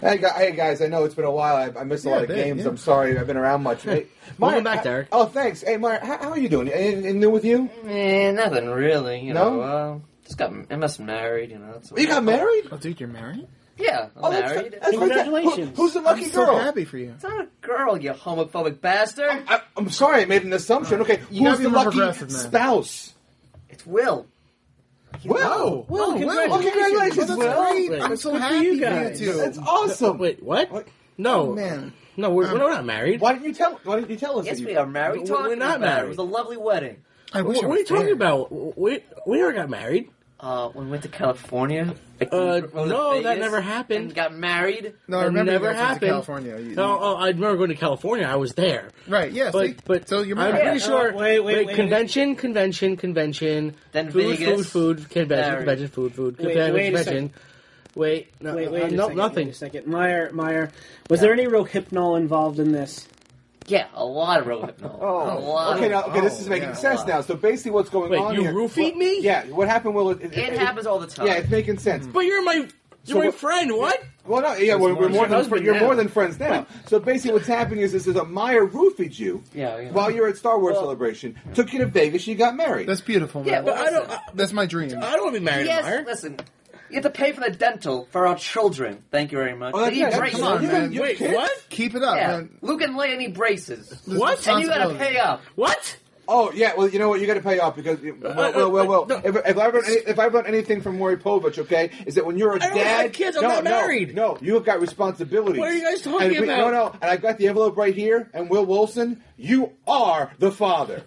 Hey guys, I know it's been a while. I missed a lot of games. I'm sorry. I've been around much. Hey, Welcome back, Derek. Oh, thanks. Hey, Meyer, how are you doing? Anything new with you? Nothing really. You know, I'm just married. You know. You got married? Oh, dude, you're married? Yeah, I'm married. That's Congratulations. Who's the lucky girl? I'm so happy for you. It's not a girl, you homophobic bastard. I'm sorry. I made an assumption. Okay, who's the lucky spouse? It's Will. Will. Well, Congratulations, Well, Will. that's great. I'm so happy for you guys. two. That's awesome. Wait, what? What? No, Oh, man. no, we're not married. Why didn't you tell us? Yes, that we are married. We're not married. It was a lovely wedding. I wish What I are you was talking there. about? We never got married. When we went to California. No, that never happened. And got married. No, I That remember never you guys went to happened. California. I remember going to California. I was there. Right, yes. But so you're I'm married. pretty sure. wait. Convention. Then food, Vegas. food, convention, Married. food, Wait a convention. second. Wait, no, nothing. Wait a second. Meyer, was there any Rohypnol involved in this? Yeah, a lot of Rohypnol. A lot. Okay, this is making sense now. So basically, what's going on Wait, you here? roofied me? Yeah. What happened? Will It happens all the time. Yeah, it's making sense. But you're my friend. What? Well, no, yeah, we're more than husband you're now. more than friends now. So basically, what's happening is a Meyer roofied you. Yeah. While you're at Star Wars Celebration, took you to Vegas, you got married. That's beautiful, man. Yeah, but I don't. That's my dream. I don't want to be married. Yes, Meyer. listen. You have to pay for the dental for our children. Thank you very much. Oh, They need that's braces. come on, man. You Wait, kidding? what? Keep it up, Yeah, man. Luke and Leia need braces. What? And you gotta pay up. What? Oh yeah, well you know what, you got to pay off because well. no. If I've learned anything from Maury Povich, okay, is that when you're a I don't dad, have kids, I'm not married. No, you've got responsibilities. What are you guys talking and about? No, and I've got the envelope right here. And Will Wilson, you are the father.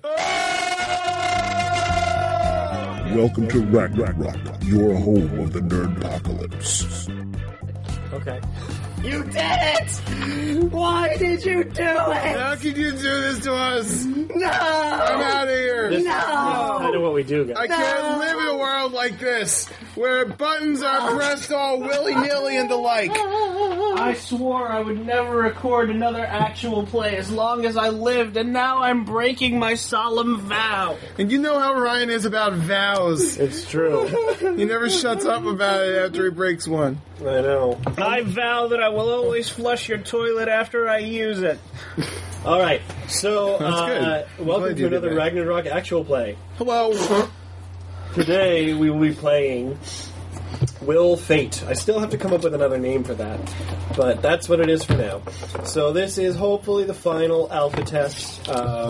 Welcome to Ragnarok, your home of the Nerd Apocalypse. Okay. You did it! Why did you do it? How could you do this to us? No! I'm out of here. This is kind of what we do, guys. I can't live in a world like this, where buttons are pressed all willy-nilly and the like. I swore I would never record another actual play as long as I lived, and now I'm breaking my solemn vow. And you know how Ryan is about vows. It's true. He never shuts up about it after he breaks one. I know. I vow that I will always flush your toilet after I use it. All right. So, That's good. I'm welcome glad to you did another that. Ragnarok actual play. Hello. Today we will be playing Will Fate. I still have to come up with another name for that, but that's what it is for now. So this is hopefully the final alpha test.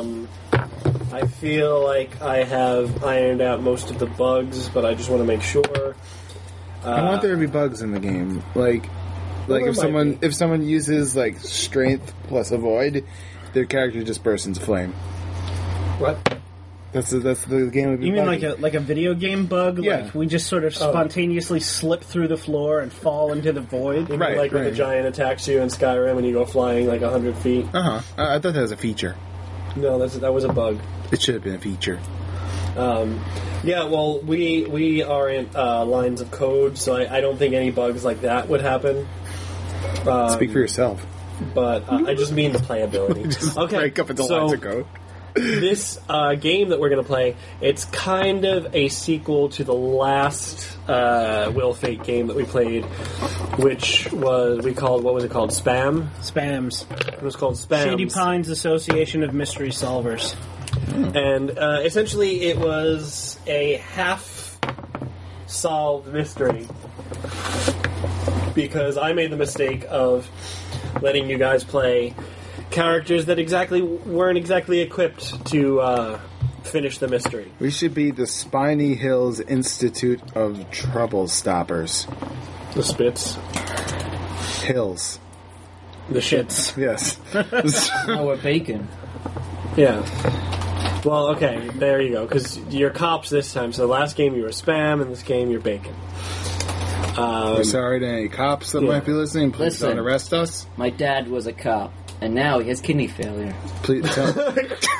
I feel like I have ironed out most of the bugs, but I just want to make sure. I want there to be bugs in the game. Like there if might be. someone uses like strength plus avoid, their character just bursts into flame. What? That's the game. Would be You mean bugging. like a video game bug? Yeah. Like we just sort of spontaneously slip through the floor and fall into the void? You mean Right, like when the right. giant attacks you in Skyrim and you go flying like 100 feet? I thought that was a feature. No, that was a bug. It should have been a feature. Yeah, well, we are in lines of code, so I don't think any bugs like that would happen. Speak for yourself. But I just mean the playability. Just Okay, break up into so lines of code. this game that we're going to play, it's kind of a sequel to the last Will Fate game that we played, which what was it called? Spam? Spams. It was called Spam. Shady Pines Association of Mystery Solvers. And essentially it was a half-solved mystery because I made the mistake of letting you guys play characters that weren't exactly equipped to finish the mystery. We should be the Spiny Hills Institute of Trouble Stoppers. The Spits. Hills. The shits. Yes. Oh, we're bacon. Yeah. Well, okay, there you go, because you're cops this time, so the last game you were Spam, and this game you're Bacon. We're sorry to any cops that Yeah. might be listening. Please Listen. don't arrest us. My dad was a cop, and now he has kidney failure. Please tell,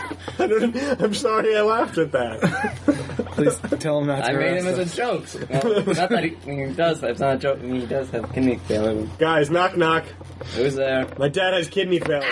I'm sorry I laughed at that. please tell him not to I made him arrest as a joke. Well, not that he does. It's not a joke. He does have kidney failure. Guys, knock knock. Who's there? My dad has kidney failure.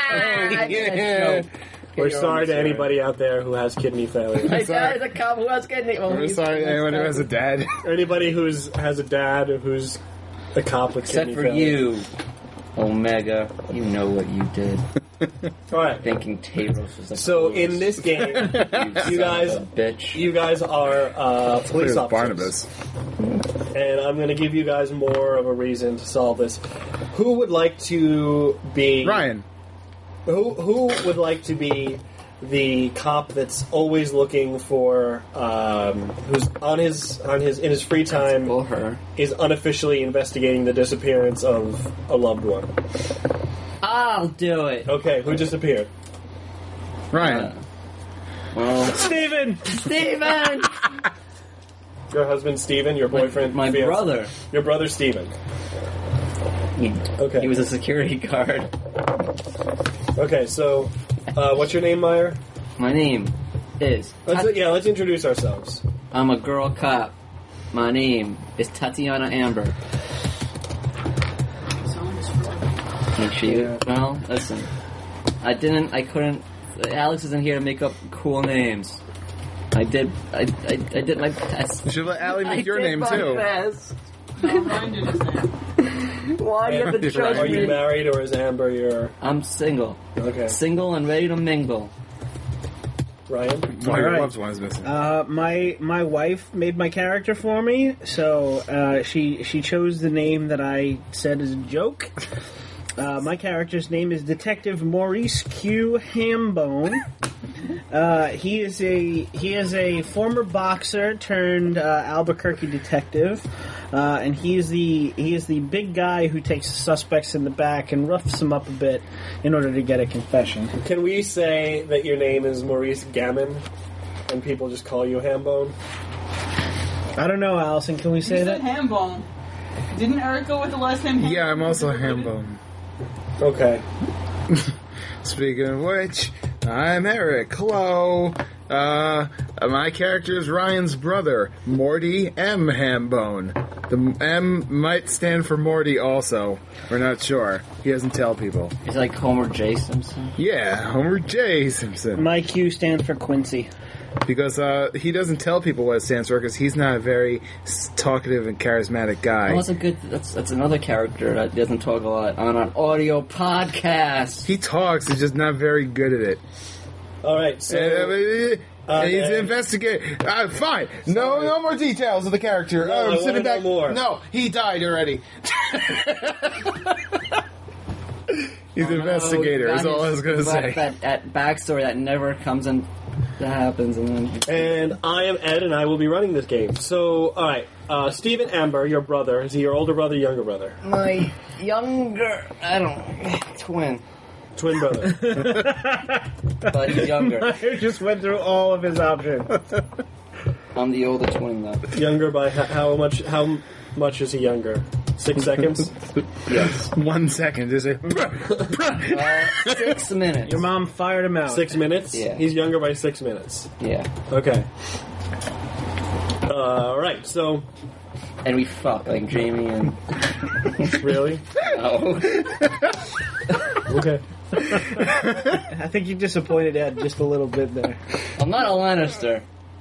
Yeah. We're sorry to anybody out there who has kidney failure. My dad is a cop who has kidney. Well, We're he's- sorry to anyone who has a dad. Anybody has a dad who's The cop with Except kidney for failure. you, Omega. You know what you did. All right. Thinking Tavros was the So coolest. in this game, you guys- son of a bitch. you guys are police Clear officers. Barnabas. And I'm going to give you guys more of a reason to solve this. Who would like to be Ryan. Who would like to be the cop that's always looking for who's in his free time Or her. is unofficially investigating the disappearance of a loved one? I'll do it. Okay, who disappeared? Ryan. Well, Steven! Steven! Your husband Steven, your boyfriend My fiance. brother. Your brother Steven. Okay. He was a security guard. Okay, so what's your name, Meyer? My name is... Let's introduce ourselves. I'm a girl cop. My name is Tatiana Amber. Make sure you... Well, listen. I couldn't... Alex isn't here to make up cool names. I did my best. You should let Allie make your name, my too. Best. Ryan did his name. Why do you have to judge Are you me? married or is Amber your... I'm single. Okay. Single and ready to mingle. Ryan? One of your Alright. loved ones missing. My wife made my character for me, so she chose the name that I said as a joke. My character's name is Detective Maurice Q. Hambone. He is a former boxer turned Albuquerque detective, and he is the big guy who takes the suspects in the back and roughs them up a bit in order to get a confession. Can we say that your name is Maurice Gammon and people just call you Hambone? I don't know, Allison. Can we say You that? said Hambone. Didn't Eric go with the last name? Yeah, I'm also Hambone. Okay. Speaking of which, I'm Eric. Hello. My character is Ryan's brother, Morty M. Hambone. The M might stand for Morty also. We're not sure. He doesn't tell people. He's like Homer J. Simpson. Yeah, Homer J. Simpson. My Q stands for Quincy. Because he doesn't tell people what it stands for because he's not a very talkative and charismatic guy. Well, that's another character that doesn't talk a lot on an audio podcast. He talks, he's just not very good at it. All right, so... And he's an investigator. Fine. No more details of the character. No, I I'm wanna sitting back. know more. No, he died already. He's an investigator. Is all I was going to say. That backstory that never comes in, that happens, and then. And I am Ed, and I will be running this game. So, all right, Stephen Amber, your brother, is he your older brother, younger brother? My younger, twin, Brother. but he's younger. I just went through all of his options. I'm the older twin, though. Younger by how much? How much is he younger? 6 seconds. Yes. 1 second. Is it? 6 minutes. Your mom fired him out. 6 minutes. Yeah. He's younger by 6 minutes. Yeah. Okay. All right. So, And we fuck like Jamie and. really? Oh. Okay. I think you disappointed Ed just a little bit there. I'm not a Lannister.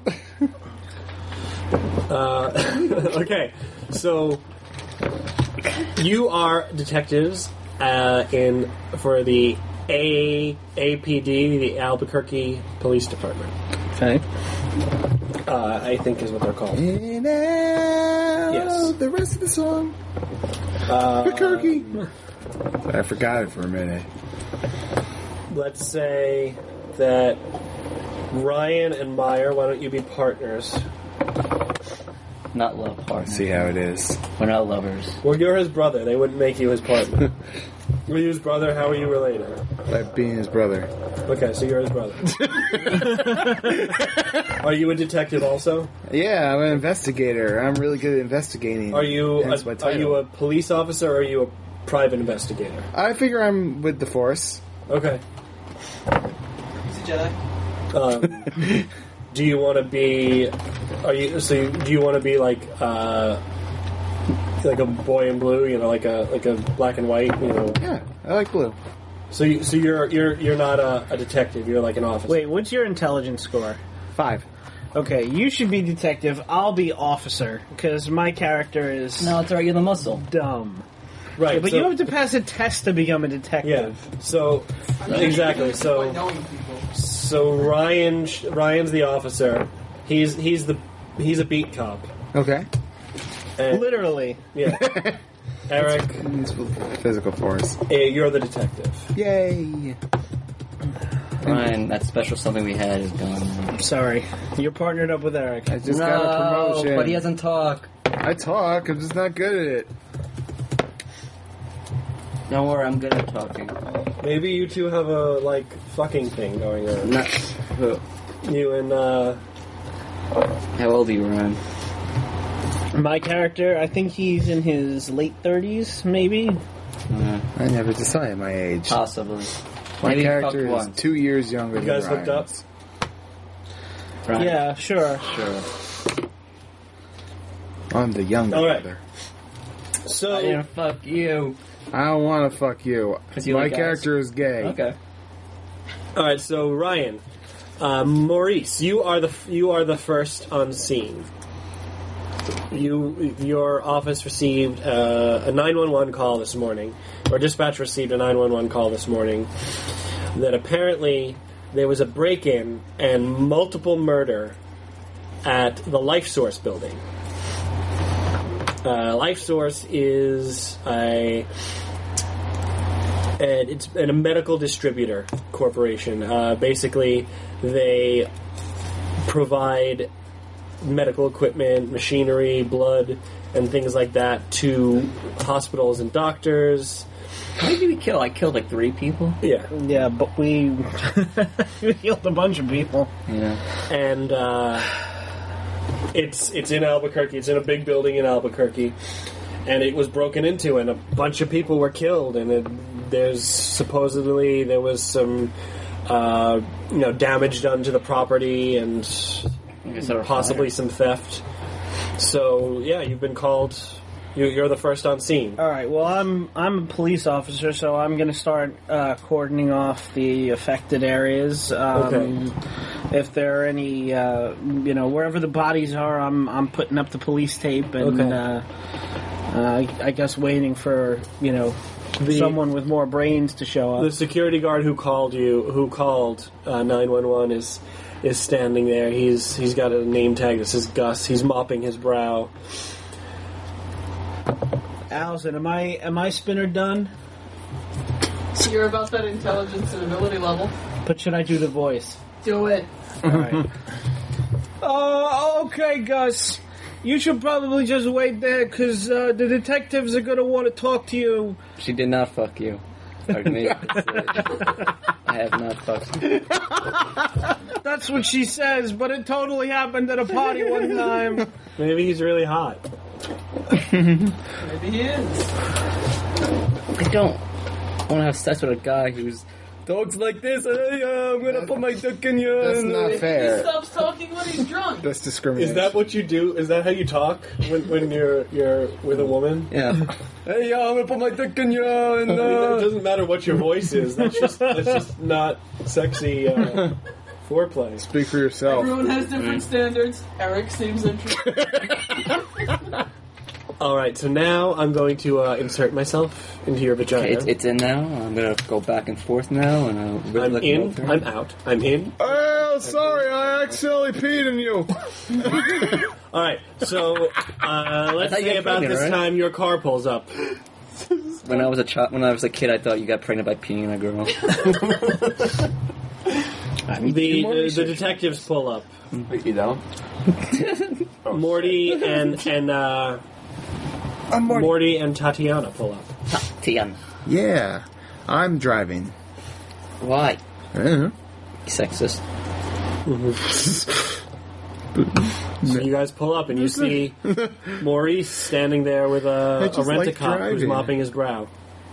Okay. So, you are detectives for the APD, the Albuquerque Police Department. Okay. I think is what they're called. Yes. The rest of the song. Albuquerque. I forgot it for a minute. Let's say that Ryan and Meyer, why don't you be partners? Not love partner. See how it is. We're not lovers. Well, you're his brother. They wouldn't make you his partner. Were you his brother? How are you related? By being his brother. Okay, so you're his brother. Are you a detective also? Yeah, I'm an investigator. I'm really good at investigating. Are you Hence my are title. you a police officer or are you a private investigator? I figure I'm with the Force. Okay. He's a Jedi. Do you want to be? Do you want to be like a boy in blue? You know, like a black and white. You know. Yeah, I like blue. So you're not a detective. You're like an officer. Wait, what's your intelligence score? 5. Okay, you should be detective. I'll be officer because my character is No, it's already the muscle. dumb. Right, But so, you have to pass a test to become a detective. yeah. So I'm not exactly. by So knowing people. Ryan's the officer. He's a beat cop. Okay. And, Literally. yeah. Eric, Physical force. you're the detective. Yay. Ryan, that special something we had is gone now. Sorry. You're partnered up with Eric. I just got a promotion. But he doesn't talk. I talk, I'm just not good at it. Don't worry, I'm good at talking. Maybe you two have a fucking thing going on. Not, You and how old are you, Ryan? My character, I think he's in his late 30s, maybe. I never decided my age. Possibly. My Maybe character fuck is one. 2 years younger you than guys hooked up. Ryan's. Ryan. Yeah, sure. Sure. I'm the younger All right. brother. So I didn't fuck you. I don't want to fuck you. 'Cause you My like guys? character is gay. Okay. all right. So Ryan, Maurice, you are the first on scene. Your office received a 911 call this morning, or dispatch received a 911 call this morning that apparently there was a break-in and multiple murder at the Life Source building. Life Source is it's a medical distributor corporation. Basically, they provide medical equipment, machinery, blood, and things like that to hospitals and doctors. How many did we kill? I killed like 3 people. Yeah, Yeah, but we killed a bunch of people. Yeah. and it's in Albuquerque. It's in a big building in Albuquerque, and it was broken into, and a bunch of people were killed. And there was some damage done to the property, and possibly some theft. So yeah, you've been called. You're the first on scene. All right. Well, I'm a police officer, so I'm going to start cordoning off the affected areas. Okay. If there are any, wherever the bodies are, I'm putting up the police tape and Okay. I guess waiting for someone with more brains to show The up. security guard who called 911 is standing there. He's got a name tag that says Gus. He's mopping his brow. Allison, am I spinner done? So you're about that intelligence and ability level. But should I do the voice? Do it. All right. Okay, Gus. You should probably just wait there, because the detectives are going to want to talk to you. She did not fuck you. Pardon me. I have not fucked you. That's what she says, but it totally happened at a party one time. Maybe he's really hot. Maybe he is. I don't want to have sex with a guy who's dogs like this. Hey, I'm gonna put my dick in you. That's not He fair. stops talking when he's drunk. That's discrimination. Is that what you do? Is that how you talk when you're with a woman? Yeah. Hey, I'm gonna put my dick in you. And It doesn't matter what your voice is. That's just not sexy foreplay. Speak for yourself. Everyone has different standards. Eric seems interested. All right, so now I'm going to insert myself into your vagina. Okay, it's in now. I'm gonna go back and forth now, and I'll I'm lick in. both of them. I'm out. I'm in. Oh, sorry, I accidentally peed in you. All right, so let's thought you say got about pregnant, this right? time your car pulls up. When I was a kid, I thought you got pregnant by peeing in a girl. The detectives pull up. You don't? Morty and Morty and Tatiana pull up. Tian. Yeah, I'm driving. Why? I don't know. Sexist. So you guys pull up and you see Maurice standing there with a just like rent-a-cop who's driving. mopping his brow.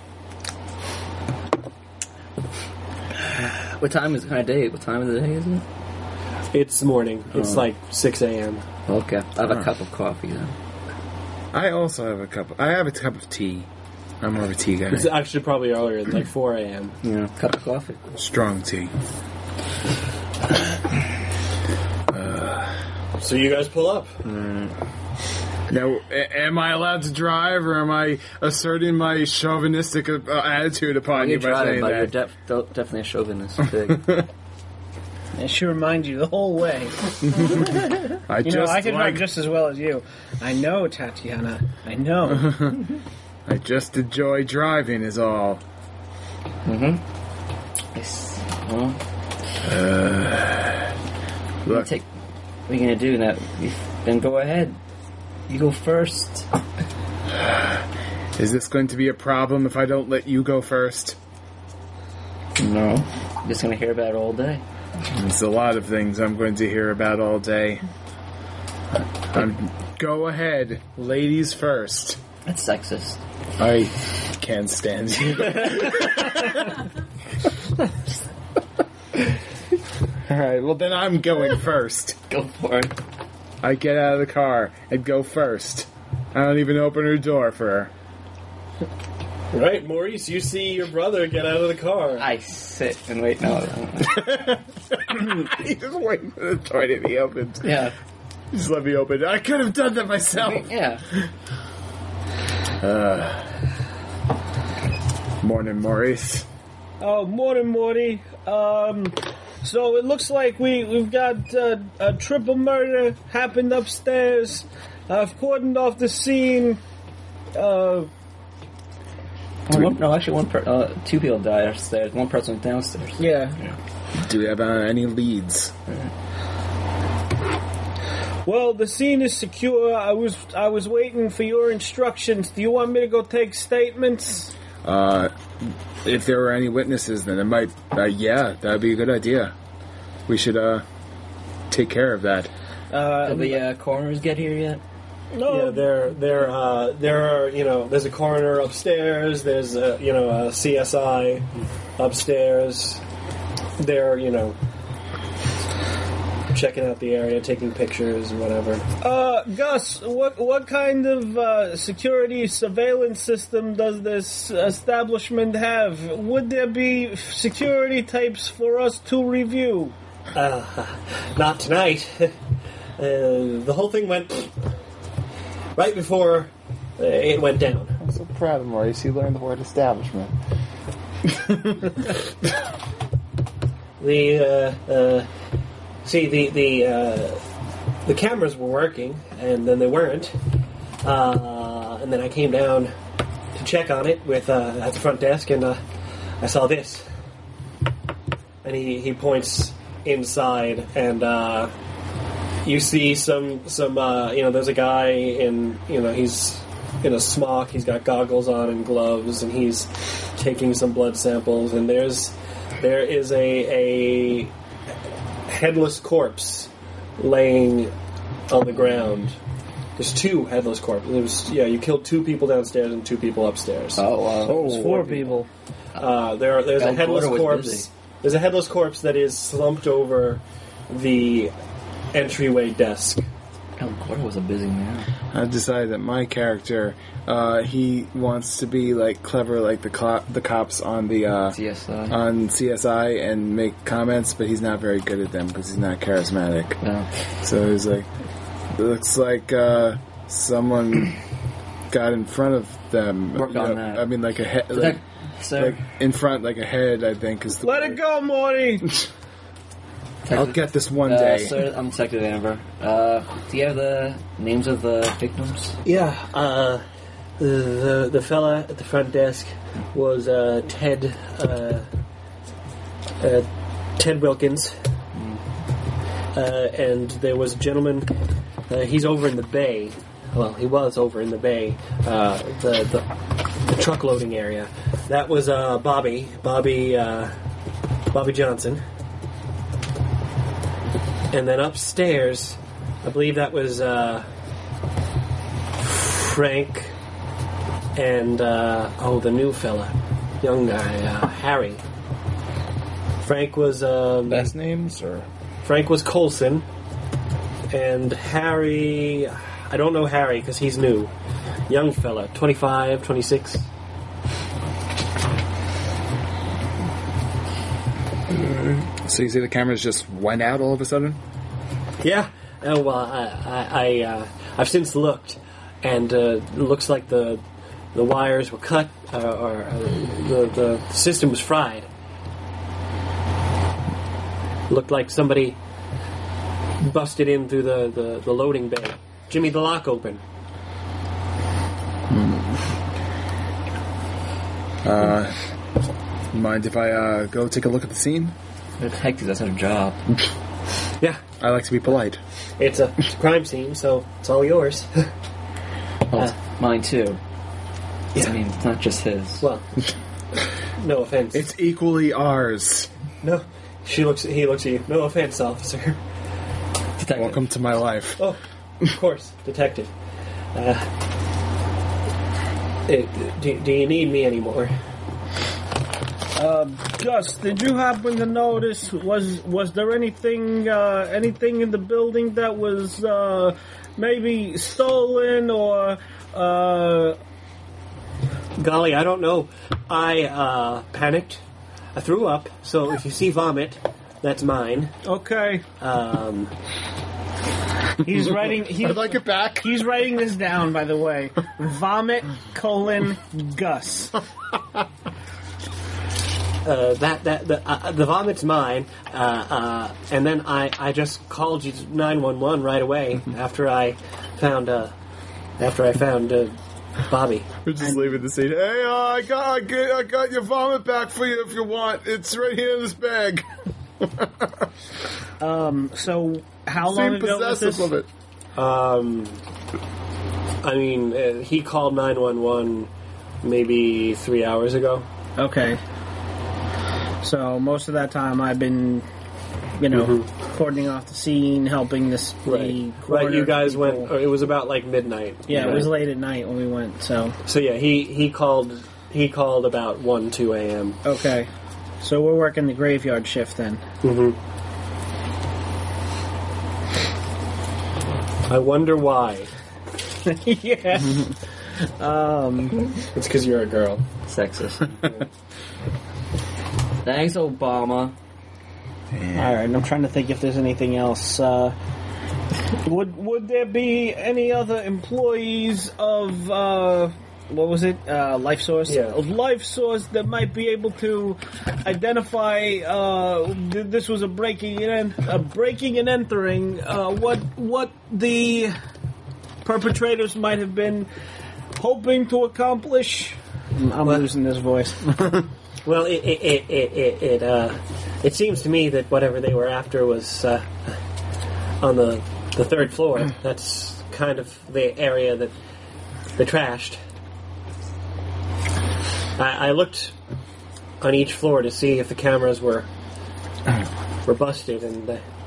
What time is What time of the day is it? It's morning. It's like 6 a.m. Okay, I have a cup of coffee then. I also have a cup. I have a cup of tea. I'm more of a tea guy. It's actually probably earlier, like 4 a.m. Yeah, cup of coffee. Strong tea. So you guys pull up. Now, am I allowed to drive, or am I asserting my chauvinistic attitude upon You're you by driving, saying but you're that? definitely a chauvinist. Big. It should remind you the whole way. I You know, just I can like, drive just as well as you. I know, Tatiana. I know. I just enjoy driving, is all. Yes. Well, Look, what are you gonna do now? Then go ahead. You go first. is this going to be a problem if I don't let you go first? No. I'm just gonna hear about it all day. There's a lot of things I'm going to hear about all day. Go ahead, ladies first. That's sexist. I can't stand you. Alright, well then I'm going first. Go for it. I get out of the car and go first. I don't even open her door for her. Right, Maurice, you see your brother get out of the car. I sit and wait. No. He's just waiting for the door to be opened. Yeah. Just let me open it. I could have done that myself. Yeah. Morning, Maurice. Oh, morning, Morty. So it looks like we've got a triple murder happened upstairs. I've cordoned off the scene. Two people died upstairs. One person went downstairs. Yeah. Do we have any leads? Well, the scene is secure. I was waiting for your instructions. Do you want me to go take statements? If there were any witnesses, then it might. Yeah, that'd be a good idea. We should take care of that. Did the coroners get here yet? No. Yeah, there are, there's a coroner upstairs, there's a CSI upstairs. They're, checking out the area, taking pictures and whatever. Gus, what kind of security surveillance system does this establishment have? Would there be security tapes for us to review? Not tonight. The whole thing went right before it went down. I'm so proud of Maurice. You learned the word establishment. The cameras were working, and then they weren't. And then I came down to check on it with at the front desk, and I saw this. And he points inside, and you see some there's a guy in he's in a smock, he's got goggles on and gloves, and he's taking some blood samples, and there is a headless corpse laying on the ground. There's two headless corpses. You killed 2 people downstairs and 2 people upstairs. Oh, 4 people. There's a headless Porter was corpse. busy. There's a headless corpse that is slumped over the entryway desk. Alan Porter was a busy man. I've decided that my character, he wants to be like clever, like the cops on the CSI. on CSI and make comments, but he's not very good at them because he's not charismatic. No. So he's like, it looks like someone got in front of them. Work on that. I mean, like a head, Like, sir, like in front, like a head. I think is the Let word. it go, Morty. I'll get this one day. Sir, I'm Detective Amber. Do you have the names of the victims? Yeah, the fella at the front desk was Ted Wilkins, and there was a gentleman. He's over in the bay. Well, he was over in the bay, the truck loading area. That was Bobby Johnson. And then upstairs, I believe that was Frank and the new fella, young guy, Harry. Frank was Best names or Frank was Coulson, and Harry, I don't know Harry because he's new, young fella, 25, 26. so you see the cameras just went out all of a sudden. Yeah, Oh well, I've since looked, and it looks like the wires were cut, or the system was fried. Looked like somebody busted in through the loading bay. Jimmy the lock open. Mind if I go take a look at the scene? Detective, that's our job. Yeah, I like to be polite. it's a crime scene, so it's all yours. Well, mine too. Yeah. I mean, it's not just his. Well, no offense. It's equally ours. No, he looks at you. No offense, officer. Detective. Welcome to my life. Oh, of course, detective. Do you need me anymore? Gus, did you happen to notice, was there anything in the building that was, maybe stolen or, Golly, I don't know. I panicked. I threw up, so if you see vomit, that's mine. okay. He's writing, I'd like it back. he's writing this down, by the way. Vomit, Gus. The vomit's mine, and then I just called you 911 right away after I found Bobby. We're just leaving the scene. Hey, I got your vomit back for you if you want. It's right here in this bag. So how long Seem ago was this? possessive of it. I mean, he called 911 maybe 3 hours ago. Okay. So most of that time I've been, cordoning off the scene, helping this. Right. Right. You guys went. It was about like midnight. Yeah, right? it was late at night when we went. So yeah, he called about 1-2 a.m. okay. So we're working the graveyard shift then. Mm-hmm. I wonder why. Yeah. It's because you're a girl. Sexist. Thanks, Obama. All right. I'm trying to think if there's anything else. Would there be any other employees of what was it? Life Source. Yeah. Of Life Source that might be able to identify this was a breaking and entering. What the perpetrators might have been hoping to accomplish. I'm losing this voice. Well, it seems to me that whatever they were after was on the third floor. That's kind of the area that they trashed. I looked on each floor to see if the cameras were busted, and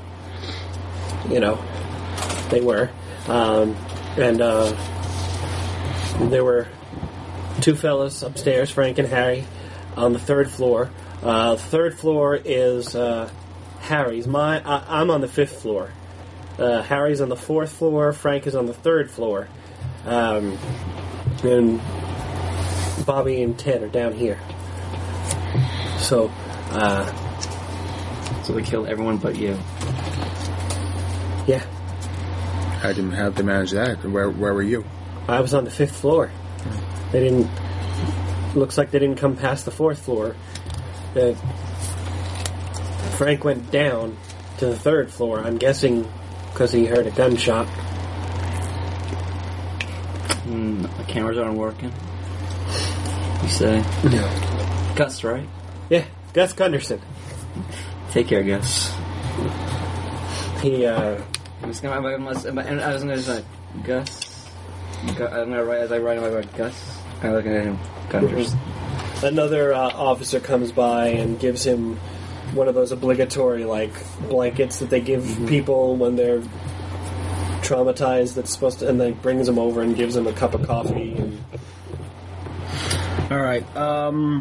they were. And there were two fellas upstairs, Frank and Harry, on the third floor. Third floor is Harry's. I'm on the fifth floor. Harry's on the fourth floor. Frank is on the third floor. And Bobby and Ted are down here. So they killed everyone but you. Yeah, How'd they manage that? Where were you? I was on the fifth floor. They didn't. Looks like they didn't come past the fourth floor. Frank went down to the third floor. I'm guessing because he heard a gunshot. The cameras aren't working. You say? Yeah. Gus, right? Yeah, Gus Gunderson. Take care, Gus. He. I was gonna say Gus. I'm gonna write as I write. I write Gus. I'm looking at him. Gunderson. Another officer comes by and gives him one of those obligatory blankets that they give people when they're traumatized. That's supposed to, and then brings them over and gives them a cup of coffee. And all right. I'm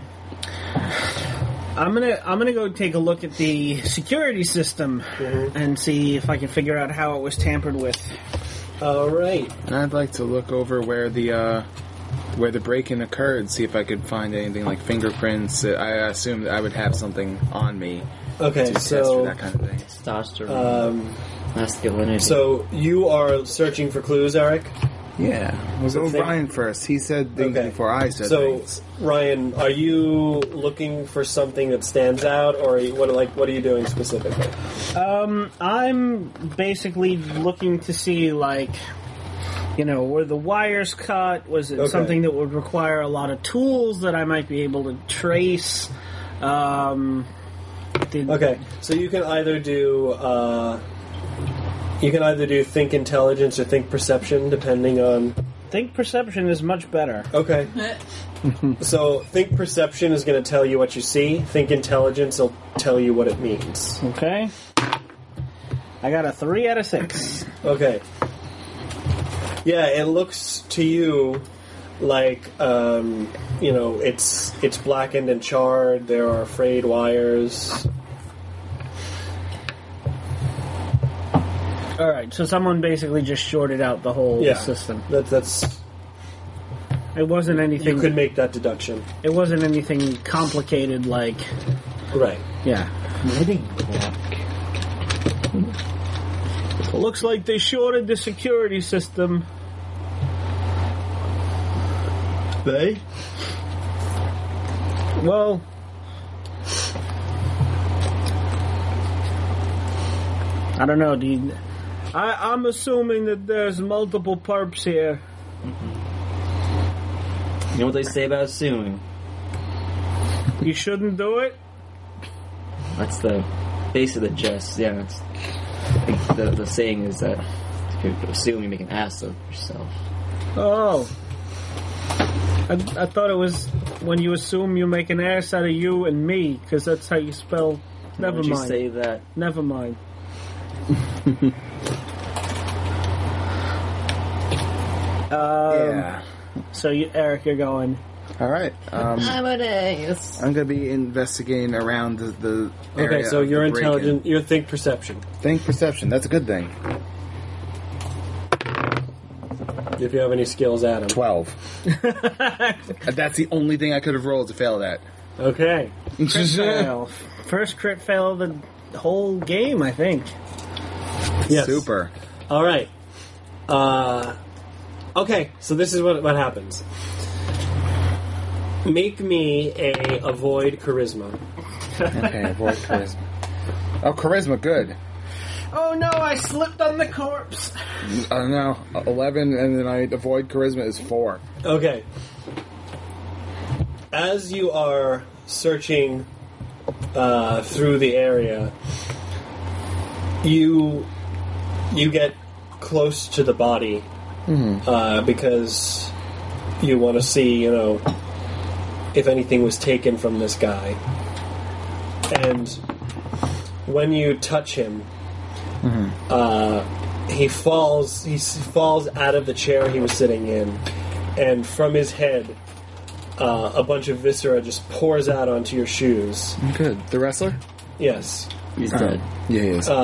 gonna go take a look at the security system and see if I can figure out how it was tampered with. all right. And I'd like to look over where the where the break-in occurred, see if I could find anything like fingerprints. I assumed I would have something on me Okay, to test for so that kind of thing. Testosterone. Masculinity. so you are searching for clues, Eric. Yeah. We'll go think- Ryan first. He said things Okay. before I said So things. Ryan, are you looking for something that stands out, or what are you doing specifically? I'm basically looking to see, like, were the wires cut? Was it Okay. something that would require a lot of tools that I might be able to trace? Okay, so you can either do think intelligence or think perception, depending on. Think perception is much better. Okay. So think perception is going to tell you what you see. Think intelligence will tell you what it means. Okay. I got a 3 out of 6. Okay. Yeah, it looks to you like it's blackened and charred. There are frayed wires. All right, so someone basically just shorted out the whole Yeah, system. That's It wasn't anything. you could make that deduction. It wasn't anything complicated, like Right. yeah. Looks like they shorted the security system. They? Well, I don't know. I'm assuming that there's multiple perps here. You know what they say about assuming? You shouldn't do it. That's the base of the jest. Yeah, it's, the saying is that if you assume, you make an ass of yourself. Oh. I thought it was when you assume you make an ass out of you and me, because that's how you spell. Never Why would mind. you say that? Never mind. Yeah. So, Eric, you're going. All right. Amadeus. I'm going to be investigating around the area. Okay, so of you're the break-in. intelligent. You think perception. Think perception. That's a good thing. If you have any skills, Adam. 12. That's the only thing I could have rolled to fail that. Okay. Crit fail. First crit fail of the whole game, I think. Yes. Super. All right. Okay, so this is what happens. Make me a avoid charisma. Okay, avoid charisma. Oh, charisma, good. Oh no, I slipped on the corpse. No, 11, and then I avoid charisma is 4. Okay. As you are searching through the area, you get close to the body because you want to see, if anything was taken from this guy. And when you touch him, he falls out of the chair he was sitting in, and from his head, a bunch of viscera just pours out onto your shoes. Good. The wrestler? Yes. He's dead. Yeah, he is.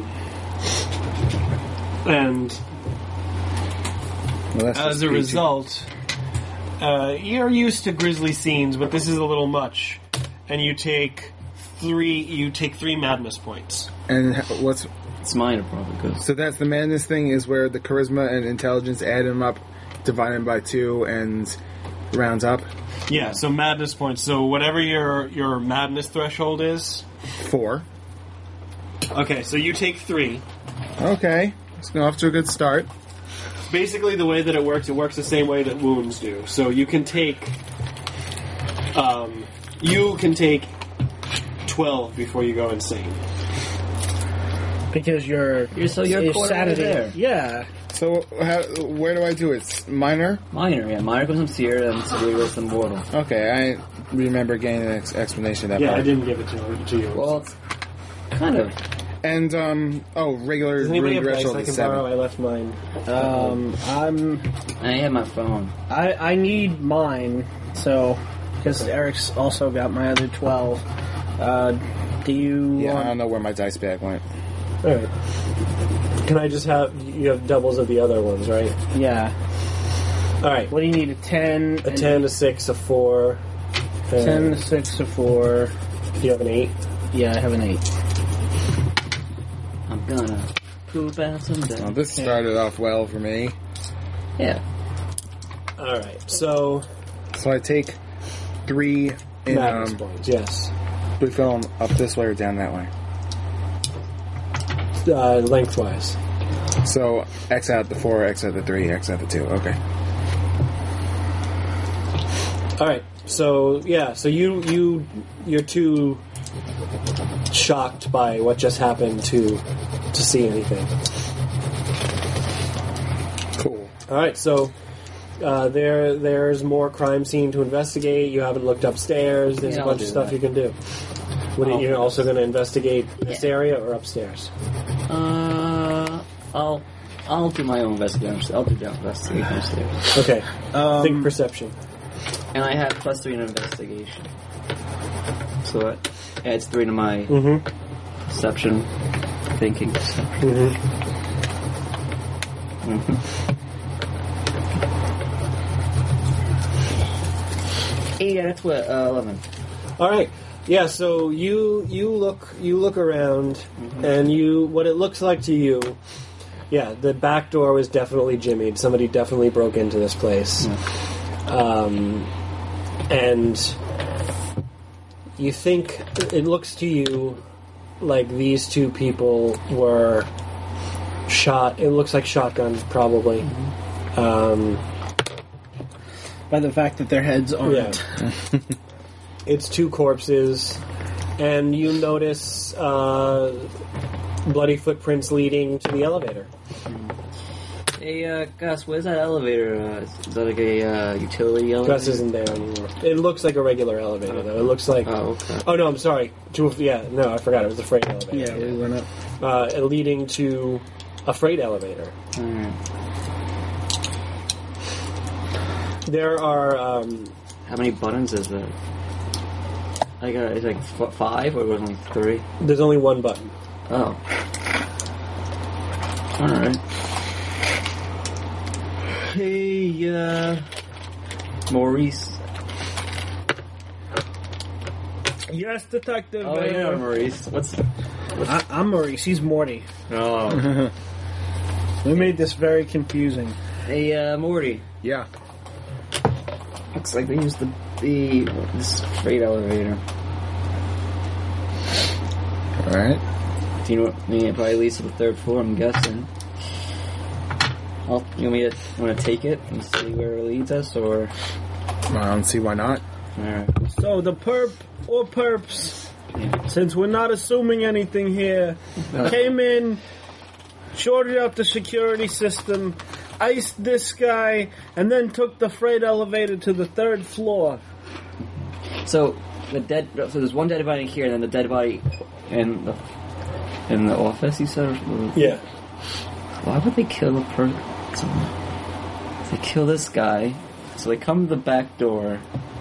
And Well, that's as just a peachy. result, you're used to grisly scenes, but this is a little much. And you take 3 madness points. And what's... It's minor, probably, because So that's the madness thing is where the charisma and intelligence add them up, divide them by 2, and rounds up? Yeah, so madness points. So whatever your madness threshold is. 4. Okay, so you take 3. Okay. Let's go off to a good start. Basically, the way that it works the same way that wounds do. So you can take 12 before you go insane. Because your quarter sanity. there. Yeah. So where do I do it? It's minor? minor. Yeah, minor comes from seer, and severe goes to mortal. Okay, I remember getting an explanation of that Yeah, part. I didn't give it to you. Well, it's kind of. And, regular Does anybody have dice threshold I is can 7. borrow? I left mine. I have my phone. I need mine, so because Eric's also got my other 12. Do you? Yeah, I want- don't know where my dice bag went. Alright. Can I just have... You have doubles of the other ones, right? Yeah. All right. What do you need? A 10? A 10, a 6, a 4. 10, a 6, a 4. You have an 8? Yeah, I have an 8. I'm gonna poop out someday. Well, this started off well for me. Yeah. All right. So So I take 3 in Magnus points. Yes. blue film up this way or down that way. Lengthwise. So X out the 4, X out the 3, X out the 2. Okay. All right. So yeah. So you're too shocked by what just happened to see anything. Cool. All right. So there's more crime scene to investigate. You haven't looked upstairs. There's Yeah, a I'll bunch of do stuff that. you can do. You're also going to investigate this area or upstairs? I'll do my own investigation. I'll do the investigation upstairs. Okay. Think perception. And I have +3 in investigation. So it adds 3 to my perception, thinking perception. Yeah, that's what 11. All right. Yeah. So you look around, and what it looks like to you. Yeah, the back door was definitely jimmied. Somebody definitely broke into this place. And you think it looks to you like these two people were shot. It looks like shotguns, probably. By the fact that their heads aren't. Yeah. It's 2 corpses, and you notice bloody footprints leading to the elevator. Hey, Gus, where's that elevator? Is that like a utility elevator? Gus isn't there anymore. It looks like a regular elevator, though. It looks like... Oh, okay. Oh, no, I'm sorry. I forgot. It was a freight elevator. Yeah, we went up. Leading to a freight elevator. Alright. There are... How many buttons is it? Like, it's like 5 or was it only 3? There's only one button. Oh. Alright. Hey, Maurice. Yes, detective. Oh, yeah, Maurice. I'm Maurice. He's Morty. Oh. We made this very confusing. Hey, Morty. Yeah. Looks like they used this freight elevator. Alright. Do you know what? It probably leads to the 3rd floor, I'm guessing. You want to take it and see where it leads us, or? I don't see why not. Alright. So the perp or perps, since we're not assuming anything here, came in, shorted out the security system, iced this guy, and then took the freight elevator to the 3rd floor. So there's one dead body here, and then the dead body in the office. You said. Yeah. Why would they kill the person? They kill this guy, so they come to the back door.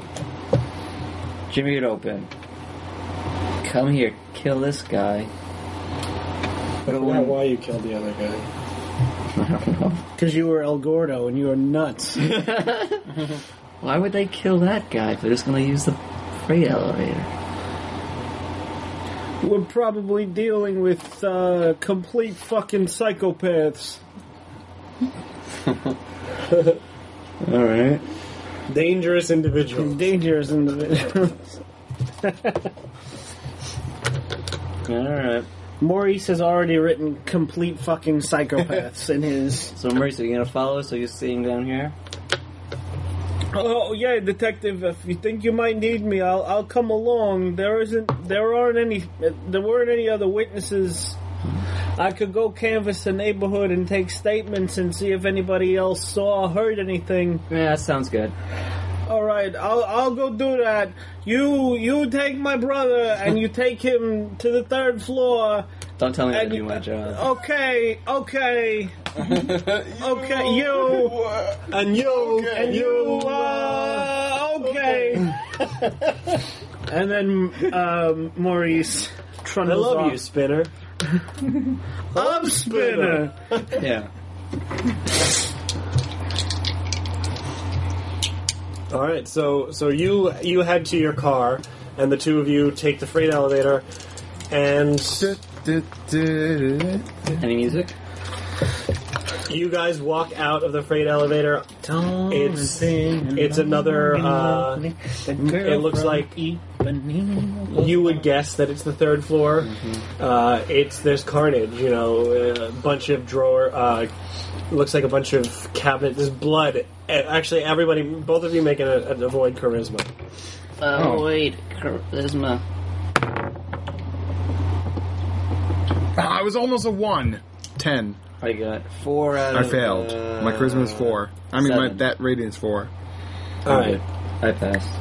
Jimmy it open. Come here, kill this guy. I forgot why you killed the other guy. I don't know. Because you were El Gordo and you were nuts. Why would they kill that guy if they're just going to use the freight elevator? We're probably dealing with complete fucking psychopaths. Alright. Dangerous individuals. Dangerous individuals. Alright. Maurice has already written complete fucking psychopaths in his... So, Maurice, are you going to follow us, or are you sitting down here? Oh yeah, detective. If you think you might need me, I'll come along. There weren't any other witnesses. I could go canvass the neighborhood and take statements and see if anybody else saw or heard anything. Yeah, that sounds good. All right, I'll go do that. You take my brother and you take him to the 3rd floor. Don't tell me how to do my job. Okay. Okay, you. And you. And you, okay. And then, Maurice I trundles love off. you, Spinner. I'm Spinner. Yeah. All right, so you head to your car, and the two of you take the freight elevator, and Any music? you guys walk out of the freight elevator. It's another. It looks like you would guess that it's the third floor. There's carnage. You know, a bunch of drawer. Looks like a bunch of cabinets. There's blood. Actually, everybody, both of you, make an avoid charisma. Avoid charisma. I was almost a 1. 10. I got 4 out I of... failed. My charisma is 4. I mean, 7. that rating is 4. All right. I passed.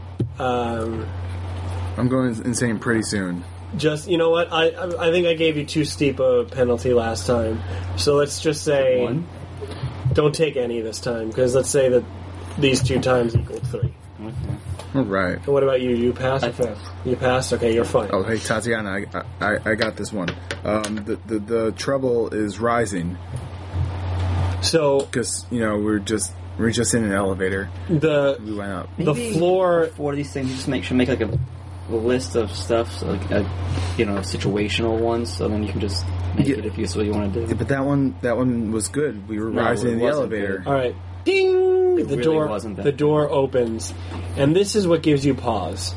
I'm going insane pretty soon. Just, you know what? I think I gave you too steep a penalty last time. So let's just say 1? don't take any this time, because let's say that these 2 times equal 3. Okay. All right. And what about you? You passed? I passed. You passed? Okay, you're fine. Oh, hey, Tatiana, I got this one. The trouble is rising So because, you know, we're just in an elevator. the We went up. the Maybe floor... For these things, just make like a list of stuff, so like situational ones, so then you can just make it if that's what you want to do. Yeah, but that one was good. We were No, rising it in the wasn't elevator. good. All right. Ding! It really wasn't that the good. door opens, and this is what gives you pause.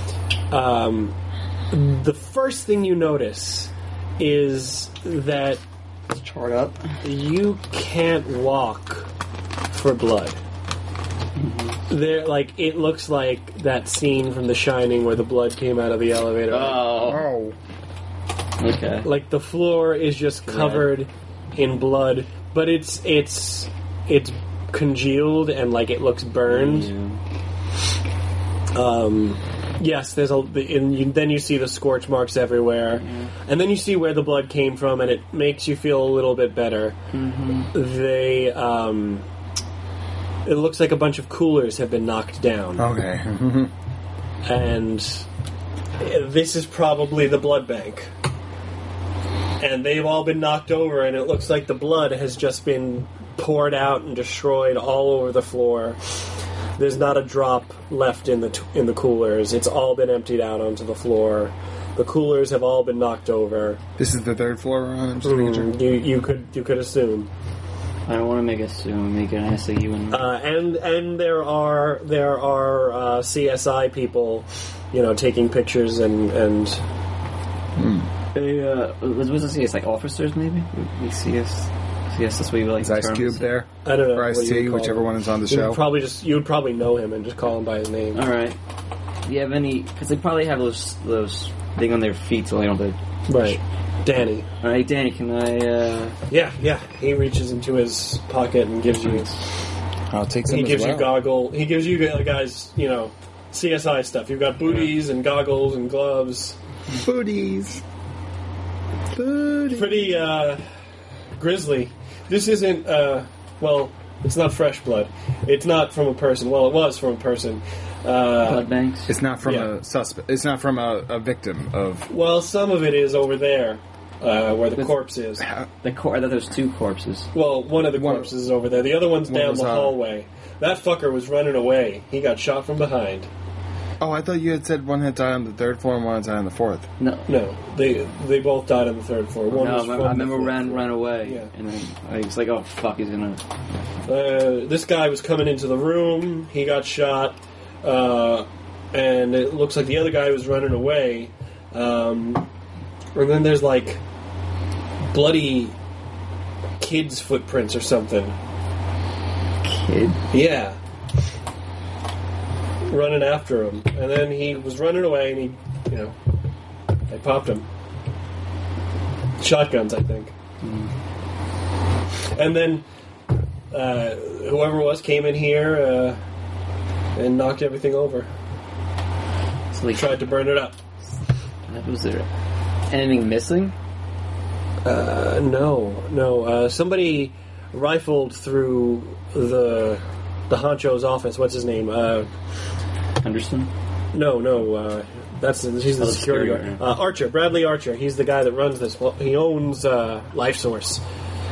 The first thing you notice is that Let's chart up. you can't walk for blood. There, like, it looks like that scene from The Shining where the blood came out of the elevator. Oh. Okay. Like, the floor is just covered in blood, but it's congealed and like it looks burned. Yes, then you see the scorch marks everywhere, and then you see where the blood came from, and it makes you feel a little bit better. It looks like a bunch of coolers have been knocked down, Okay. and this is probably the blood bank. And they've all been knocked over, and it looks like the blood has just been poured out and destroyed all over the floor. There's not a drop left in the coolers. It's all been emptied out onto the floor. The coolers have all been knocked over. This is the third floor we're on. I'm just making sure. You could assume. I don't want to make a assume. Make an SAU and And there are CSI people, taking pictures and. was it CS like officers maybe? We CS. Yes, that's what you would like. Is to Ice term Cube it. there? I don't know. Or Ice what you T, would call whichever him. one is on the You show. would probably know him and just call him by his name. All right. Do you have any? Because they probably have those thing on their feet, so they don't. Right. Danny. All right, Danny. Can I? Yeah. He reaches into his pocket and gives you. I'll take some He as gives well. you goggle. He gives you guys, CSI stuff. You've got booties and goggles and gloves. Booties. Pretty grisly. This isn't. It's not fresh blood. It's not from a person. Well, it was from a person. Blood banks. It's not from Yeah. a suspect. It's not from a victim of. Well, some of it is over there, where the corpse is. I thought there's 2 corpses. Well, one of the corpses is over there. The other one's One down was, the hallway. That fucker was running away. He got shot from behind. Oh, I thought you had said one had died on the 3rd floor and one had died on the 4th. No. No, they both died on the 3rd floor. One was No, from I remember the 4th ran floor. away, Yeah. and then I was like, "Oh fuck, he's gonna." This guy was coming into the room. He got shot, and it looks like the other guy was running away. And then there's like bloody kids' footprints or something. Kid. Yeah. Running after him. And then he was running away and they popped him. Shotguns, I think. And then whoever it was came in here and knocked everything over. So like, Tried to burn it up. was there anything missing? No. Somebody rifled through the honcho's office. What's his name? Henderson. No. He's the Oh, security guard. security, Archer, Bradley Archer. He's the guy that runs this. Well, he owns Life Source.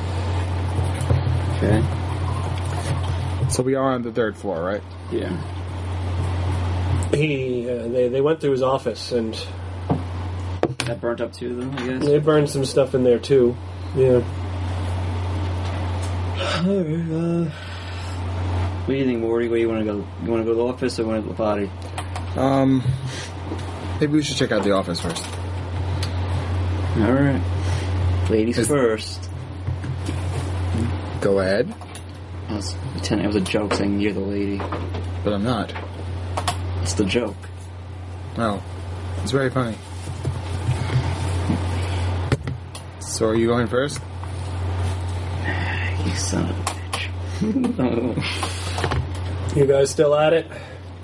Okay. So we are on the 3rd floor, right? Yeah. They went through his office and That burnt up too, then, I guess. they burned some stuff in there too. Yeah. What do you think, Morty? Where you want to go? You want to go to the office or want to go to the body? Maybe we should check out the office first. All right. Ladies first. Go ahead. I was pretending it was a joke saying you're the lady. But I'm not. It's the joke. Oh. It's very funny. So are you going first? You son of a bitch. You guys still at it?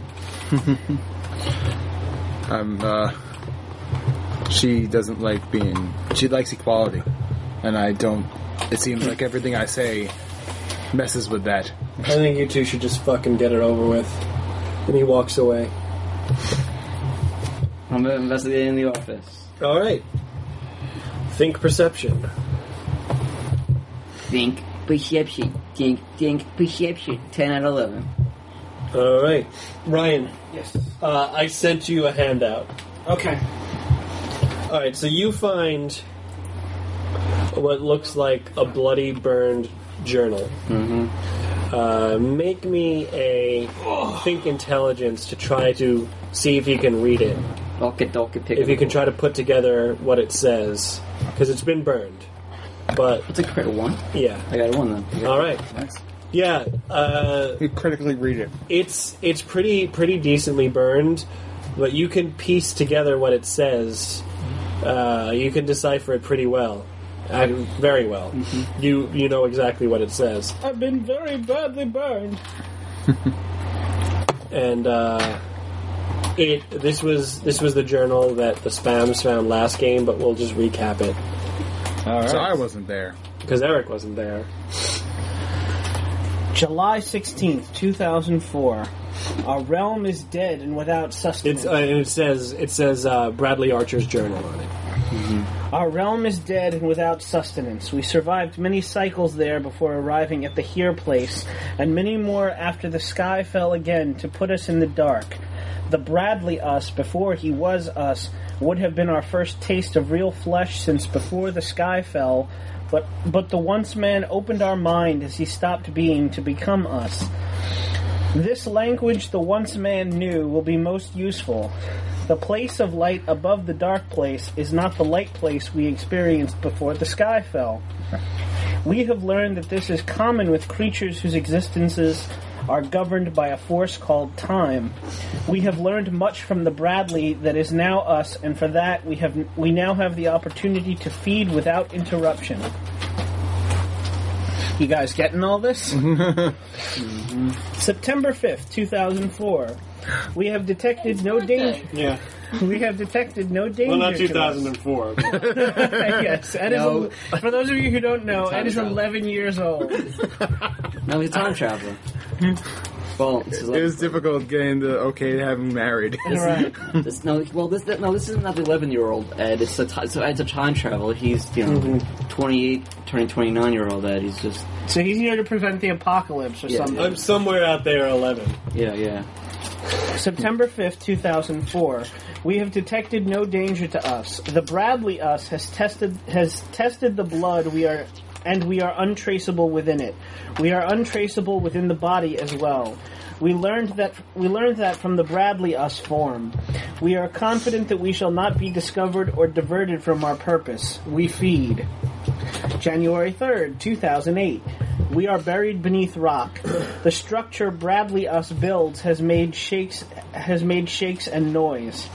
She doesn't like being... She likes equality. And I don't... It seems like everything I say messes with that. I think you two should just fucking get it over with. And he walks away. I'm investigating the office. All right. Think perception. Think perception. Think perception. 10 out of 11. All right, Ryan. Yes. I sent you a handout. Okay. All right, so you find what looks like a bloody, burned journal. Mm-hmm. Make me a think intelligence to try to see if you can read it. Pick If you can try to put together what it says, because it's been burned. But It's a crit 1. yeah, I got a 1 then. all right. Nice. Yeah, You critically read it. it's pretty decently burned, but you can piece together what it says. You can decipher it pretty well, very well. Mm-hmm. You know exactly what it says, I've been very badly burned. and this was the journal that the spams found last game, but we'll just recap it So I wasn't there. because Eric wasn't there. July 16th, 2004. Our realm is dead and without sustenance. And it says Bradley Archer's journal on it. Our realm is dead and without sustenance. We survived many cycles there before arriving at the Here place, and many more after the sky fell again to put us in the dark. The Bradley us, before he was us, would have been our first taste of real flesh since before the sky fell, but the once man opened our mind as he stopped being to become us. This language the once man knew will be most useful. The place of light above the dark place is not the light place we experienced before the sky fell. We have learned that this is common with creatures whose existences are governed by a force called time. We have learned much from the Bradley that is now us, and for that we now have the opportunity to feed without interruption. You guys getting all this? September 5th, 2004. We have detected no danger. Yeah. We have detected no danger. Well, not to us. 2004. but- Yes, Ed is for those of you who don't know, Ed is 11 years old. No, he's a time traveler. Well, this is It was difficult getting the okay to have him married. Right. this is not the 11-year-old Ed. It's Ed's a time traveler. He's 28, turning 29-year-old Ed. He's just So he's here to prevent the apocalypse or Yeah, something. I'm somewhere out there 11. yeah. September 5th, 2004. We have detected no danger to us. The Bradley us has tested the blood we are untraceable within it. We are untraceable within the body as well. We learned that from the Bradley us form. We are confident that we shall not be discovered or diverted from our purpose. We feed. January 3rd, 2008. We are buried beneath rock. The structure Bradley us builds has made shakes and noise.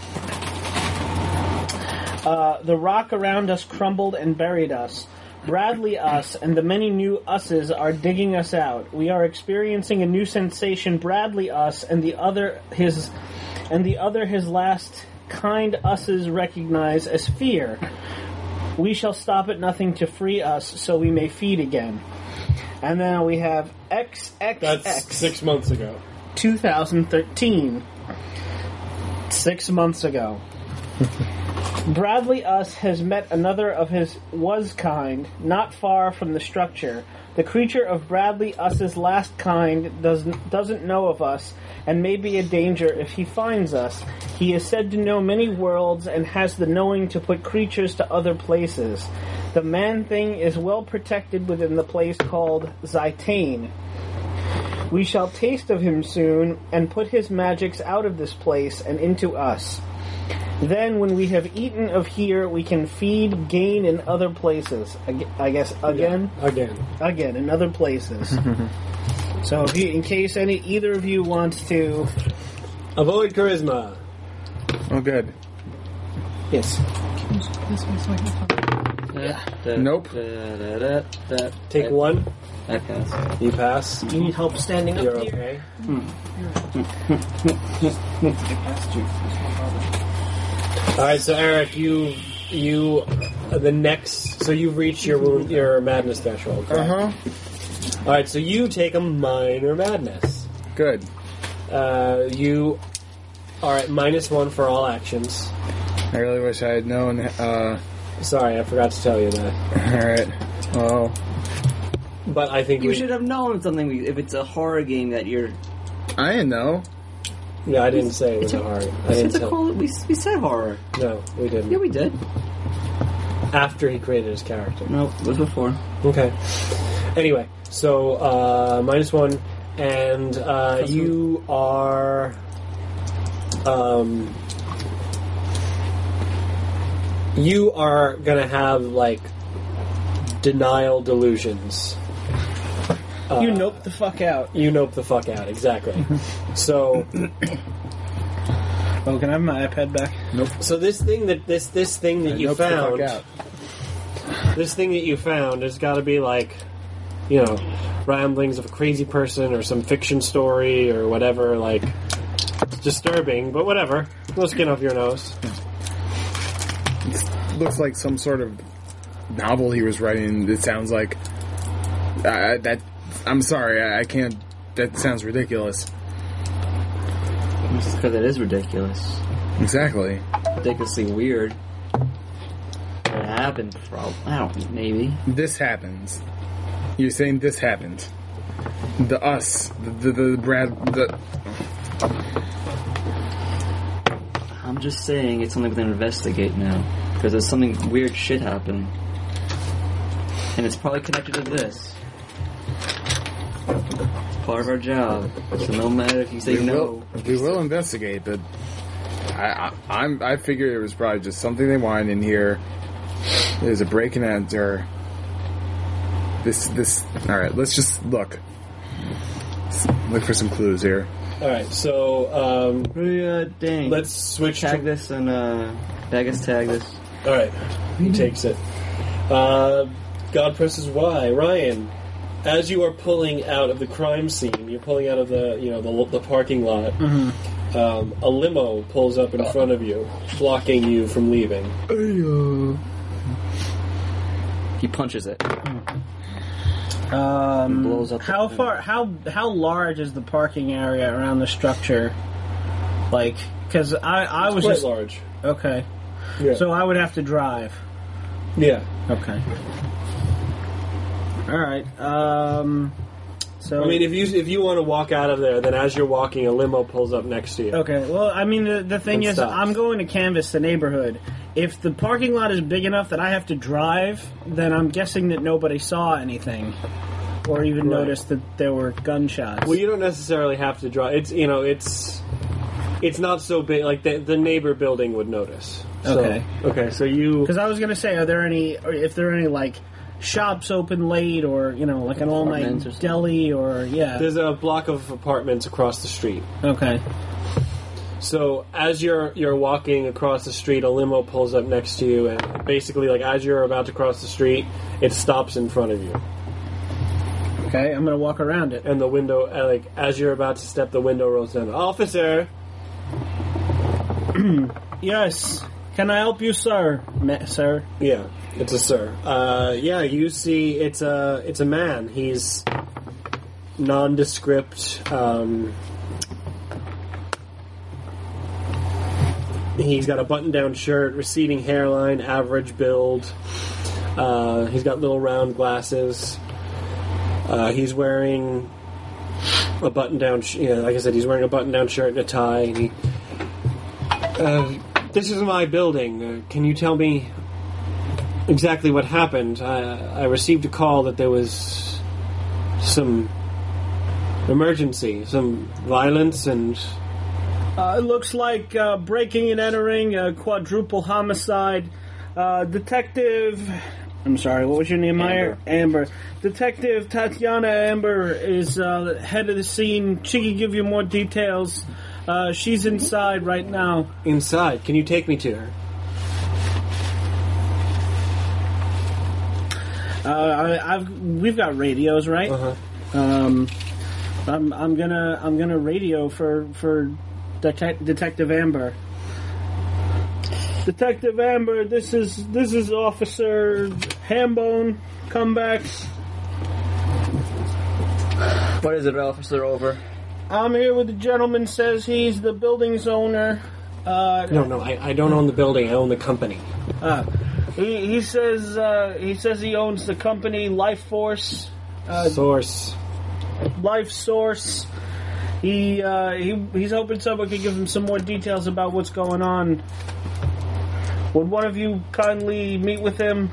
The rock around us crumbled and buried us. Bradley us and the many new us's are digging us out. We are experiencing a new sensation. Bradley us and the other his last kind us's recognize as fear. We shall stop at nothing to free us, so we may feed again. And then we have XXX. That's 6 months ago. 2013. 6 months ago. Bradley Us has met another of his was kind, not far from the structure. The creature of Bradley Us's last kind doesn't know of us, and may be a danger if he finds us. He is said to know many worlds, and has the knowing to put creatures to other places. The man-thing is well protected within the place called Zytane. We shall taste of him soon, and put his magics out of this place and into us. Then, when we have eaten of here, we can feed, gain in other places. I guess, again? Again. Again, in other places. So, if you, in case either of you wants to... Avoid charisma. Oh, good. Yes. Nope. Take one. I pass. You pass. Do you need help standing up You're here? okay. Alright, so Eric, you the next, so you've reached your madness threshold, correct? Uh-huh. Alright, so you take a minor madness. Good. You are at -1 for all actions. I really wish I had known. Sorry, I forgot to tell you that. Alright. Well, But I think You should have known something if it's a horror game that you're... I didn't know. Yeah, I didn't say it was a horror. I didn't tell. We said horror. No, we didn't. Yeah, we did. After he created his character. No, it was before. Okay. Anyway, so -1, and you are gonna have like denial delusions. You nope the fuck out. You nope the fuck out, exactly. So, Oh, can I have my iPad back? so this thing that you Nope the fuck found, out. this thing that you found has got to be like, you know, ramblings of a crazy person or some fiction story or whatever. Like, it's disturbing, but whatever. No skin off your nose. Looks like some sort of novel he was writing. It sounds like that. I'm sorry, I can't. That sounds ridiculous. Because it is ridiculous. Exactly. Ridiculously weird. It happened, probably. I don't know, maybe. This happens. You're saying this happened. The us. The Brad. The. I'm just saying it's something we can investigate now. Because there's something weird shit happening. And it's probably connected to this. Part of our job. So no matter if you say We will investigate, but I figured it was probably just something they wanted in here. There's a break and enter. This. All right, let's just look. Look for some clues here. All right, so dang. let's switch tag to. this and I guess tag this. All right, he takes it. God presses Y. Ryan, as you are pulling out of the crime scene, you're pulling out of the parking lot. Mm-hmm. A limo pulls up in front of you, blocking you from leaving. He punches it. Blows up how the- far? How large is the parking area around the structure? Like, because I was Quite just large. okay. Yeah. So I would have to drive. Yeah. Okay. All right. So I mean, if you want to walk out of there, then as you're walking, a limo pulls up next to you. okay. Well, I mean, the thing And is, stops. I'm going to canvass the neighborhood. If the parking lot is big enough that I have to drive, then I'm guessing that nobody saw anything, or even Right. noticed that there were gunshots. Well, you don't necessarily have to drive. It's not so big. Like the neighbor building would notice. So, Okay. Okay. So you. Because I was going to say, if there are any like shops open late, or like an all night Apartments or something. deli, or yeah. There's a block of apartments across the street. Okay. So as you're walking across the street, a limo pulls up next to you, and basically, like as you're about to cross the street, it stops in front of you, Okay, I'm going to walk around it. and the window, like as you're about to step, the window rolls down. Officer, Yes. Can I help you, sir? Sir? yeah, it's a sir. Yeah, you see, it's a man. He's nondescript. He's got a button-down shirt, receding hairline, average build. He's got little round glasses. He's wearing a button-down. Like I said, he's wearing a button-down shirt and a tie. And he, this is my building. Can you tell me exactly what happened? I received a call that there was some emergency, some violence, and It looks like breaking and entering, a quadruple homicide. Detective... I'm sorry, what was your name, Meyer? Amber. Detective Tatiana Amber is head of the scene. She can give you more details. She's inside right now. inside. Can you take me to her? We've got radios, right? Uh-huh. I'm gonna radio for Detective Amber. Detective Amber, this is Officer Hambone. Come back. What is it, Officer? Over. I'm here with the gentleman. Says he's the building's owner. No, I don't own the building. I own the company. He says he owns the company Life Force. Source. Life Source. He's hoping someone could give him some more details about what's going on. Would one of you kindly meet with him?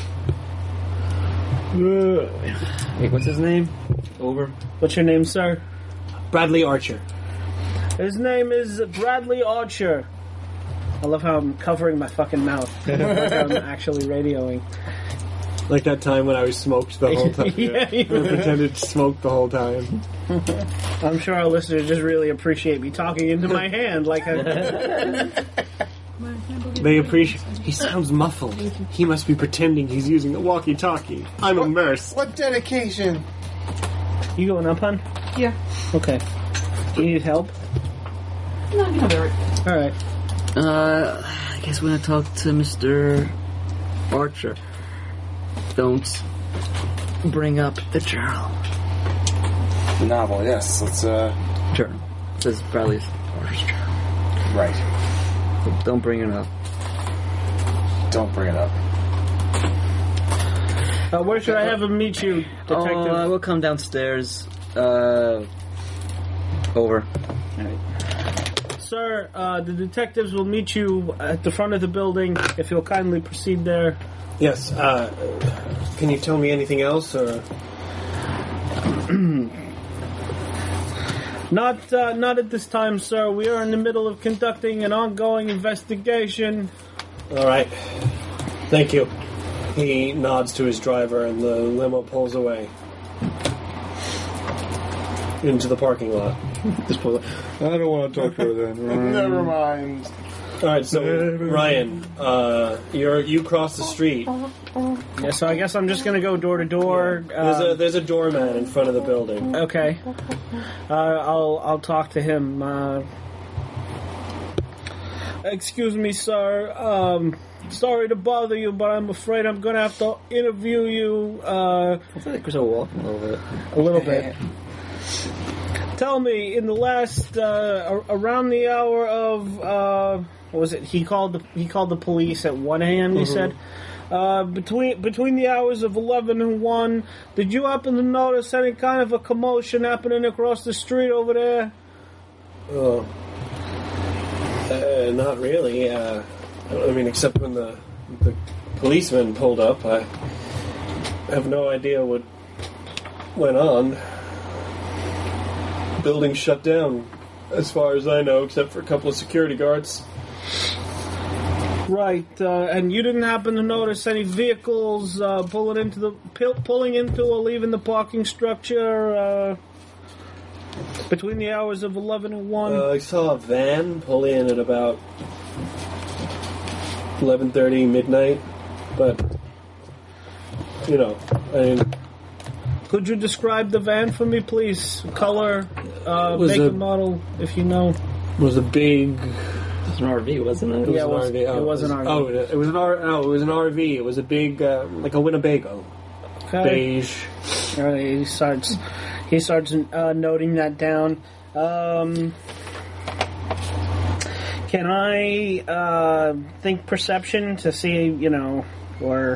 Wait, what's his name? Over. What's your name, sir? Bradley Archer. His name is Bradley Archer. I love how I'm covering my fucking mouth. Like I'm actually radioing. Like that time when I was smoked the whole time. Yeah. I pretended to smoke the whole time. I'm sure our listeners just really appreciate me talking into my hand like a... They appreciate. He sounds muffled. He must be pretending he's using the walkie-talkie. I'm immersed. What dedication? You going up, hon? Yeah. Okay. You need help? No, you have it. Alright. I guess we're gonna talk to Mr. Archer. Don't bring up the journal. The novel, yes. Let's, Journal. It says Bradley Archer's journal. right. Don't bring it up. Don't bring it up. Where should I have him meet you, Detective? We'll come downstairs. Over. Sir, the detectives will meet you at the front of the building if you'll kindly proceed there. Yes. Can you tell me anything else, or Not at this time, sir. We are in the middle of conducting an ongoing investigation. all right? Thank you. He nods to his driver, and the limo pulls away into the parking lot. Just pull it. I don't want to talk to her then. Never mind. All right, so Ryan, you cross the street. Yeah, so I guess I'm just gonna go door to door. There's a doorman in front of the building. Okay. I'll talk to him. Excuse me, sir. Sorry to bother you, but I'm afraid I'm gonna have to interview you. I feel like we're still walking a little bit. A little bit. Tell me, in the last around the hour of what was it? He called the police at 1 a.m. He said. Between the hours of 11 and 1, did you happen to notice any kind of a commotion happening across the street over there? Oh, not really. I mean, except when the policeman pulled up, I have no idea what went on. Building shut down, as far as I know, except for a couple of security guards. Right, and you didn't happen to notice any vehicles pulling into or leaving the parking structure between the hours of 11 and 1? I saw a van pull in at about 11:30 midnight, but I mean, could you describe the van for me, please? Color, make and model, if you know. It was a big. It was an RV, wasn't it? Yeah, it was. RV. It was an RV. Oh, it was an RV. It was a big, like a Winnebago, Okay. beige. All right, he starts noting that down. Can I think perception to see, or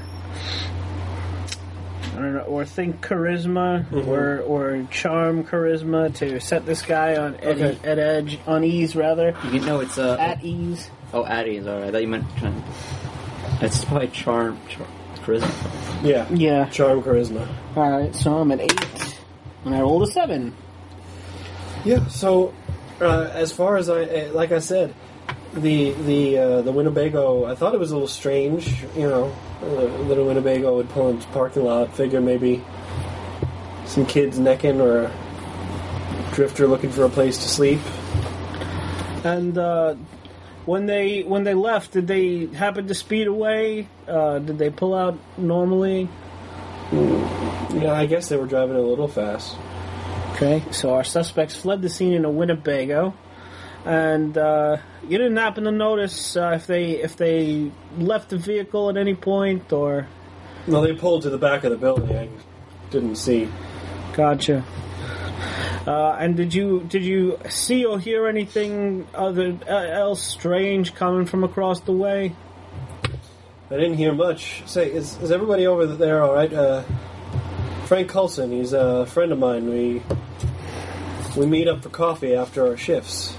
I don't know, or think charisma or charm charisma to set this guy on at edge, on ease rather? It's at ease. Oh, at ease. All right, I thought you meant charm. It's probably charm charisma. Yeah. Charm charisma. All right, so I'm at 8, and I rolled a 7. Yeah. So, as far as like I said, the Winnebago, I thought it was a little strange, that a Winnebago would pull into the parking lot. Figure maybe some kids necking or a drifter looking for a place to sleep. And when they left, did they happen to speed away? Did they pull out normally? Yeah, I guess they were driving a little fast. Okay, so our suspects fled the scene in a Winnebago, and you didn't happen to notice if they left the vehicle at any point, or? No, they pulled to the back of the building. I didn't see. Gotcha. And did you see or hear anything else strange coming from across the way? I didn't hear much. Say, is everybody over there all right? Frank Coulson, he's a friend of mine. We meet up for coffee after our shifts.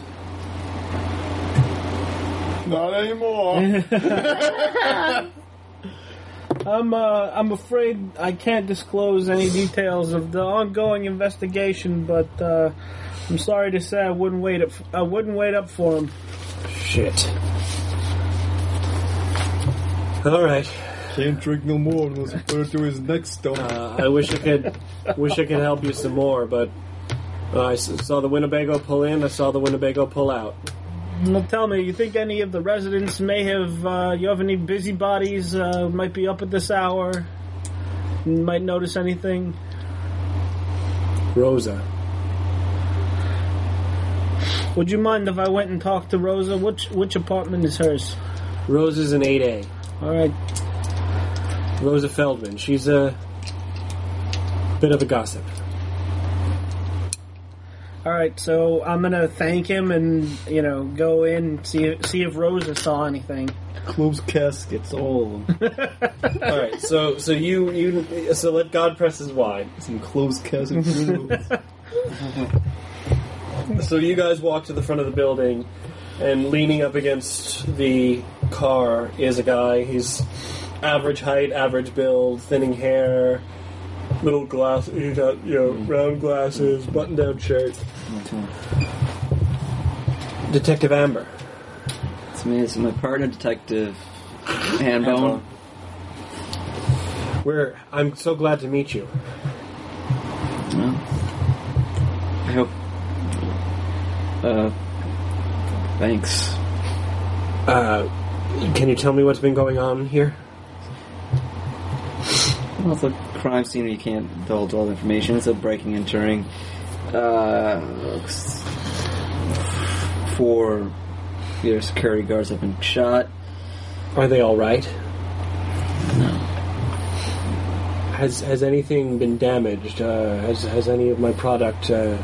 Not anymore. I'm afraid I can't disclose any details of the ongoing investigation, but I'm sorry to say I wouldn't wait up for him. Shit. All right. Can't drink no more unless we put it to his neck stone. I wish I could help you some more, but I saw the Winnebago pull in. I saw the Winnebago pull out. Well, tell me, you think any of the residents may have, you have any busybodies, might be up at this hour, might notice anything? Rosa. Would you mind if I went and talked to Rosa? Which apartment is hers? Rosa's in 8A. All right. Rosa Feldman. She's a bit of a gossip. All right, so I'm gonna thank him and go in and see if Rosa saw anything. Closed caskets, all of them. All right, so let God press his wine. Some closed caskets. So you guys walk to the front of the building, and leaning up against the car is a guy. He's average height, average build, thinning hair, little glass. He's got round glasses, button-down shirt. Detective Amber. It's me. It's my partner, Detective Handbone. I'm so glad to meet you. Well, I hope. Thanks. Can you tell me what's been going on here? Well, it's a crime scene where you can't divulge all the information. It's a breaking and entering. 4 your security guards have been shot. Are they all right? No. Has anything been damaged? Has any of my product? I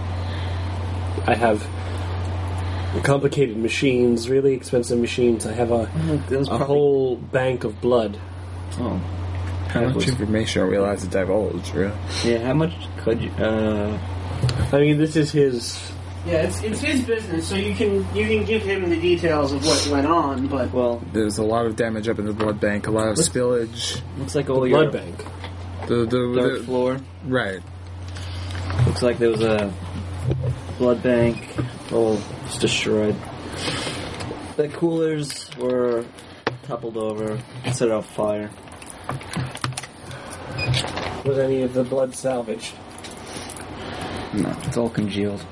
have complicated machines, really expensive machines. I have a whole bank of blood. Oh. How much information are we allowed to divulge, really? Yeah, how much could you... I mean, this is his... Yeah, it's his business, so you can give him the details of what went on, but... Well... There's a lot of damage up in the blood bank, a lot of spillage. Looks like all blood bank. The third floor. Right. Looks like there was a blood bank. All was destroyed. The coolers were toppled over, set off fire. Was any of the blood salvaged? No, it's all congealed.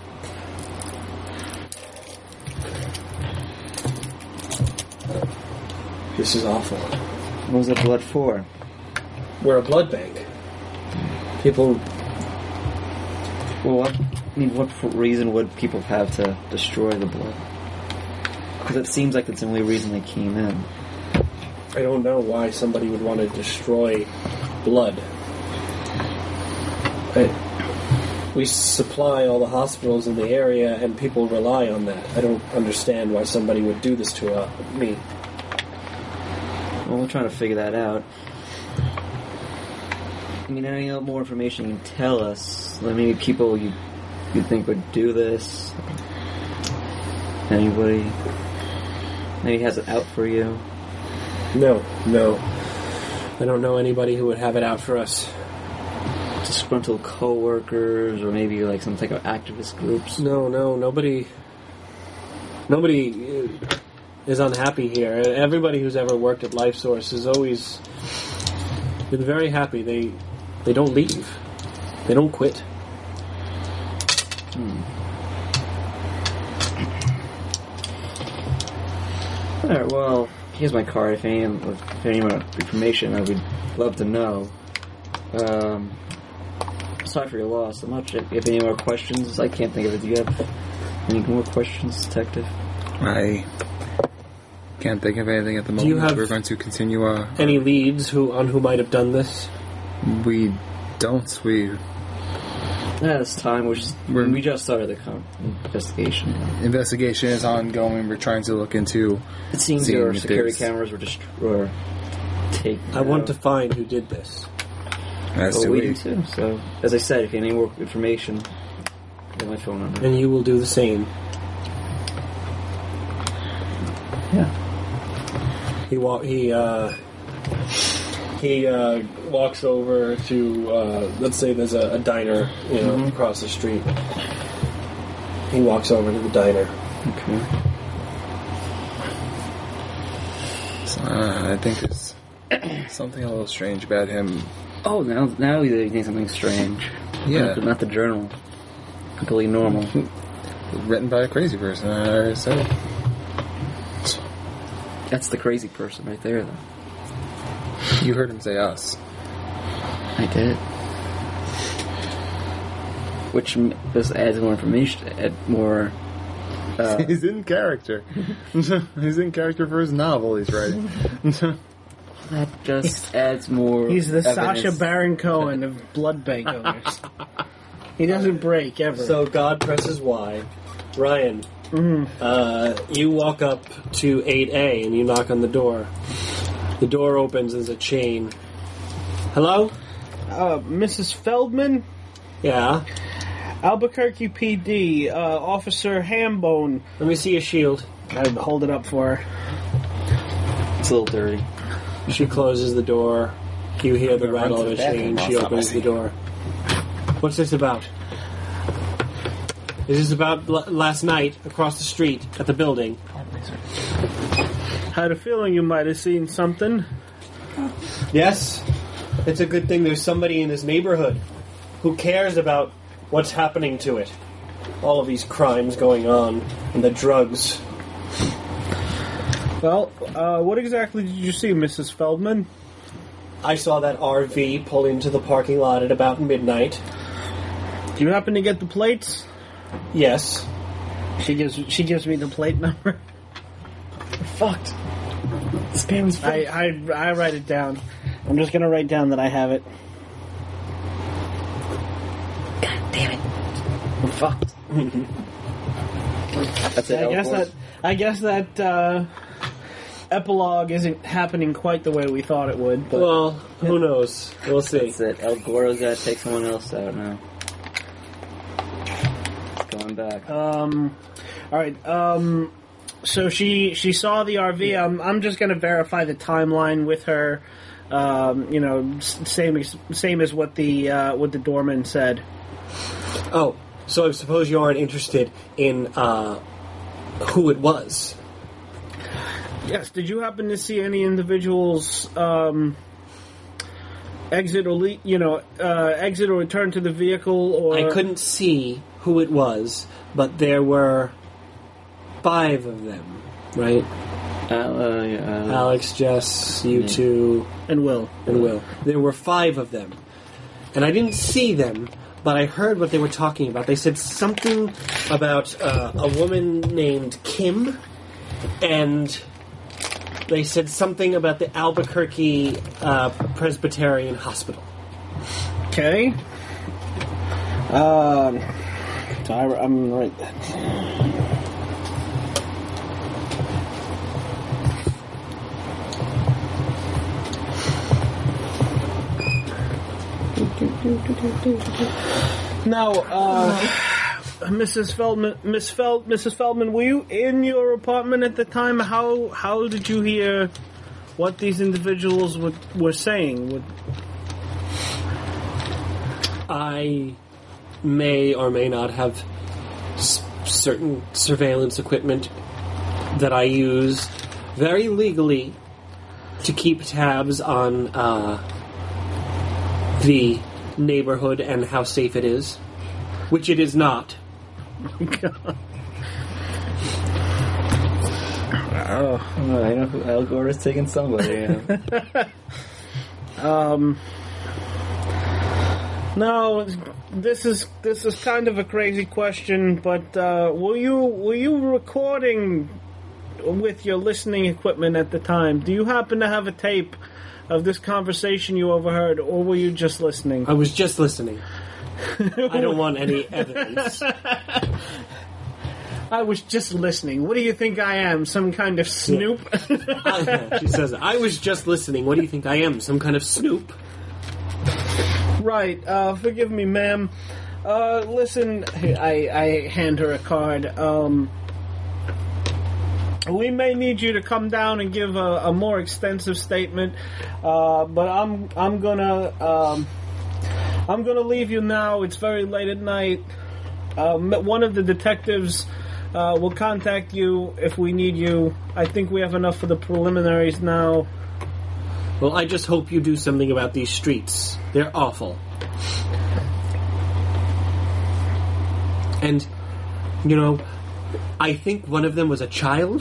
This is awful. What was the blood for? We're a blood bank. People... Well, what reason would people have to destroy the blood? Because it seems like it's the only reason they came in. I don't know why somebody would want to destroy blood. We supply all the hospitals in the area, and people rely on that. I don't understand why somebody would do this to me. Well, we're trying to figure that out. I mean, any more information you can tell us? Maybe people you think would do this? Anybody? Maybe has it out for you? No. I don't know anybody who would have it out for us. Disgruntled co-workers, or maybe like some type of activist groups? No, nobody is unhappy here. Everybody who's ever worked at LifeSource has always been very happy. They don't leave. They don't quit. Alright, well, here's my card. If any more information, I would love to know. Sorry for your loss. I'm not sure if you have any more questions. I can't think of it. Do you have any more questions, Detective? I can't think of anything at the moment. you have We're going to continue. Any leads on who might have done this? We don't. This time we just started the investigation. Investigation is ongoing. We're trying to look into. It seems seeing your if security there's- cameras were taken. I want to find who did this. As to we we. do too. So, as I said, if you have any more information, I have my phone number. And you will do the same. Yeah. He walks over to, let's say there's a diner, across the street. He walks over to the diner. Okay. I think there's something a little strange about him. Oh, now you think something strange. Yeah. Not the journal. Completely normal. Written by a crazy person. I already said it. That's the crazy person right there, though. You heard him say us. I did. Which just adds more information. Add more. He's in character. He's in character for his novel he's writing. That just adds more. He's the evidence. Sacha Baron Cohen of blood bank owners. He doesn't break ever. So God presses Y. Ryan, you walk up to 8A and you knock on the door. The door opens as a chain. Hello? Mrs. Feldman, Yeah. Albuquerque PD, Officer Hambone. Let me see your shield. I hold it up for her. It's a little dirty. She closes the door. You hear the rattle of a chain. She opens the door. What's this about? Is this about last night across the street at the building? Had a feeling you might have seen something. Yes. It's a good thing there's somebody in this neighborhood who cares about what's happening to it. All of these crimes going on and the drugs. Well, what exactly did you see, Mrs. Feldman? I saw that RV pull into the parking lot at about midnight. Do you happen to get the plates? Yes. She gives me the plate number. Fucked. Spam's fucked. I write it down. I'm just gonna write down that I have it. God damn it. I'm fucked. That's it. I guess that epilogue isn't happening quite the way we thought it would. But Well, who knows? We'll see. That's it. El Goro's gotta take someone else out now. Going back. all right. So she saw the RV. I'm just gonna verify the timeline with her. Same as what the doorman said. Oh, so I suppose you aren't interested in who it was. Yes. Did you happen to see any individuals exit or exit or return to the vehicle? Or I couldn't see who it was, but there were 5 of them, right? Alex, Jess, you two, and Will. and Will. There were 5 of them. And I didn't see them, but I heard what they were talking about. They said something about a woman named Kim, and they said something about the Albuquerque Presbyterian Hospital. Okay. So I'm right. Now, Mrs. Feldman, were you in your apartment at the time? How did you hear what these individuals were saying? I may or may not have certain surveillance equipment that I use very legally to keep tabs on the neighborhood and how safe it is, which it is not. Oh, I know who Al Gore is taking somebody. No, this is kind of a crazy question, but were you recording with your listening equipment at the time? Do you happen to have a tape of this conversation you overheard, or were you just listening? I was just listening. I don't want any evidence. I was just listening. What do you think I am? Some kind of snoop? She says, I was just listening. What do you think I am? Some kind of snoop? Right. Forgive me, ma'am. Listen, I hand her a card. We may need you to come down and give a more extensive statement, but I'm gonna leave you now. It's very late at night. One of the detectives will contact you if we need you. I think we have enough for the preliminaries now. Well, I just hope you do something about these streets. They're awful. And, I think one of them was a child.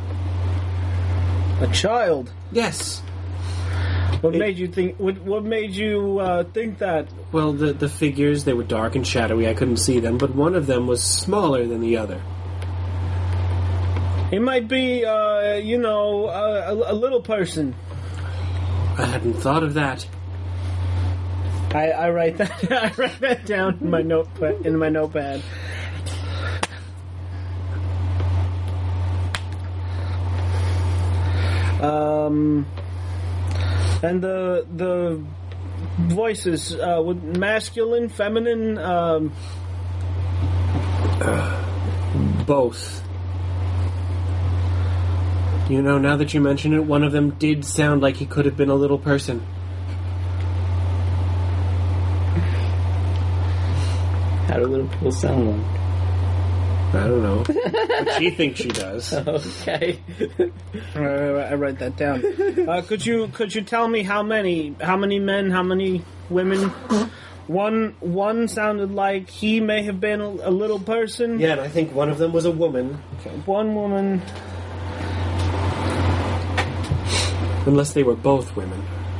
A child? Yes. What made you think? What made you think that? Well, the figures, they were dark and shadowy. I couldn't see them, but one of them was smaller than the other. It might be, a little person. I hadn't thought of that. I write that. I write that down in my notepad. And the voices, with masculine, feminine, both. Now that you mention it, one of them did sound like he could have been a little person. How do little people sound like? I don't know. But she thinks she does. Okay. I write that down. Could you tell me how many men, how many women? One sounded like he may have been a little person. Yeah, and I think one of them was a woman. Okay. One woman. Unless they were both women.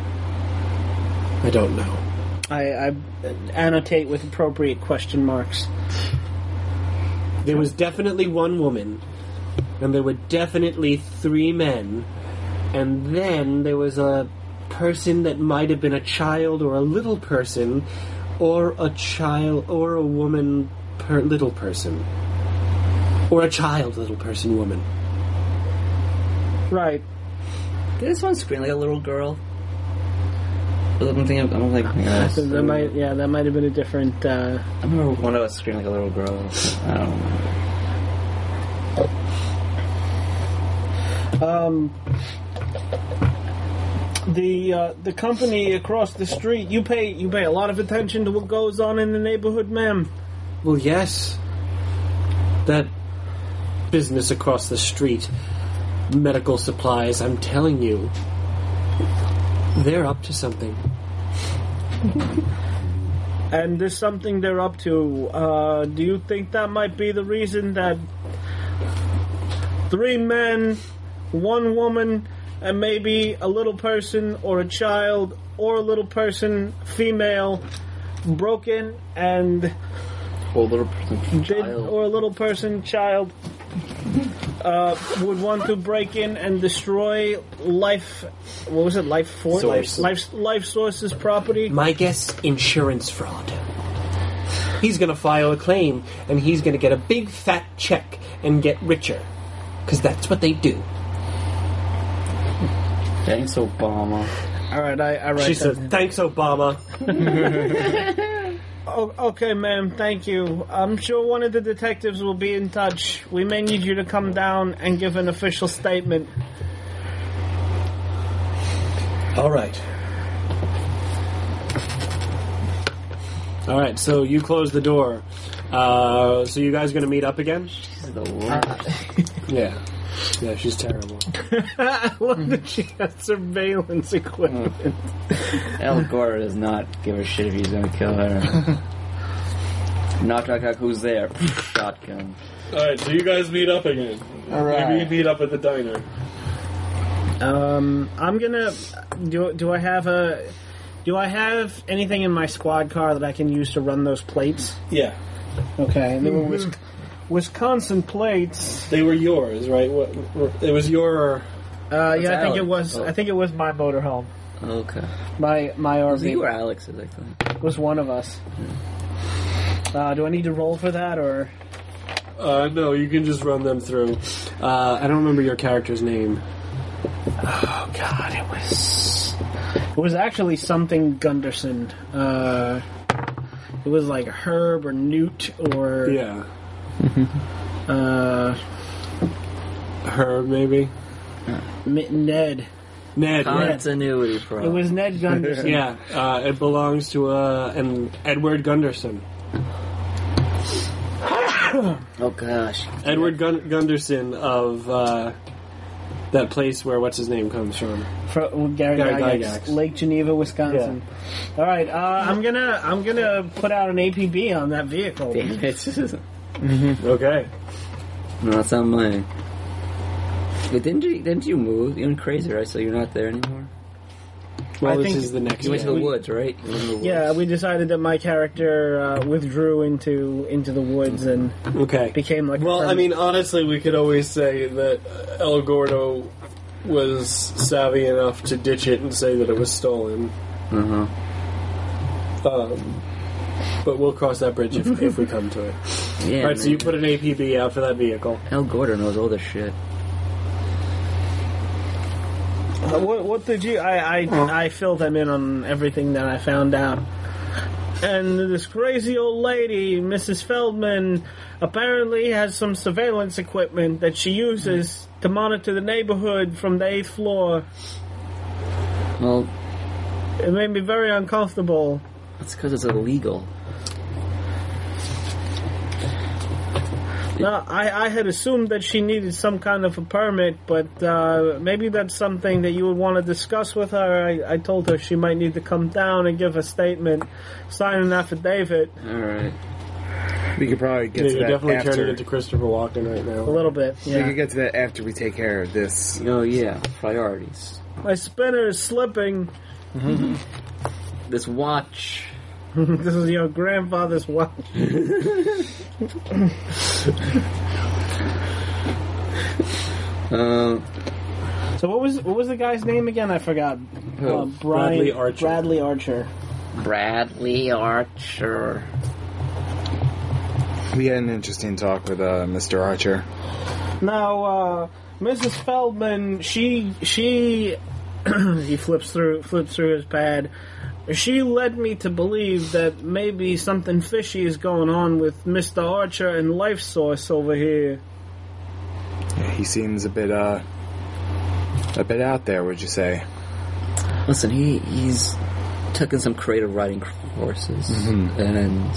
I don't know. I annotate with appropriate question marks. There was definitely one woman, and there were definitely 3 men, and then there was a person that might have been a child or a little person, or a child or a woman little person, or a child little person woman. Right. Did this one scream like a little girl? I don't think. That might have been a different. I remember one of us screamed like a little girl. I don't remember. The company across the street. You pay a lot of attention to what goes on in the neighborhood, ma'am. Well, yes. That business across the street, medical supplies. I'm telling you. They're up to something. And there's something they're up to. Do you think that might be the reason that 3 men, 1 woman, and maybe a little person or a child or a little person, female, broke in and... Or a little person, child. Or a little person, child... would want to break in and destroy Life Source's property? My guess, insurance fraud. He's going to file a claim, and he's going to get a big fat check and get richer. Because that's what they do. Thanks, Obama. All right, I write She that says, down. thanks, Obama. Oh, okay, ma'am, thank you. I'm sure one of the detectives will be in touch. We may need you to come down and give an official statement. All right. All right, so you close the door. So you guys going to meet up again? She's the worst. Yeah. Yeah, she's terrible. I love that she has surveillance equipment. Al Gore does not give a shit if he's gonna kill her. Knock, knock, knock, who's there? Shotgun. Alright, so you guys meet up again. Alright. Maybe you meet up at the diner. I'm gonna... Do I have anything in my squad car that I can use to run those plates? Yeah. Okay, they were Wisconsin plates. They were yours, right? It was your... Yeah, I think Alex. it was. Oh. I think it was my motorhome. Okay. My RV. You or Alex's, I think. Was one of us. Do I need to roll for that, or? No, you can just run them through. I don't remember your character's name. Oh God, it was actually something Gunderson. It was like Herb or Newt or Yeah. Herb, maybe? Ned. Ned, right? Continuity pro. It was Ned Gunderson. Yeah, it belongs to an Edward Gunderson. Oh gosh. Edward Gunderson of that place where what's his name comes from. Gary Gary Gygax, Gygax. Lake Geneva, Wisconsin. All right, I'm gonna put out an APB on that vehicle. Damn it. Okay. No, that's not mine. But didn't you move? You're crazy, right? So you're not there anymore? Well, I this think is the next You went to one. the woods, right? You went to the woods. Yeah, we decided that my character withdrew into the woods and Okay. became like. a Well, I friend. mean, honestly, we could always say that El Gordo was savvy enough to ditch it and say that it was stolen. Uh-huh. But we'll cross that bridge if we come to it. Yeah. All right, so you put an APB out for that vehicle. El Gordo knows all this shit. What did you? I filled them in on everything that I found out. And this crazy old lady, Mrs. Feldman, apparently has some surveillance equipment that she uses to monitor the neighborhood from the 8th floor. Well, It made me very uncomfortable. that's because it's illegal. No, I had assumed that she needed some kind of a permit, but maybe that's something that you would want to discuss with her. I told her she might need to come down and give a statement, sign an affidavit. Alright. We could probably get Yeah, to you're that definitely after. turning into Christopher Walken right A now. little bit, We yeah. could get to that after we take care of this. Oh, yeah. Priorities. My spinner is slipping. This watch. This is your grandfather's watch. So what was the guy's name again? I forgot. Who? Bradley Archer. Bradley Archer. Bradley Archer. We had an interesting talk with Mr. Archer. Now, Mrs. Feldman, she he flips through his pad. She led me to believe that maybe something fishy is going on with Mr. Archer and Life Source over here. He seems a bit out there, would you say? Listen, he's taken some creative writing courses, and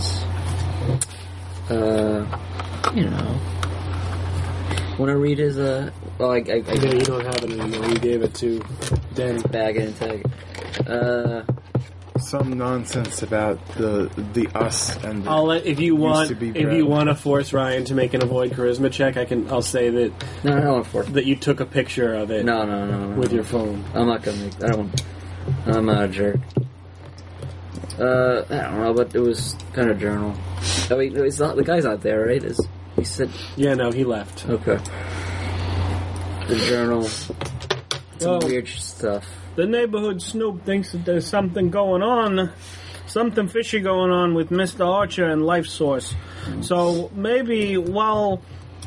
you know, want to read his well, I Yeah, you don't have it anymore. You gave it to Danny. bag it and tag it. Some nonsense about the us and the, I'll let if you want to be if bro. you want to force Ryan to make an avoid charisma check. I'll say that No, for that you took a picture of it no. with your phone. I'm not gonna make. I don't. I'm not a jerk. I don't know, but it was kind of journal. I mean, it's not the guy's not there, right? He said Yeah, no, he left. okay. The journal. Some Well, weird stuff. the neighborhood snoop thinks that there's something going on. something fishy going on with Mr. Archer and Life Source. So maybe while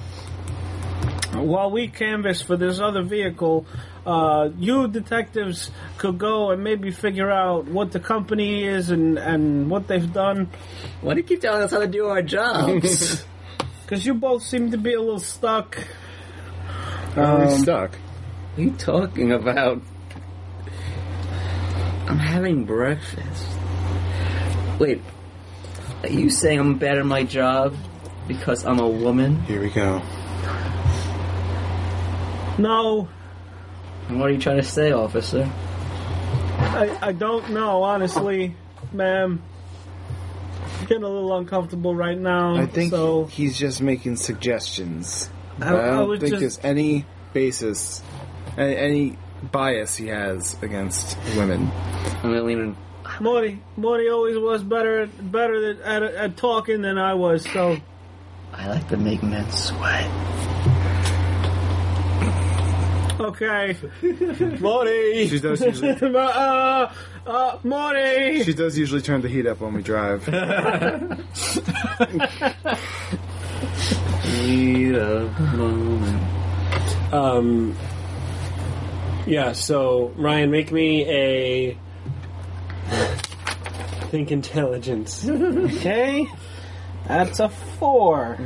we canvass for this other vehicle, you detectives could go and maybe figure out what the company is and what they've done. Why do you keep telling us how to do our jobs? Because you both seem to be a little stuck. I'm stuck. What are you talking about? I'm having breakfast. Wait, are you saying I'm bad at my job because I'm a woman? Here we go. No, And what are you trying to say, officer? I don't know, honestly, ma'am. I'm getting a little uncomfortable right now. I think so. he's just making suggestions. I I don't was think just- there's any basis, any bias he has against women. I'm gonna lean in. Morty always was better at talking than I was. So I like to make men sweat. okay, Morty! She does usually. Morty. She does usually turn the heat up when we drive. Need a moment. Yeah, so, Ryan, make me a... Think intelligence. Okay, that's a 4.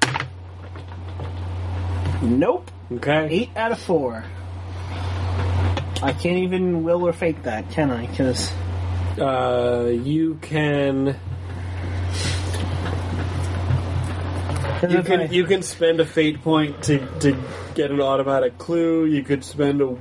Nope. Okay? 8 out of 4. I can't even will or fake that, can I? Because You can... You can spend a fate point to get an automatic clue. You could spend a...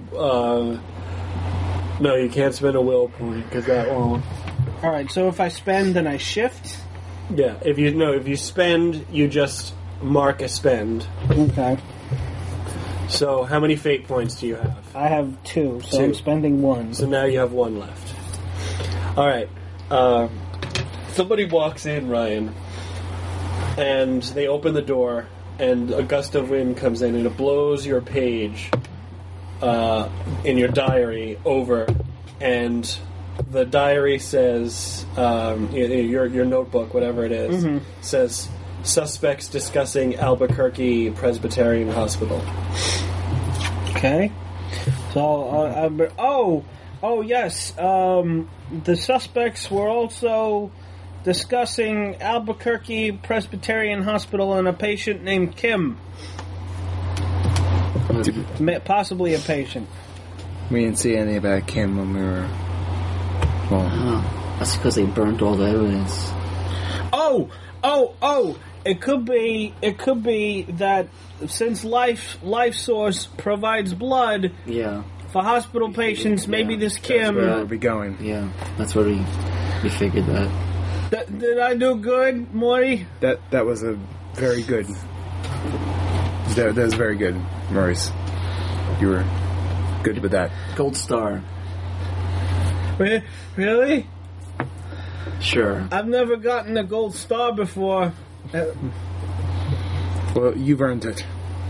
no, you can't spend a will point, because that won't... Alright, so if I spend, then I shift? Yeah, if you spend, you just mark a spend. Okay. So, how many fate points do you have? I have 2, so 2. I'm spending 1. So now you have 1 left. Alright. Somebody walks in, Ryan, and they open the door, and a gust of wind comes in, and it blows your page in your diary over, and the diary says, your notebook, whatever it is, says, suspects discussing Albuquerque Presbyterian Hospital. Okay. So, yes. The suspects were also discussing Albuquerque Presbyterian Hospital and a patient named Kim. Possibly a patient. We didn't see any about Kim when we were. Well, Oh, that's because they burnt all the evidence. Oh! It could be that since Life Source provides blood Yeah, for hospital patients, maybe this Kim. where we'll be going. yeah, that's where we figured that. Did I do good, Morty? That was a very good. That was very good, Maurice. You were good with that. Gold star. Really? Sure. I've never gotten a gold star before. Well, you've earned it.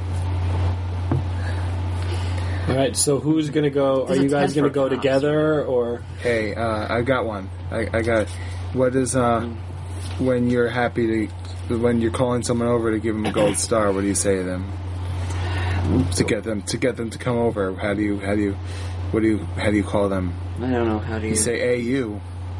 Alright, so who's gonna go? Are There's a you guys test gonna for go cops. together, or... Hey, I got one. I got. What is when you're happy to when you're calling someone over to give them a gold star? What do you say to them? To get them to come over. How do you call them? I don't know. How do you You say AU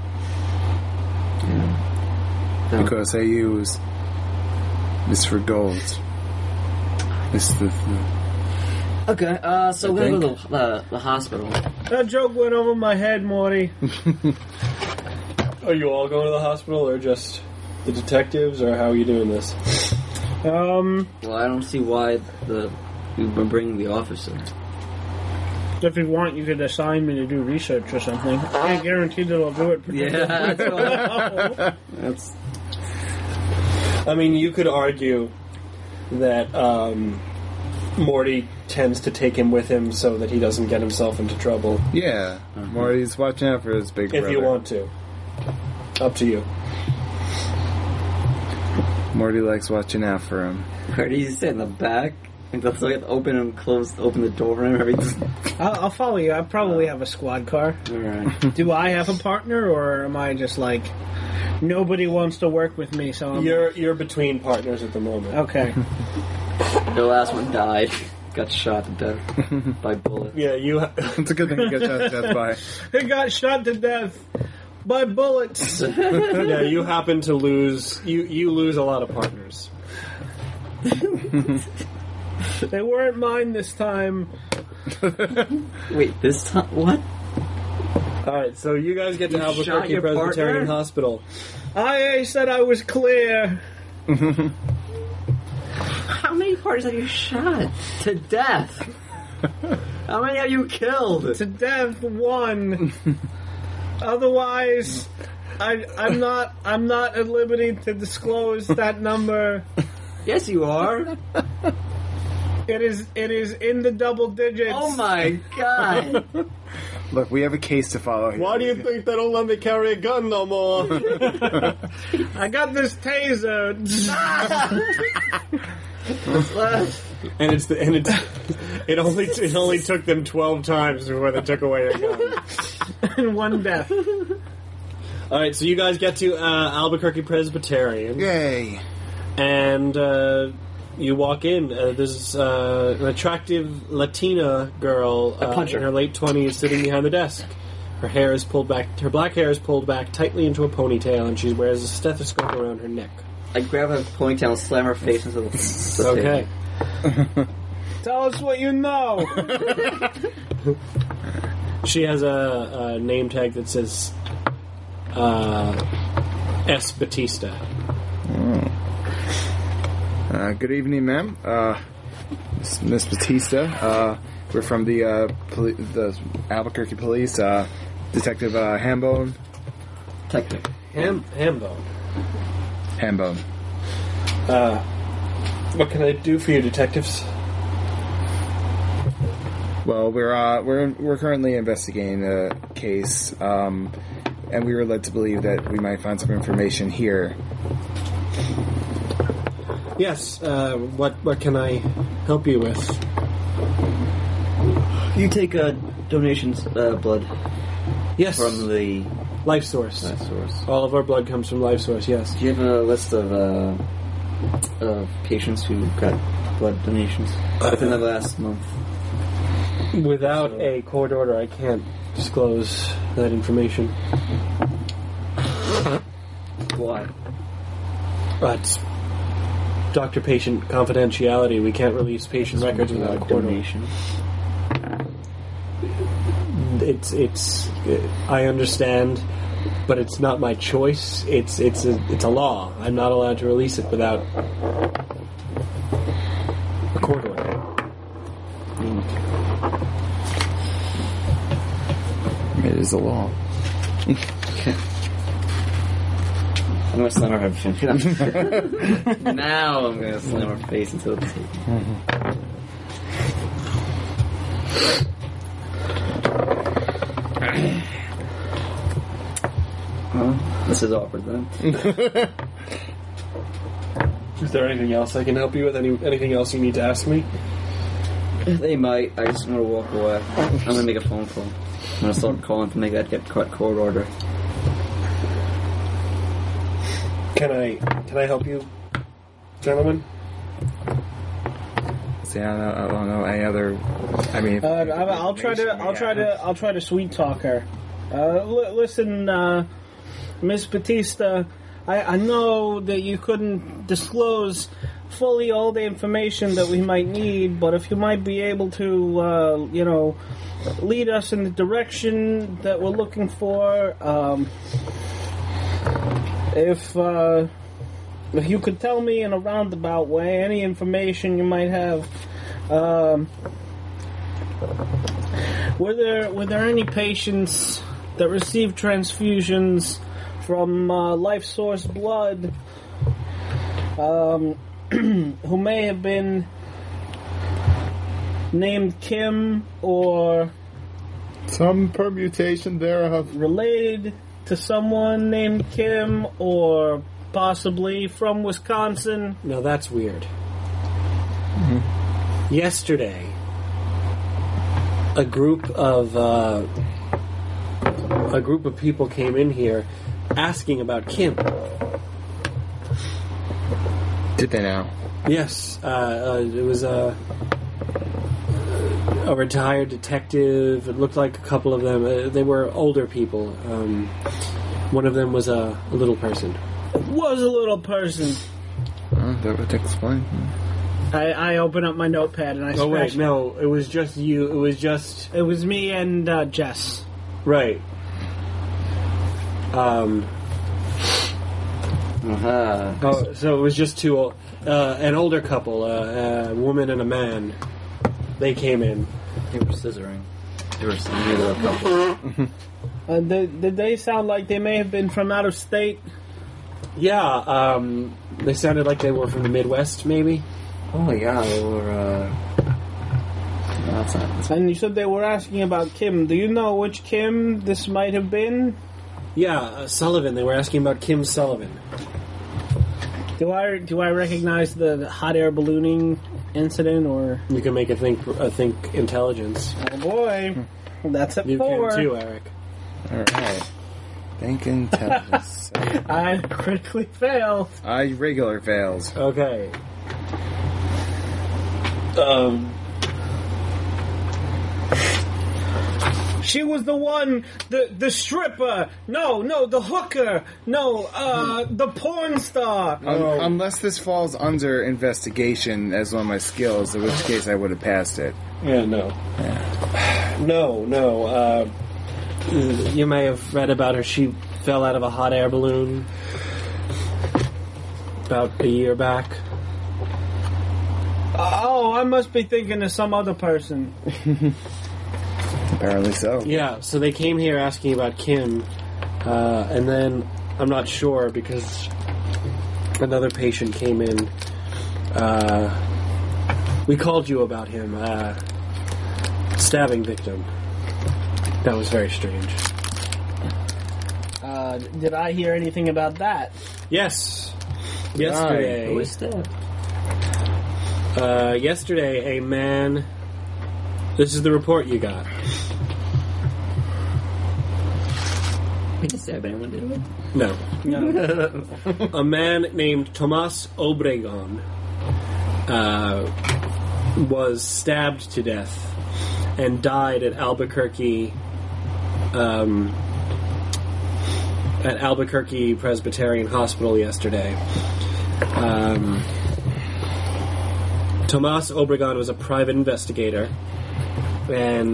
No. because AU is for gold. It's the Okay, so we're gonna go to the hospital. That joke went over my head, Morty. Are you all going to the hospital, or just the detectives, or how are you doing this? Well, I don't see why we've been bringing the officer. If you want, you could assign me to do research or something. I can't guarantee that I'll do it. Yeah, that's I mean, you could argue that Morty tends to take him with him so that he doesn't get himself into trouble. yeah. Morty's watching out for his big If brother. you want to. Up to you. Morty likes watching out for him. Where do you sit in the back? Like, that's like open and close, open the door and everything. I'll follow you. I probably have a squad car. Alright. Do I have a partner, or am I just like nobody wants to work with me? So I'm You're between partners at the moment. okay. The last one died. Got shot to death by bullet. Yeah, you. It's a good thing you get shot to death by. He got shot to death by bullets. Yeah, you happen to lose. You lose a lot of partners. They weren't mine this time. Wait, this time? What? All right, so you guys get to You shot Albuquerque your Presbyterian partner? Hospital. I said I was clear. How many parties have you shot? To death. How many have you killed? To death, one. Otherwise, I'm not at liberty to disclose that number. Yes, you are. It is in the double digits. Oh my god. Look, we have a case to follow here. Why do you think they don't let me carry a gun no more? I got this taser. And it only took them 12 times before they took away a gun. And one death. All right, so you guys get to Albuquerque Presbyterian, Yay. and you walk in. There's an attractive Latina girl in her late 20s sitting behind the desk. Her hair is pulled back. Her black hair is pulled back tightly into a ponytail, and she wears a stethoscope around her neck. I grab her ponytail and slam her face into the Okay. Tell us what you know. She has a name tag that says S. Batista. Good evening, ma'am. Miss Batista. We're from the Albuquerque Police. Detective Hambone. Detective. Hambone. Hambone. What can I do for you, detectives? Well, we're currently investigating a case, and we were led to believe that we might find some information here. Yes. What can I help you with? You take donations, blood Yes. from the Life Source. source. All of our blood comes from Life Source. Yes. Do you have a list of patients who got blood donations within the last month? Without a court order, I can't disclose that information. Why? It's doctor-patient confidentiality. We can't release patient records without a court order. donation. It's. I understand, but it's not my choice. It's a law. I'm not allowed to release it without a court order. It is a law. I'm gonna slam her face. Now I'm gonna slam her face into the table. Well, this is awkward then. Is there anything else I can help you with? Anything else you need to ask me? They might. I just want to walk away. I'm gonna make a phone call. I'm gonna start calling to make that get court order. Can I help you, gentlemen? See, I don't know any other. I mean, I'll try to sweet talk her. Listen, Miss Batista, I know that you couldn't disclose fully all the information that we might need, but if you might be able to, lead us in the direction that we're looking for, if you could tell me in a roundabout way any information you might have. Were there any patients that received transfusions from Life Source blood who may have been named Kim or some permutation thereof related to someone named Kim or possibly from Wisconsin? Now that's weird. Yesterday, a group of people came in here asking about Kim. Did they now? Yes, it was a retired detective. It looked like a couple of them. They were older people. One of them was a little person. Was a little person. That would explain. I open up my notepad and I Oh scratch. wait, no, it was just you. It was just It was me and Jess. right. Oh, so it was just two, an older couple, a woman and a man. They came in. They were scissoring. They were neither a couple. Did they sound like they may have been from out of state? Yeah, they sounded like they were from the Midwest, maybe. Oh yeah, they were. No, that's not. And you said they were asking about Kim. Do you know which Kim this might have been? Yeah, Sullivan. They were asking about Kim Sullivan. Do I recognize the hot air ballooning incident or? You can make a think intelligence. Oh boy, that's at You 4. can too, Eric. Alright. Think intelligence. I critically failed. I regular fails. Okay. She was the one, the stripper. No, the hooker. No, the porn star. Unless this falls under investigation as one of my skills, in which case I would have passed it. Yeah, no. No. You may have read about her. She fell out of a hot air balloon about a year back. Oh, I must be thinking of some other person. Apparently so. Yeah, so they came here asking about Kim, and then I'm not sure because another patient came in. We called you about him, stabbing victim. That was very strange. Did I hear anything about that? Yes, yesterday. Who was stabbed? Yesterday, a man. This is the report you got. We didn't stab anyone, did we? No. No. A man named Tomas Obregon was stabbed to death and died at Albuquerque Presbyterian Hospital yesterday. Tomas Obregon was a private investigator, and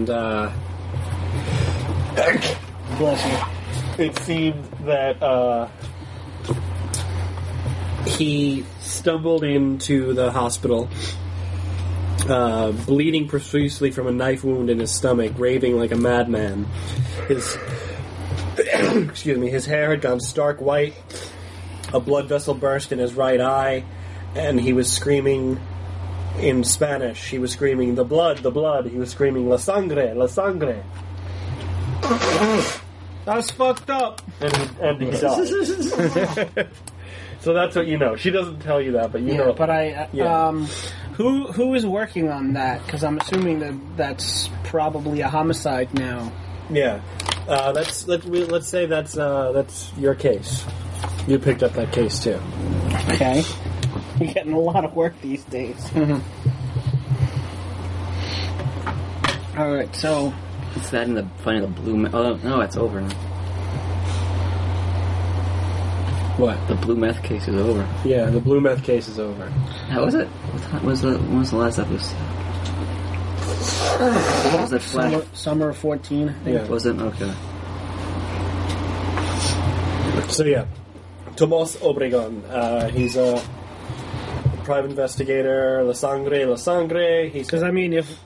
Bless you. it seemed that he stumbled into the hospital, bleeding profusely from a knife wound in his stomach, raving like a madman. His his hair had gone stark white, a blood vessel burst in his right eye, and he was screaming in Spanish. He was screaming, "The blood, the blood." He was screaming, "La sangre, la sangre." That's fucked up. And he died. So that's what you know. She doesn't tell you that, but you know. But I who is working on that? Because I'm assuming that's probably a homicide now. Yeah. Let's say that's your case. You picked up that case too. Okay. You're getting a lot of work these days. All right, so It's that in the finding the blue. Oh no, it's over now. What? The blue meth case is over. Yeah, the blue meth case is over. How was it? When was the last episode? Was it Flash? summer of 14. I think. Yeah. Was it? Okay. So yeah, Tomas Obregon. He's a private investigator. La sangre, la sangre. He's Because I mean, if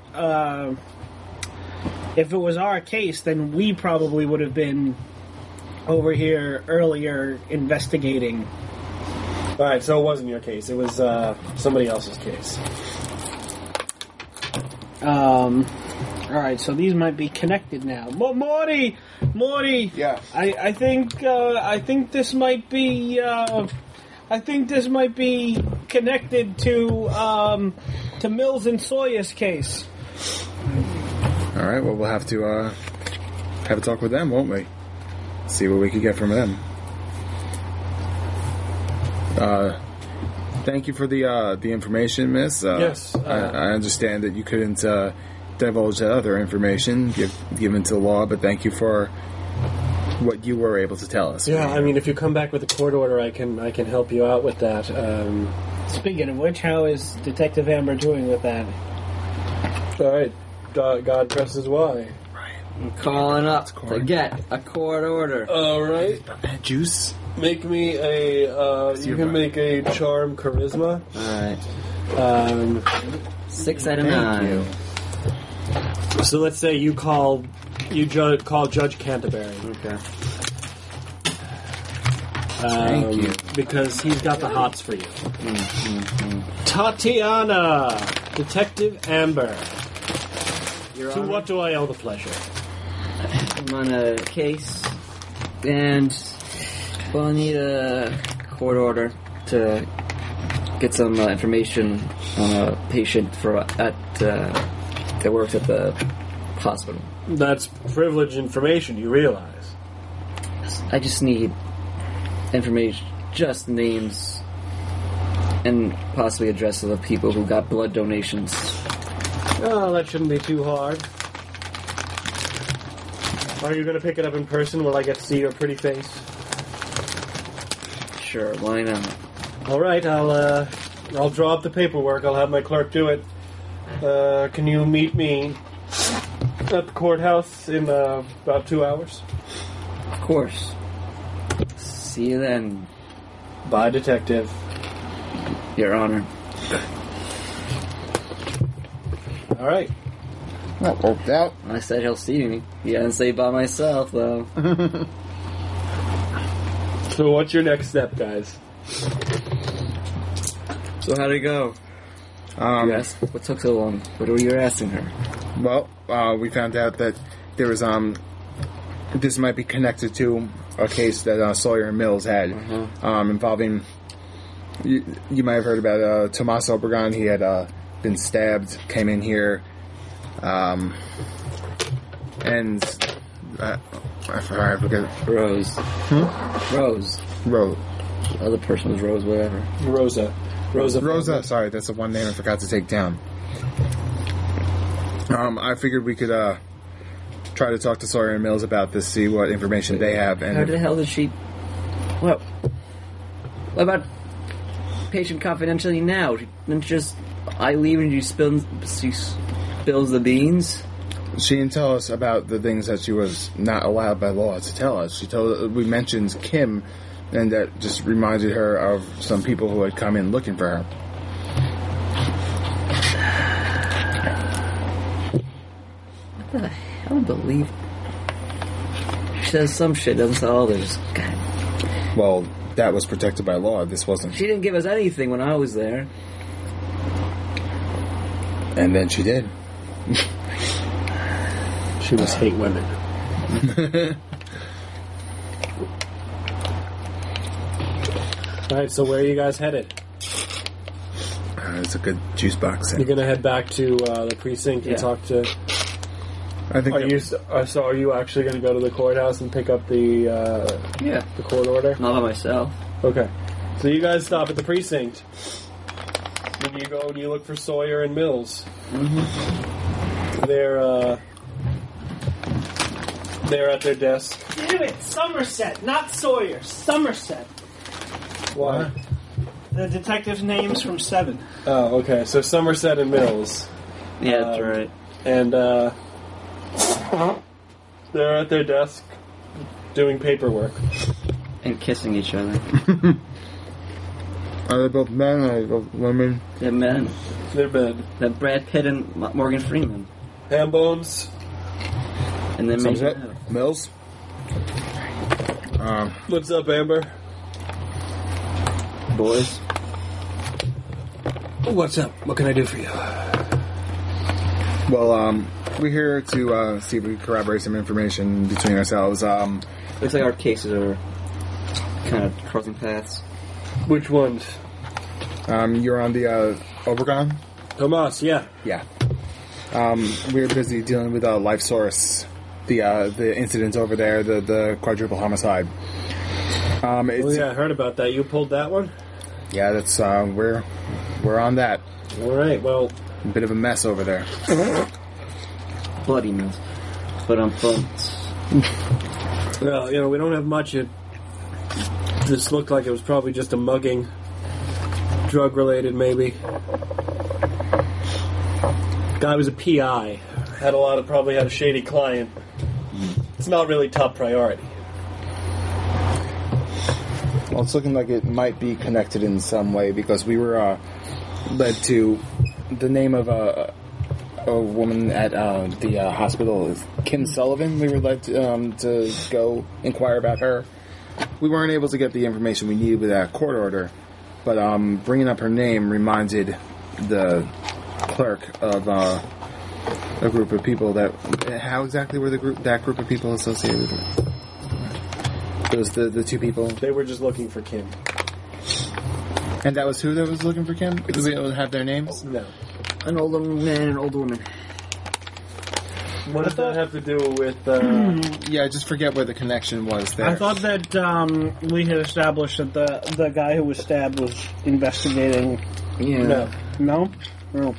it was our case, then we probably would have been over here earlier investigating. all right. So it wasn't your case. It was somebody else's case. All right, so these might be connected now. Morty. Yeah. I think this might be. I think this might be connected to Mills and Sawyer's case. All right. Well, we'll have to have a talk with them, won't we? See what we can get from them. Thank you for the information, Miss. Yes. I understand that you couldn't divulge that other information given to the law, but thank you for what you were able to tell us. Yeah, I mean, if you come back with a court order, I can help you out with that. Speaking of which, how is Detective Amber doing with that? All right. God presses Y. I'm calling up to get a court order. All right. Juice. Make me a. You can make a charm charisma. Alright. 6 out of 9. So let's say you call Judge Canterbury. Okay. Thank you. Because he's got the hots for you. Tatiana, Detective Amber. Your To Honor, what do I owe the pleasure? I'm on a case, and I need a court order to get some information on a patient that works at the hospital. That's privileged information, you realize. I just need information, just names, and possibly addresses of people who got blood donations. Oh, that shouldn't be too hard. Are you going to pick it up in person? Will I get to see your pretty face? Sure, why not? All right, I'll draw up the paperwork. I'll have my clerk do it. Can you meet me at the courthouse in about 2 hours? Of course. See you then, Bye, Detective. Your Honor. All right. That worked out. I said he'll see me. He didn't say by myself, though. So what's your next step, guys? So how'd it go? Yes. What took so long? What were you asking her? Well, we found out that there was this might be connected to a case that Sawyer and Mills had involving. You might have heard about Tommaso Obregon. He had been stabbed, came in here, and I forget. Rose. Rose. Rose. The other person was Rose, whatever. Rosa. Sorry, that's the one name I forgot to take down. I figured we could try to talk to Sawyer and Mills about this, see what information they have. And How the hell did she... What about patient confidentiality now? Didn't just... I leave and she spills the beans? She didn't tell us about the things that she was not allowed by law to tell us. We mentioned Kim, and that just reminded her of some people who had come in looking for her. What the hell? I don't believe... She says some shit, doesn't say others. God. Well, that was protected by law. This wasn't. She didn't give us anything when I was there. And then she did. She must hate women. Alright, so where are you guys headed? It's a good juice box. You're going to head back to the precinct and talk to... I think. Are you actually going to go to the courthouse and pick up the the court order? Not by myself. Okay. So you guys stop at the precinct. And you go and you look for Sawyer and Mills. Mm-hmm. They're at their desk. Damn it, Somerset, not Sawyer. Somerset. Why? The detective's name's from 7. Oh, okay. So Somerset and Mills. Yeah, that's right. And they're at their desk doing paperwork. And kissing each other. Are they both men or are they both women? They're men. They're men. They're Brad Pitt and Morgan Freeman. Ham bones. And then maybe Somerset? Mills? What's up, Amber? boys. What's up? What can I do for you? Well, we're here to see if we can corroborate some information between ourselves. Looks like our cases are kind of crossing paths. Which ones? You're on the Obregon? Tomas, yeah. Yeah. We're busy dealing with Life Source, the incident over there, the quadruple homicide. Oh yeah, I heard about that. You pulled that one? Yeah, that's we're on that. All right. Well, A bit of a mess over there. Bloody mess. But I'm fun. well, we don't have much. This looked like it was probably just a mugging, drug related maybe. Guy was a PI. Probably had a shady client. It's not really top priority. Well, it's looking like it might be connected in some way because we were led to the name of a woman at the hospital is Kim Sullivan. We were led to go inquire about her. We weren't able to get the information we needed with that court order, but bringing up her name reminded the clerk of a group of people that... How exactly were that group of people associated with her? Those the two people? They were just looking for Kim. And that was who that was looking for Kim? Because we don't have their names? No. An older man and an older woman. What does that have to do with... Yeah, I just forget where the connection was there. I thought that we had established that the guy who was stabbed was investigating. Yeah. No. No?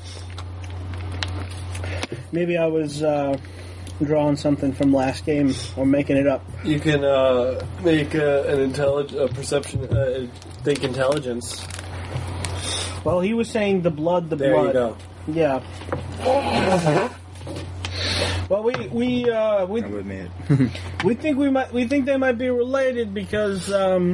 Maybe I was drawing something from last game or making it up. You can make an perception, think intelligence. Well, he was saying the blood, There blood. you go. Yeah. Well, we I would have made it. we think they might be related because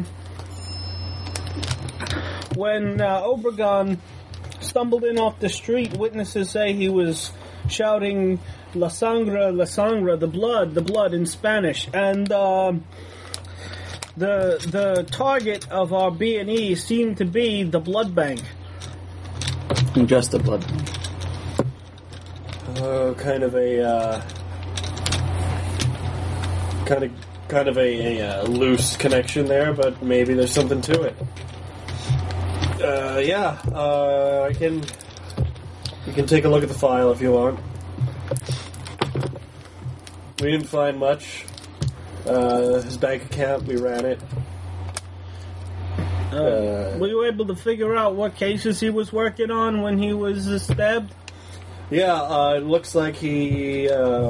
when Obregon stumbled in off the street, witnesses say he was shouting "La sangre," the blood in Spanish, and the target of our B&E seemed to be the blood bank. Just the blood. Kind of a loose connection there, but maybe there's something to it. You can take a look at the file if you want. We didn't find much. His bank account, we ran it. Were you able to figure out what cases he was working on when he was stabbed? Yeah, it looks like he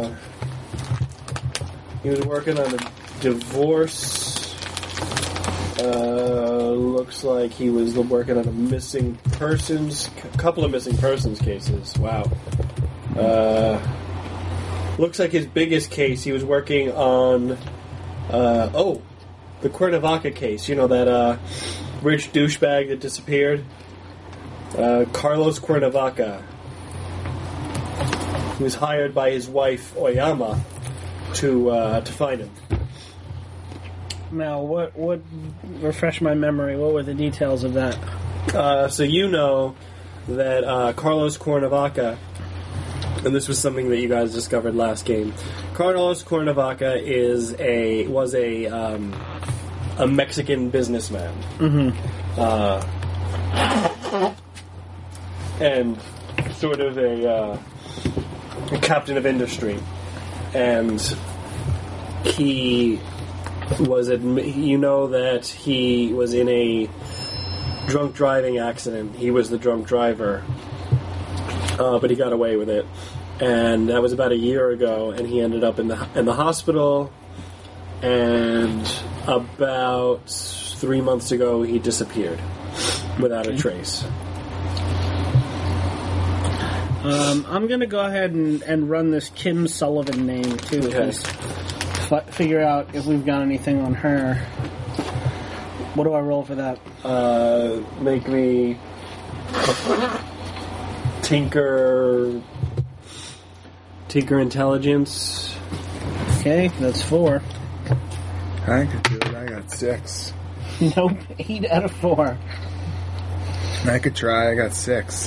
was working on a divorce. Looks like he was working on a couple of missing persons cases. Wow. Looks like his biggest case, he was working on, the Cuernavaca case. You know, that rich douchebag that disappeared? Carlos Cuernavaca. He was hired by his wife, Oyama, to find him. Now, what refresh my memory, what were the details of that? So you know that Carlos Cuernavaca, and this was something that you guys discovered last game. Carlos Cuernavaca was a Mexican businessman, and sort of a captain of industry, and he was that he was in a drunk driving accident. He was the drunk driver, but he got away with it, and that was about a year ago. And he ended up in the hospital, and about 3 months ago he disappeared without a trace. I'm going to go ahead and run this Kim Sullivan name too. Okay. Figure out if we've got anything on her. What do I roll for that? Make me Tinker intelligence. Okay, that's 4. I could do it. I got 6. Nope, 8 out of 4. I could try. I got 6.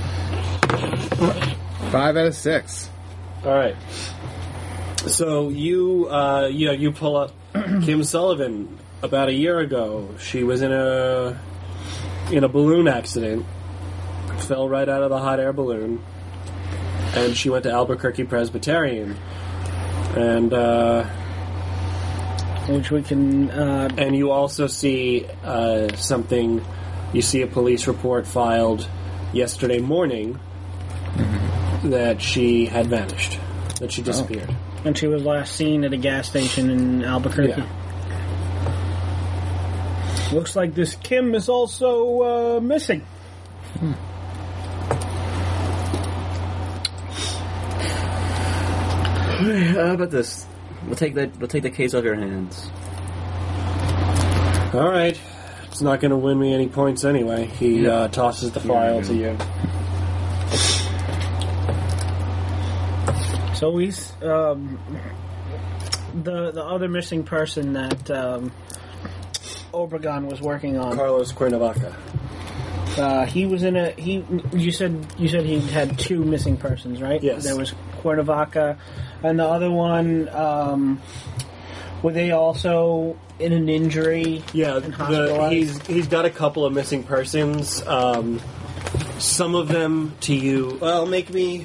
5 out of 6. All right. So you pull up Kim Sullivan. About a year ago, she was in a in a balloon accident, fell right out of the hot air balloon, and she went to Albuquerque Presbyterian. And which we can. and you also see something. You see a police report filed yesterday morning that she had vanished, that she disappeared. And she was last seen at a gas station in Albuquerque. Yeah. Looks like this Kim is also missing. How about this? We'll take the case off your hands. All right. It's not going to win me any points anyway. He tosses the file to you. So he's the other missing person that Obregon was working on. Carlos Cuernavaca. He was in a You said he had two missing persons, right? Yes. There was Cuernavaca, and the other one. Were they also in an injury? Yeah, and hospitalized? he's got a couple of missing persons. Some of them to you. Well, make me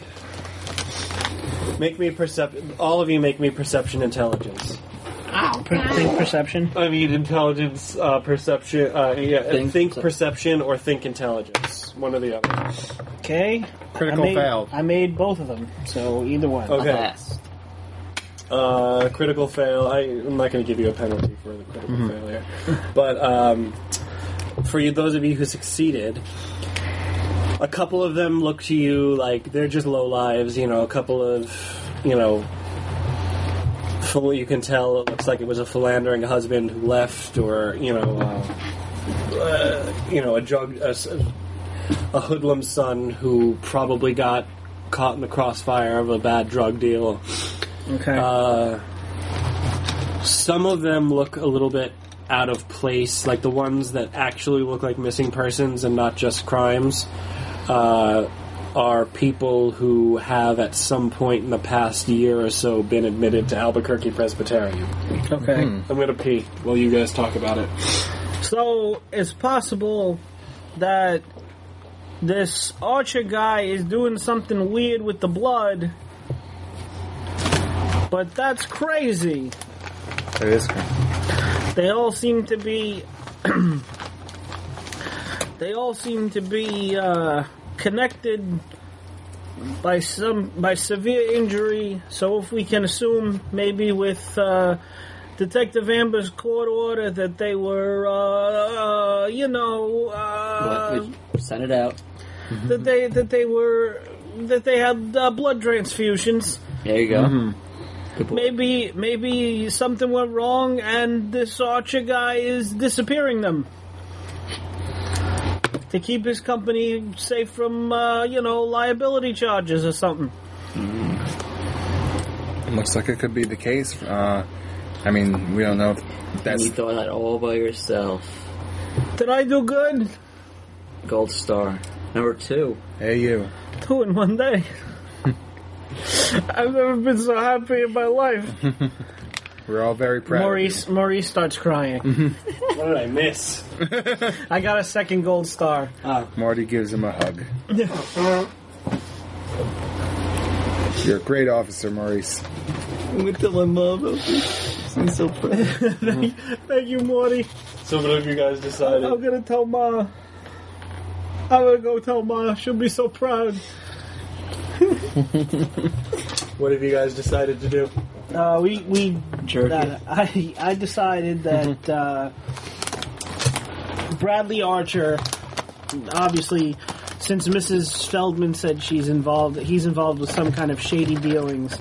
perception. All of you make me perception intelligence. Think perception. I mean intelligence, perception. Think perception or think intelligence. One or the other. Okay. Critical failed. I made both of them, so either one. Okay. Critical fail. I'm not going to give you a penalty for the critical failure, but for you, those of you who succeeded, a couple of them look to you like they're just low lives. You know, a couple of, you can tell it looks like it was a philandering husband who left, or a hoodlum son who probably got caught in the crossfire of a bad drug deal. Okay. Some of them look a little bit out of place, like the ones that actually look like missing persons and not just crimes, are people who have at some point in the past year or so been admitted to Albuquerque Presbyterian. Okay. I'm going to pee while you guys talk about it. So it's possible that this Archer guy is doing something weird with the blood, but that's crazy. It is crazy. They all seem to be. Connected by severe injury. So if we can assume, maybe with Detective Amber's court order, that they were, Send it out. that they had blood transfusions. There you go. Good boy. Maybe something went wrong, and this Archer guy is disappearing them to keep his company safe from, liability charges or something. Looks like it could be the case. We don't know if And that's... you thought that all by yourself. Did I do good? Gold star. Number 2. Hey, you. 2 in one day. I've never been so happy in my life. We're all very proud. Maurice starts crying. What did I miss? I got a second gold star. Marty gives him a hug. You're a great officer, Maurice. I'm going to tell my mom. I'm so proud. Thank you, Morty. So what have you guys decided? I'm gonna tell Ma. I'm gonna go tell Ma. She'll be so proud. What have you guys decided to do? We Jerky. I decided that Bradley Archer, obviously, since Mrs. Feldman said he's involved with some kind of shady dealings,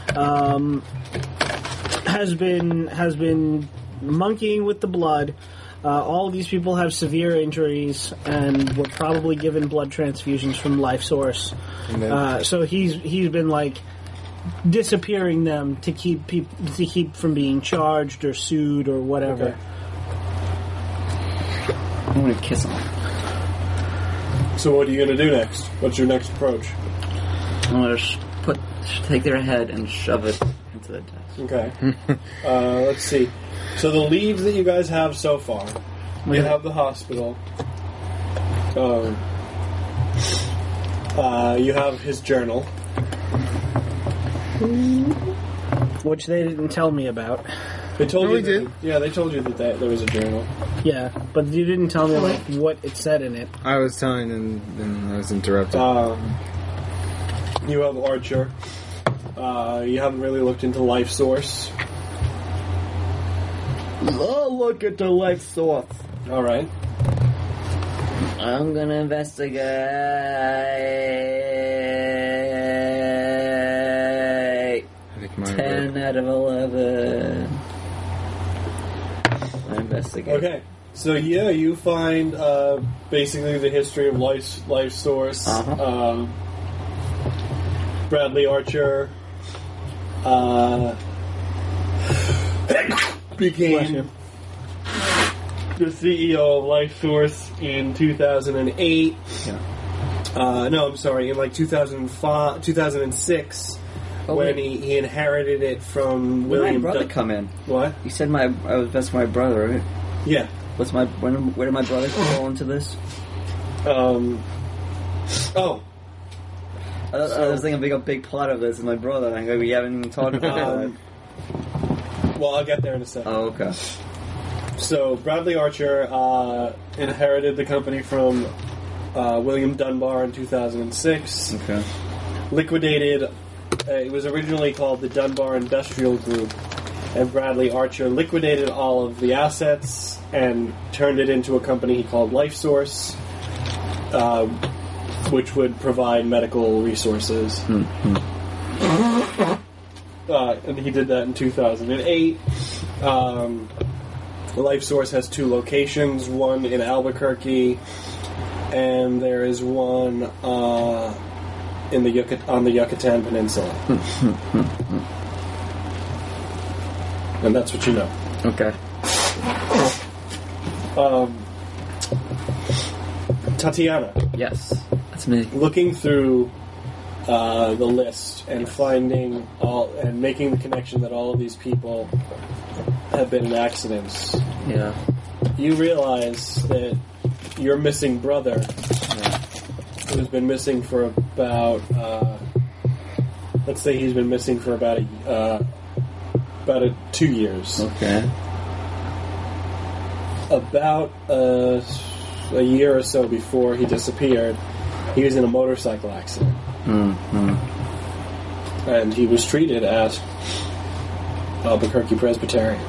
has been monkeying with the blood. All these people have severe injuries and were probably given blood transfusions from Life Source. So he's been like disappearing them to keep from being charged or sued or whatever. Okay. I'm going to kiss him. So what are you going to do next? What's your next approach? I'm going to take their head and shove it into the desk. Okay. Let's see. So the leads that you guys have so far, you have the hospital, You have his journal. Which they didn't tell me about. They told No, you. we did. Yeah, they told you that there was a journal. Yeah, but you didn't tell me like what it said in it. I was telling and then I was interrupted. You have Archer. You haven't really looked into Life Source. Oh, look at the life source. All right. I'm gonna investigate. I think mine 10 out of 11. I investigate. Okay. So yeah, you find basically the history of Life Source. Uh-huh. Bradley Archer became the CEO of Life Source in 2008. Yeah. No, I'm sorry, in like 2006, Oh, when wait. he inherited it from Where did my William. brother come in? What? You said I was best for my brother, right? Yeah. Where did my brother fall into this? Oh, I was thinking a big plot of this is my brother. I go, we haven't even talked about it. well, I'll get there in a second. Oh, okay. So Bradley Archer inherited the company from William Dunbar in 2006. Okay. Liquidated. It was originally called the Dunbar Industrial Group, and Bradley Archer liquidated all of the assets and turned it into a company he called Life Source, which would provide medical resources. And he did that in 2008. Life Source has 2 locations, one in Albuquerque, and there is one on the Yucatan Peninsula. And that's what you know. Okay. Tatiana, Yes. That's me. looking through the list and finding and making the connection that all of these people have been in accidents, Yeah. you realize that your missing brother, who's been missing for about, let's say he's been missing for about 2 years. Okay. About a year or so before he disappeared, he was in a motorcycle accident. Mm-hmm. And he was treated at Albuquerque Presbyterian.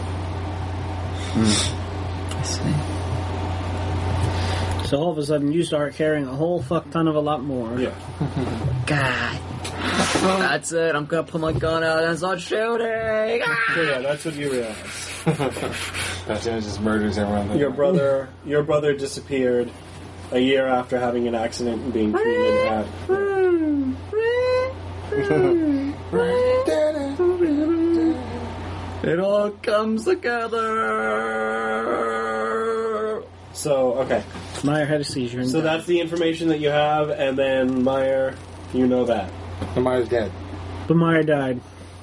I see. So all of a sudden you start carrying a whole fuck ton of a lot more. Yeah. God. That's it. I'm gonna put my gun out and start shooting. So yeah, that's what you realize. Tatiana just murders everyone. Your brother disappeared a year after having an accident and being treated at. It all comes together. So okay, Meyer had a seizure. And so that's the information that you have, and then Meyer, you know that. Amara's dead. But Meyer died.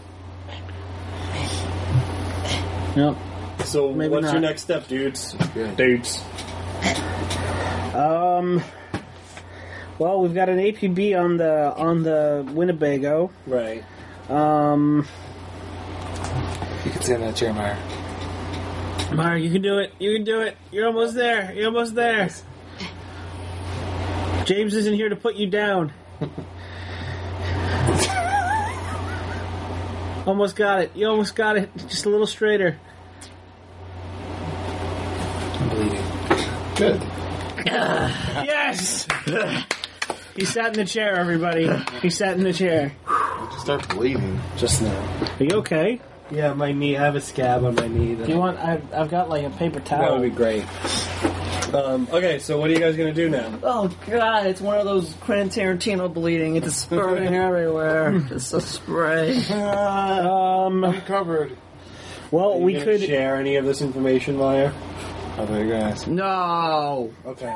Yep. So Maybe what's not. your next step, dudes? Good. Dudes. Well, we've got an APB on the Winnebago. Right. Um, You can sit in that chair, Meyer. Meyer, you can do it. You can do it. You're almost there. You're almost there. James isn't here to put you down. Almost got it. You almost got it. Just a little straighter. I'm bleeding. Good. Yes! He sat in the chair, everybody. He sat in the chair. I just start bleeding. Just now. Are you okay? Yeah, my knee. I have a scab on my knee. Do you want? I've got like a paper That towel. would be great. Okay, so what are you guys gonna do now? Oh God! It's one of those Quentin Tarantino bleeding. It's spraying everywhere. Just a spray. I'm covered. Well, Are you we gonna could. share any of this information, Meyer. I thought you guys. No. Okay.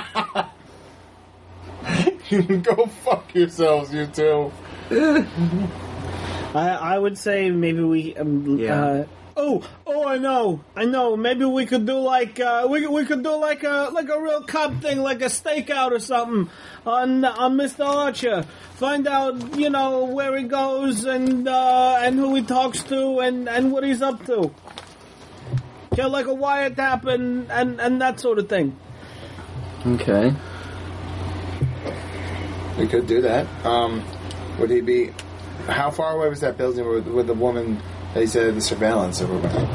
Go fuck yourselves, you two. I would say maybe we. Yeah. I know. Maybe we could do like we could do like a real cop thing, like a stakeout or something on Mr. Archer. Find out, where he goes and who he talks to and what he's up to. Get like a wiretap and that sort of thing. Okay. We could do that. Would he be... How far away was that building with the woman that he said the surveillance over?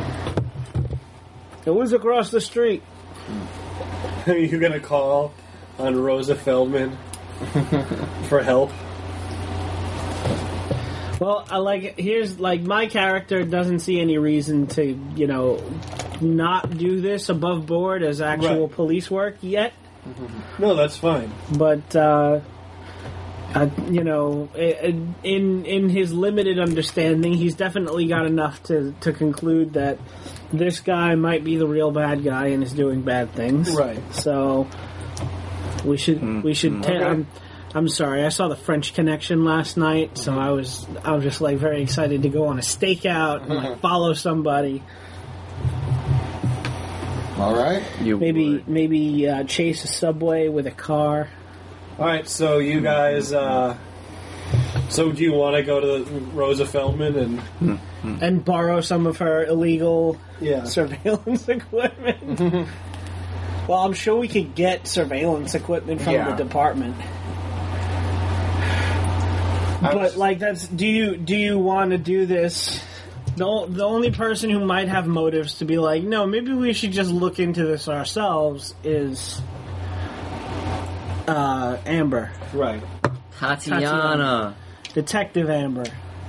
It was across the street. Are you going to call on Rosa Feldman for help? Well, my character doesn't see any reason to, not do this above board as actual police work yet. No, that's fine. But, in his limited understanding, he's definitely got enough to conclude that this guy might be the real bad guy and is doing bad things. Right. So we should. Okay. I'm sorry. I saw the French Connection last night, so I was just very excited to go on a stakeout and follow somebody. All right. Maybe chase a subway with a car. All right. So you guys. So do you want to go to Rosa Feldman and borrow some of her illegal Yeah. surveillance equipment? Well, I'm sure we could get surveillance equipment from the department. But do you want to do this? The only person who might have motives to be like, no, maybe we should just look into this ourselves is Amber. Right. Tatiana. Detective Amber.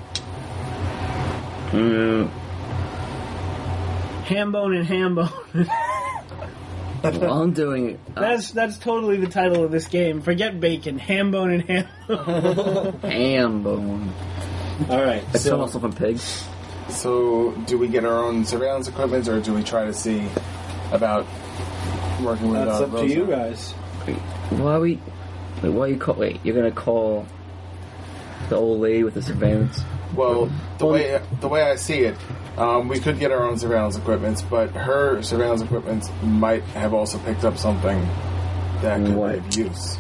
Hambone and Hambone. Well, I'm doing it. That's totally the title of this game. Forget bacon. Hambone and Hambone. Ham bone. All right. I turn off from pigs. So, do we get our own surveillance equipment, or do we try to see about working with That's up Rosa? to you guys. Why you're gonna call the old lady with the surveillance? Well, the way I see it, we could get our own surveillance equipment, but her surveillance equipment might have also picked up something that could be of use.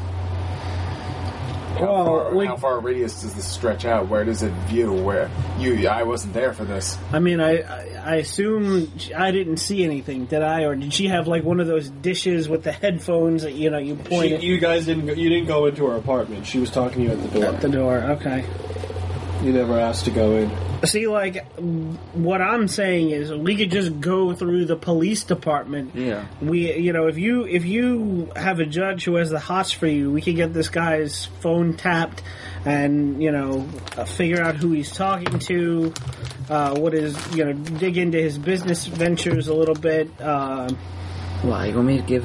How far radius does this stretch out? Where does it view? I wasn't there for this. I mean, I assume I didn't see anything, did I? Or did she have like one of those dishes with the headphones that you point at? You guys didn't go into her apartment. She was talking to you at the door. At the door, okay. You never asked to go in. See, what I'm saying is we could just go through the police department. Yeah. If you have a judge who has the hots for you, we could get this guy's phone tapped and, figure out who he's talking to, dig into his business ventures a little bit. Why, you want me to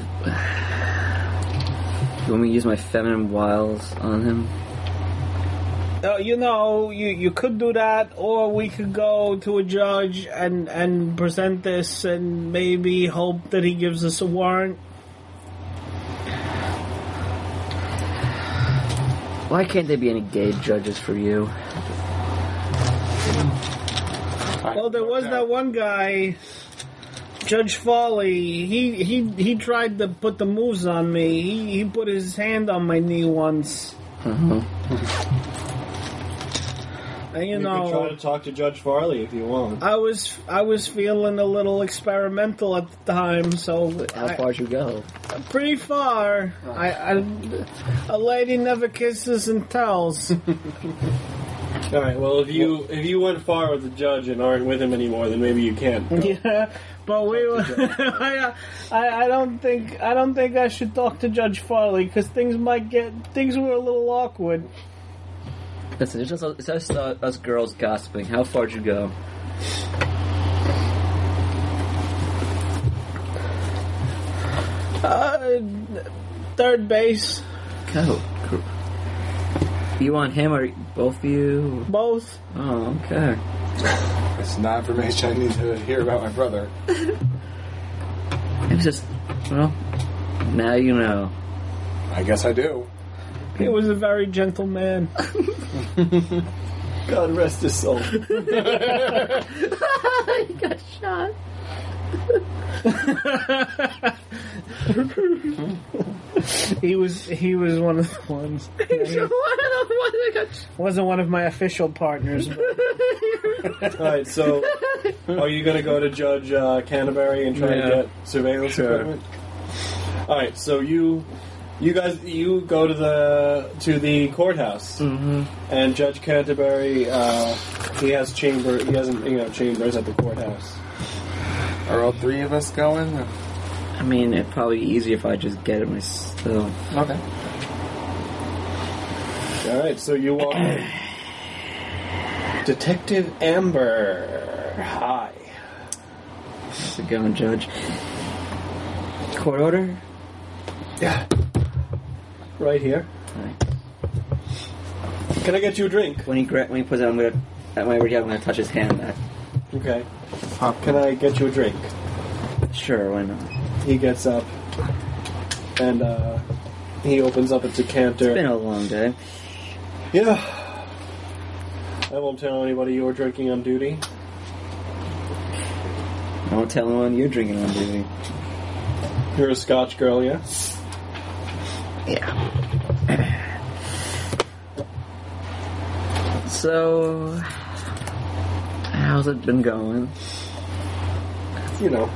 use my feminine wiles on him? You could do that, or we could go to a judge and present this and maybe hope that he gives us a warrant. Why can't there be any gay judges for you? Well, there was that one guy, Judge Farley. He tried to put the moves on me. He put his hand on my knee once. You can try to talk to Judge Farley if you want. I was feeling a little experimental at the time, so how far did you go? Pretty far. A lady never kisses and tells. All right. Well, if you went far with the judge and aren't with him anymore, then maybe you can't. Yeah, but I don't think I should talk to Judge Farley because things were a little awkward. Listen, it's just us girls gossiping. How far did you go? Third base. Go. You want him or both of you? Both. Oh, okay. It's not information I need to hear about my brother. It's just, now you know. I guess I do. He was a very gentle man. God rest his soul. He got shot. He was one of the ones. Wasn't one of my official partners. But Alright, so are you going to go to Judge Canterbury and try to get surveillance equipment? Alright, so you guys go to the courthouse, and Judge Canterbury he has chambers at the courthouse. Are all three of us going? I mean, it'd probably be easier if I just get it myself. Okay. Alright, so you walk in. Detective Amber. Hi. How's it going, Judge? Court order? Yeah. Right here. Right. Can I get you a drink? When he puts it, I'm gonna touch his hand back. Okay. Can I get you a drink? Sure, why not? He gets up and he opens up a decanter. It's been a long day. Yeah. I won't tell anybody you were drinking on duty. I won't tell anyone you're drinking on duty. You're a Scotch girl, yeah? Yeah. So, how's it been going? You know,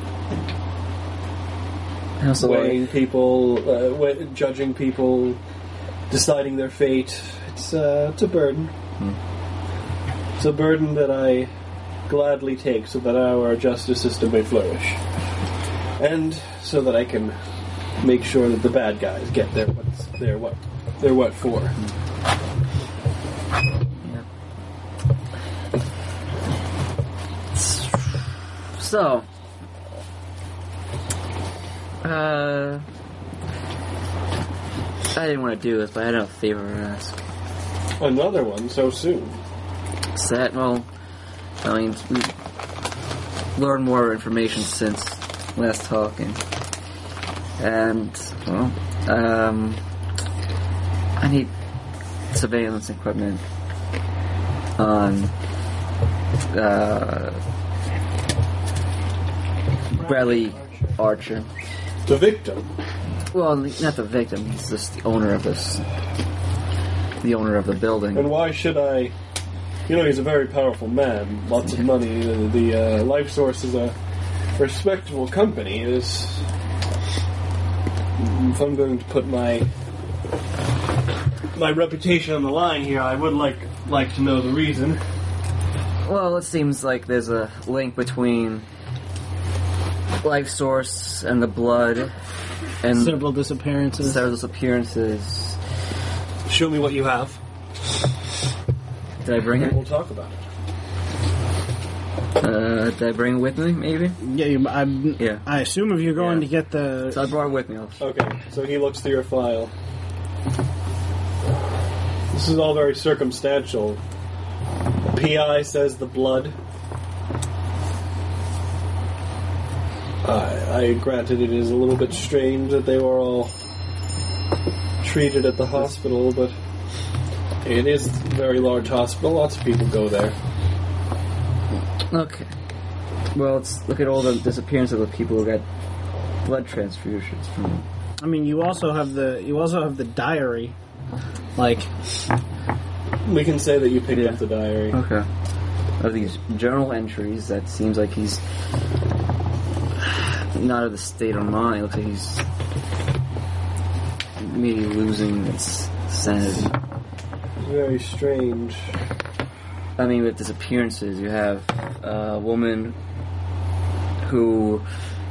How's the weighing life? people, judging people, deciding their fate. It's a burden. It's a burden that I gladly take so that our justice system may flourish. And so that I can make sure that the bad guys get what for. Yeah. So, I didn't want to do this, but I had a favor to ask. Another one so soon. Well, I mean, we learned more information since last talking. And, well, I need surveillance equipment on, Bradley Archer. The victim. Well, not the victim, he's just the owner of this, the owner of the building. And why should I... You know, he's a very powerful man, lots of money. The Life Source is a respectable company. If I'm going to put my reputation on the line here, I would like to know the reason. Well, it seems like there's a link between Life Source and the blood, and several disappearances. Show me what you have. Did I bring it? We'll talk about it. Did I bring it with me, maybe? Yeah, I assume if you're going to get the... So I brought it with me. Okay, so he looks through your file. This is all very circumstantial. PI says the blood. I granted it is a little bit strange that they were all treated at the hospital, but it is a very large hospital. Lots of people go there. Okay. Well, let's look at all the disappearance of the people who got blood transfusions from. I mean, you also have the diary. Like, we can say that you picked up the diary. Okay. Of these journal entries, that seems like he's not of the state of mind. It looks like he's maybe losing its sanity. Very strange. I mean, with disappearances, you have a woman who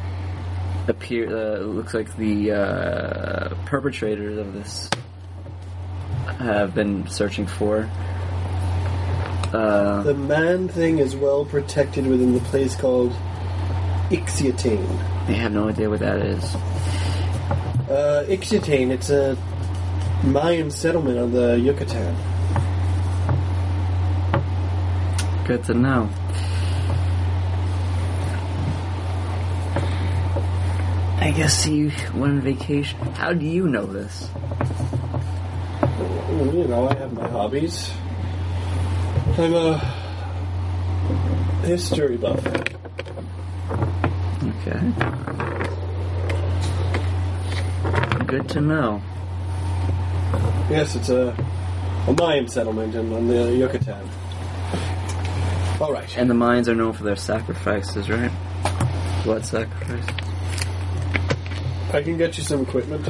looks like the perpetrators of this have been searching for. The man thing is well protected within the place called Ixyatane. I have no idea what that is. Ixyatane, it's a Mayan settlement on the Yucatan. Good to know. I guess you went on vacation. How do you know this? You know, I have my hobbies. I'm a history buff. Okay. Good to know. Yes, it's a Mayan settlement on the Yucatan. All right. And the Mayans are known for their sacrifices, right? Blood sacrifice. I can get you some equipment.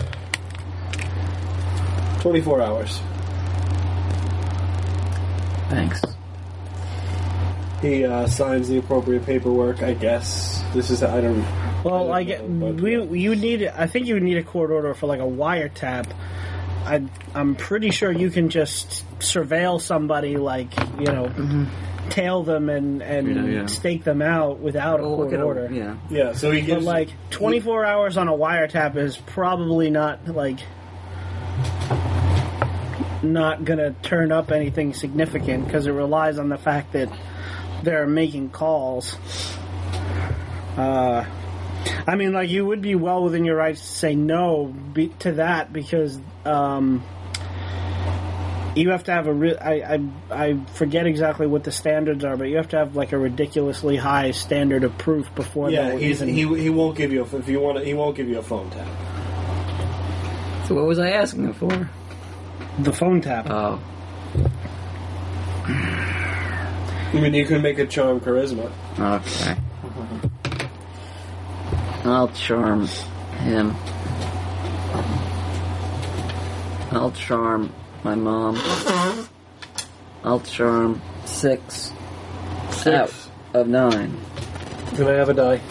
24 hours. Thanks. He signs the appropriate paperwork, I guess. This is, I don't... Well, I don't know, but, you need. I think you would need a court order for like a wiretap. I'm pretty sure you can just surveil somebody, like tail them and stake them out without a court order. Yeah. Yeah, so he gives... But like 24 hours on a wiretap is probably not gonna turn up anything significant because it relies on the fact that they're making calls. I mean, like, you would be well within your rights to say no to that because you have to have I forget exactly what the standards are, but you have to have like a ridiculously high standard of proof before. Yeah, he won't give you if you want it, he won't give you a phone tap. So what was I asking him for? The phone tap. Oh. I mean, you can make a charm charisma. Okay. I'll charm him. I'll charm my mom. I'll charm 6 out of 9. Can I have a die?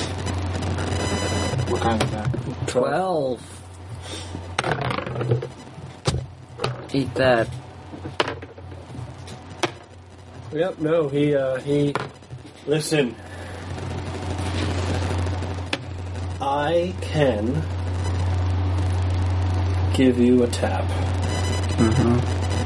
What kind of that? 12. Eat that. Yep, no, he, listen. I can give you a tap. Mm-hmm.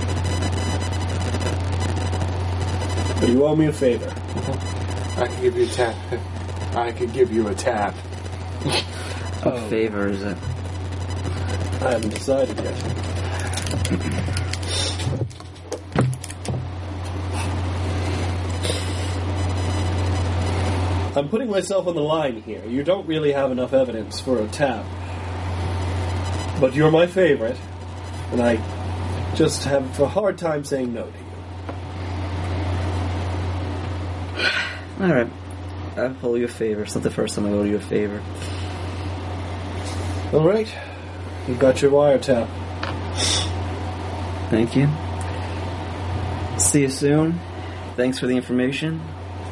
But you owe me a favor. I can give you a tap. I could give you a tap. What favor is it? I haven't decided yet. I'm putting myself on the line here. You don't really have enough evidence for a tap. But you're my favorite, and I just have a hard time saying no to you. Alright. I'll owe you a favor. It's not the first time I owe you a favor. Alright. You've got your wiretap. Thank you. See you soon. Thanks for the information.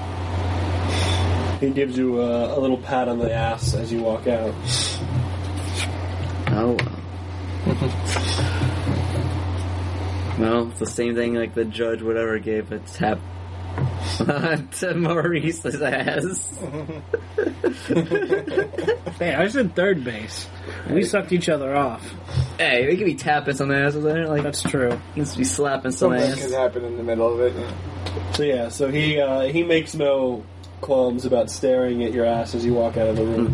He gives you a little pat on the ass as you walk out. Oh. Well, it's the same thing like the judge, whatever, gave a tap to Maurice's ass. Hey, I was in third base. We sucked each other off. Hey, they could be tapping some ass over there. Like, That's true. he needs to be slapping some Something ass. could happen in the middle of it. So he makes no qualms about staring at your ass as you walk out of the room.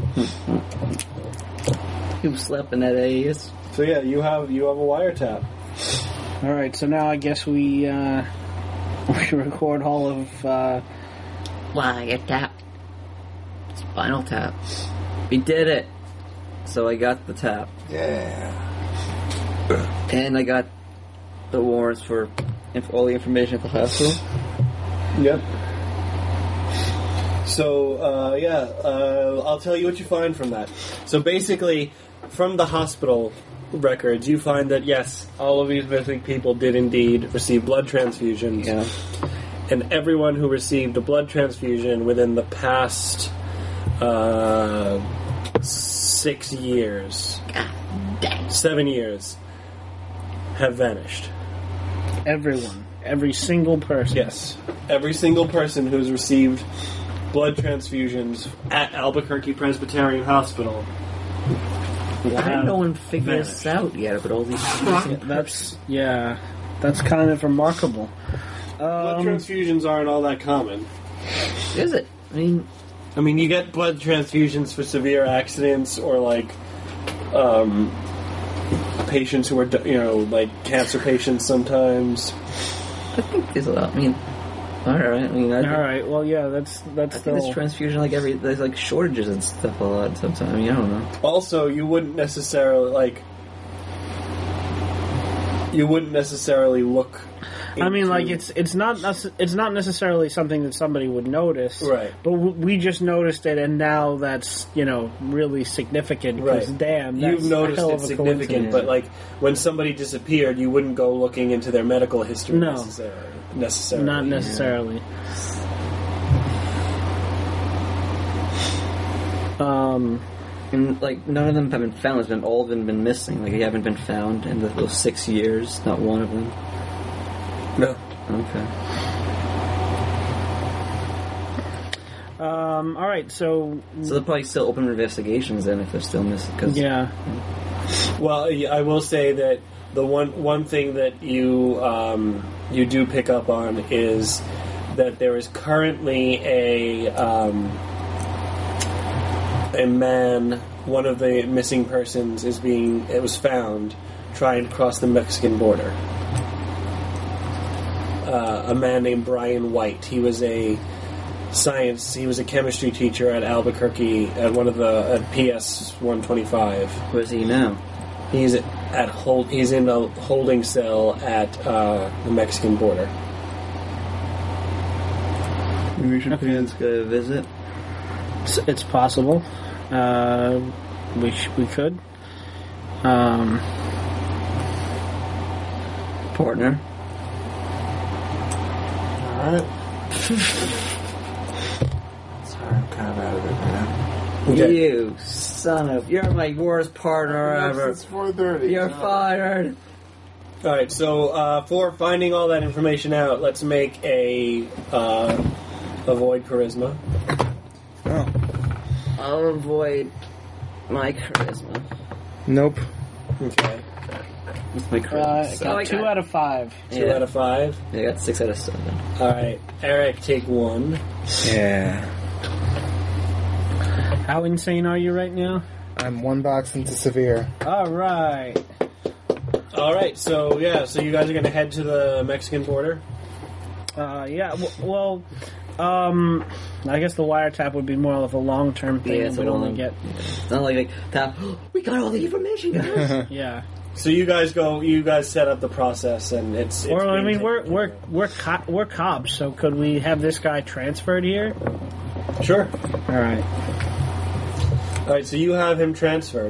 He was slapping that ass. So yeah, you have a wiretap. All right, so now I guess we record all of. Wiretap. Spinal tap. We did it. So I got the tap. Yeah. And I got the warrants for all the information at the hospital. Yep. So, I'll tell you what you find from that. So basically, from the hospital records, you find that, yes, all of these missing people did indeed receive blood transfusions. Yeah. And everyone who received a blood transfusion within the past 6 years, 7 years, have vanished. Everyone. Every single person. Yes. Every single person who's received blood transfusions at Albuquerque Presbyterian Hospital. Why did no one figure this out yet? But all these That's kind of remarkable. Blood transfusions aren't all that common. Is it? I mean, you get blood transfusions for severe accidents or like patients who are, like cancer patients sometimes. I think there's a lot. I mean, alright. I mean, All right. Well, yeah, that's I think there's still. transfusion there's like shortages and stuff a lot sometimes. I mean, I don't know. Also, you wouldn't necessarily look. I mean, like into- it's not necessarily something that somebody would notice, Right. But we just noticed it, and now that's really significant. Because Right. damn, that's You've noticed a hell it's of a significant, coincidence. but like when somebody disappeared, you wouldn't go looking into their medical history No. necessarily. Not necessarily. And like none of them have been found. It's been all of them been missing. Like they haven't been found in those 6 years. Not one of them. No. Okay. All right, so So they'll probably still open investigations then if they're still missing. Cause yeah, Well, I will say that the one thing that you do pick up on is that there is currently a man. One of the missing persons it was found trying to cross the Mexican border. A man named Brian White. He was a chemistry teacher at Albuquerque at one of the PS 125. where's he now? He's in a holding cell at the Mexican border. Maybe we should go a visit. it's possible. We could. Partner. Alright. Sorry, I'm kind of out of it right now. Okay. You son of... You're my worst partner ever. It's 4:30. You're fired. Alright, so for finding all that information out, let's make a avoid charisma. I'll avoid my charisma. Nope. Okay. What's my charisma? Got 2 out of 5. 2 out of 5. Yeah, I got 6 out of 7. Alright. Eric, take 1. Yeah. How insane are you right now? I'm 1 box into severe. All right. Alright, so you guys are going to head to the Mexican border? Yeah. Well, I guess the wiretap would be more of a long-term thing. Yeah, And we'd only get. It's not like tap. We got all the information, guys. Yeah. So you guys set up the process, and it's Or I being mean, taken we're cops, so could we have this guy transferred here? Sure. All right. All right, so you have him transferred.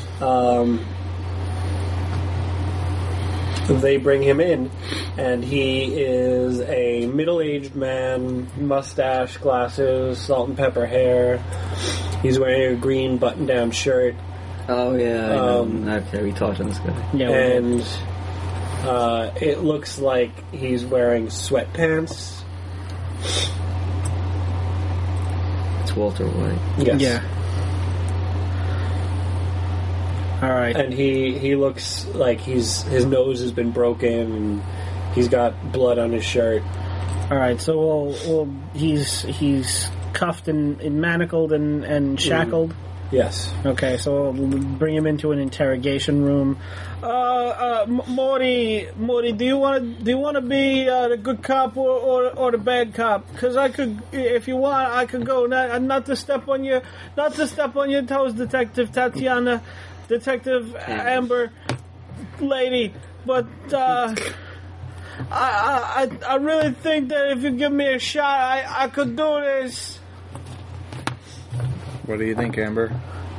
They bring him in, and he is a middle-aged man, mustache, glasses, salt and pepper hair. He's wearing a green button-down shirt, Oh yeah, I know. Okay, we talked to this guy. Yeah. and it looks like he's wearing sweatpants. It's Walter White. Yes. Yeah. All right. And he looks like his nose has been broken, and he's got blood on his shirt. All right. So he's cuffed and manacled and shackled. Yes. Okay, so we'll bring him into an interrogation room. Morty, do you want to be the good cop or the bad cop? Because I could, if you want, I could go. Not to step on your toes, Detective Tatiana, Detective Amber, lady. But I really think that if you give me a shot, I could do this. What do you think, Amber?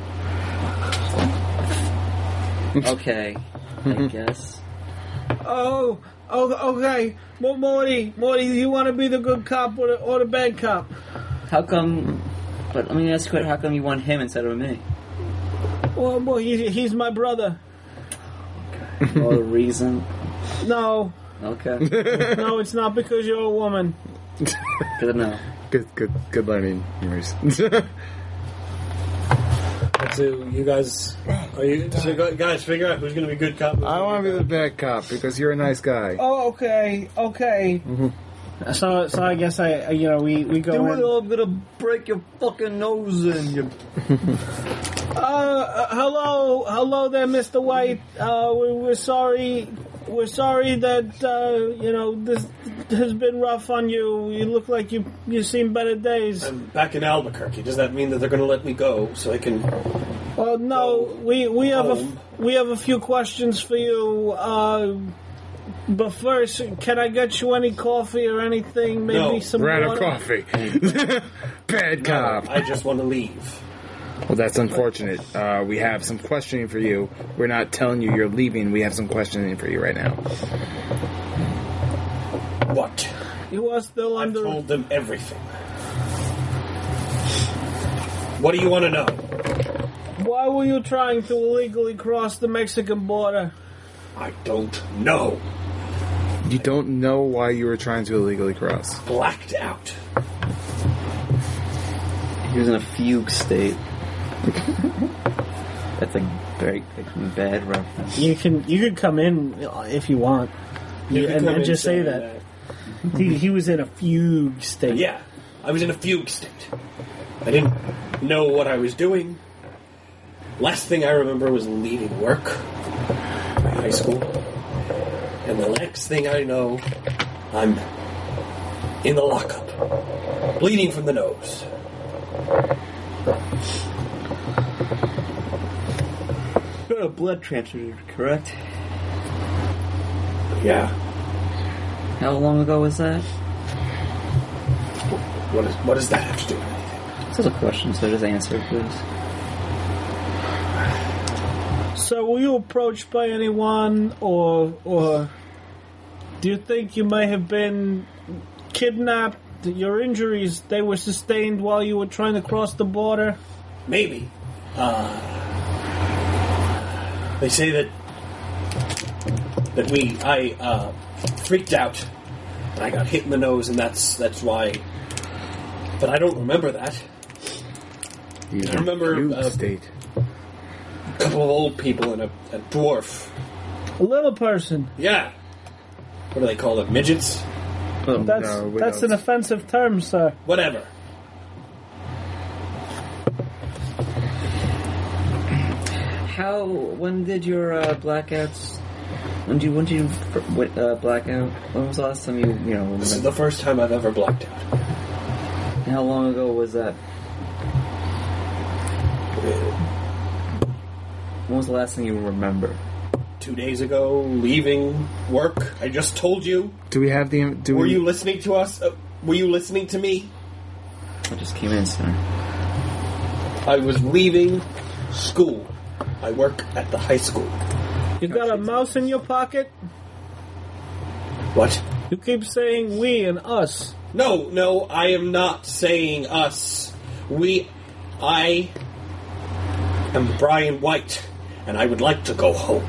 Okay, I guess. Oh, okay. Well, Morty, do you want to be the good cop or the bad cop? How come? But let me ask you, how come you want him instead of me? Well, he's my brother. No reason. No, Okay. no, it's not because you're a woman. Good enough. Good learning, Maurice. So you guys, guys figure out who's going to be good cop. I want to be the bad cop because you're a nice guy. Oh, okay. Mm-hmm. So I guess we go in. I'm gonna break your fucking nose in. You. Hello there, Mr. White. We're sorry that has been rough on you? You look like you've seen better days. I'm back in Albuquerque. Does that mean that they're going to let me go so I can... Well, no, we have home? we have a few questions for you. But first, can I get you any coffee or anything? Maybe No. some Ran water? of coffee. Bad cop. I just want to leave. Well, that's unfortunate. We have some questioning for you. We're not telling you you're leaving. We have some questioning for you right now. What? You are still I've under. told them everything. What do you want to know? Why were you trying to illegally cross the Mexican border? I don't know. You don't know why you were trying to illegally cross. Blacked out. He was in a fugue state. That's a very bad reference. You could come in if you want. You can come and in just say saying that. He was in a fugue state. Yeah, I was in a fugue state. I didn't know what I was doing. Last thing I remember was leaving work, my high school. And the next thing I know, I'm in the lockup, bleeding from the nose. You got a blood transfusion, correct? Yeah. How long ago was that? What does that have to do with anything? This is a question, so just answer it, please. So were you approached by anyone, or do you think you may have been kidnapped? Your injuries, they were sustained while you were trying to cross the border? Maybe. They say that I freaked out and I got hit in the nose, and that's why. But I don't remember that. I remember state. a couple of old people and a dwarf. A little person. Yeah. What do they call them? Midgets? Oh, That's an offensive term, sir. Whatever. When did your blackouts? When did you black out? When was the last time you know? This is the first time I've ever blacked out. How long ago was that? When was the last thing you remember? 2 days ago, leaving work. I just told you. Do we have the? Were you listening to us? Were you listening to me? I just came in, sir. I was leaving school. I work at the high school. You got a mouse in your pocket? What? You keep saying we and us. No, I am not saying us. I am Brian White, and I would like to go home.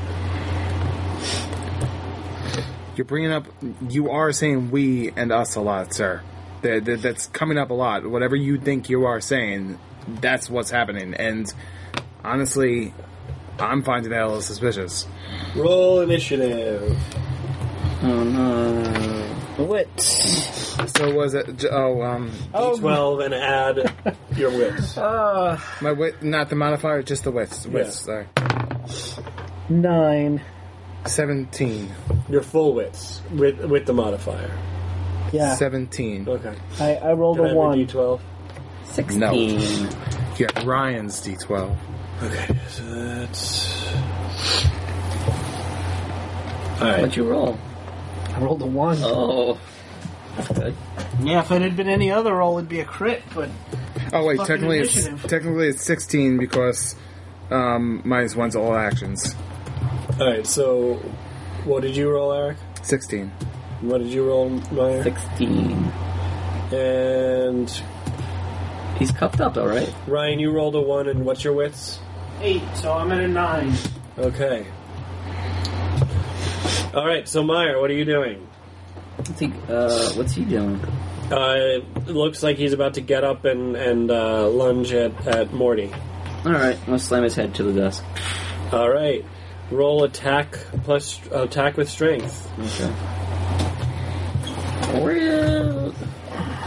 You're bringing up. You are saying we and us a lot, sir. That's coming up a lot. Whatever you think you are saying, that's what's happening. And honestly, I'm finding that a little suspicious. Roll initiative. Oh no! Wits. So was it? D12 and add your wits. My wit, not the modifier, just the wits. Wits. Yeah. Sorry. 9. 17. Your full wits with the modifier. Yeah. 17. Okay. I rolled Can I a have 1. your D12? 16. No. You got Ryan's D12. Okay, so that's... Alright. What'd you roll? I rolled a 1. Oh, that's good. Yeah, if it had been any other roll, it'd be a crit, but... Oh wait, Fucking technically initiative. it's 16 because -1 to all actions. Alright, so what did you roll, Eric? 16. What did you roll, Meyer? 16. And He's cuffed up, all right. Ryan, you rolled a 1, and what's your wits? 8, so I'm at a 9. Okay. Alright, so Meyer, what are you doing? What's he doing? It looks like he's about to get up and lunge at Morty. All right, I'm gonna slam his head to the desk. Alright. Roll attack plus attack with strength. Okay.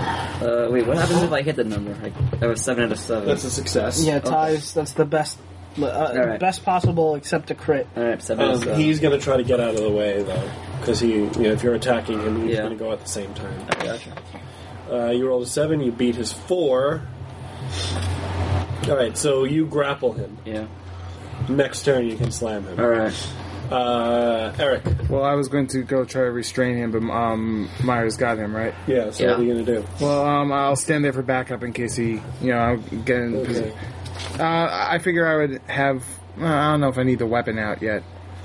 Wait, what happens if I hit the number? I was 7 out of 7. That's a success. Yeah, ties, that's the best right. Best possible, except a crit. All right, 7. He's going to try to get out of the way, though, because if you're attacking him, he's Yeah. going to go at the same time. I gotcha. You rolled a 7, you beat his 4. Alright, so you grapple him. Yeah. Next turn you can slam him. All right. Eric. Well, I was going to go try to restrain him, but Myers got him, right? Yeah, so what are you going to do? Well, I'll stand there for backup in case he, I'll get in Okay. position. I figure I would have. I don't know if I need the weapon out yet.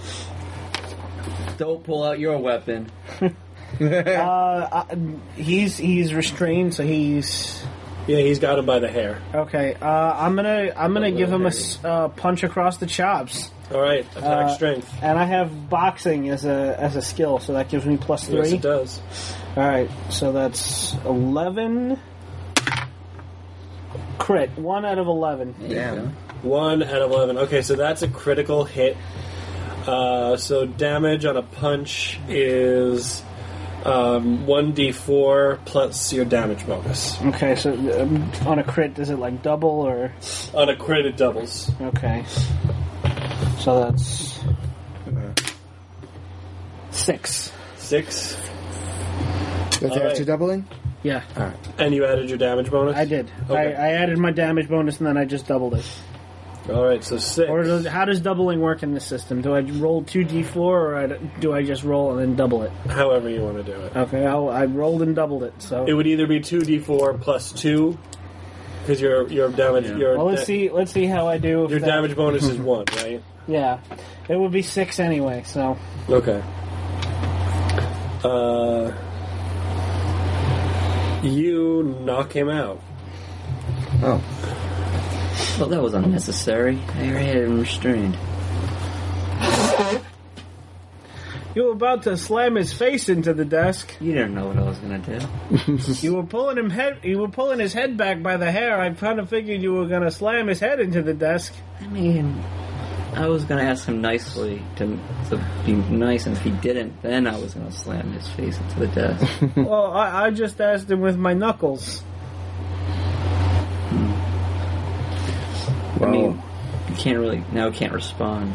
Don't pull out your weapon. He's restrained, so he's Yeah, he's got him by the hair. okay. I'm gonna give him a punch across the chops, Alright, attack strength. and I have boxing as a skill, so that gives me +3. Yes, it does. All right, so that's 11. Crit 1 out of 11. Damn. 1 out of 11. Okay, so that's a critical hit. So damage on a punch is 1d4 plus your damage bonus. Okay, so on a crit, is it like double or? On a crit, it doubles. Okay, so that's 6. 6. That's All after right. doubling? Yeah, And you added your damage bonus? I did. Okay. I added my damage bonus and then I just doubled it. Alright, so 6. Or how does doubling work in this system? Do I roll 2d4 or do I just roll and then double it? However you want to do it. Okay, I rolled and doubled it. So It would either be 2d4 plus 2, because your damage well, let's see how I do. If your that- damage bonus is 1, right? Yeah, it would be 6 anyway. So Okay. You knock him out. Oh. Well, that was unnecessary. I already had him restrained. you were about to slam his face into the desk. You didn't know what I was gonna do. You were pulling his head back by the hair. I kind of figured you were gonna slam his head into the desk. I mean, I was gonna ask him nicely to be nice, and if he didn't, then I was gonna slam his face into the desk. Well, I just asked him with my knuckles. I mean, you can't really can't respond.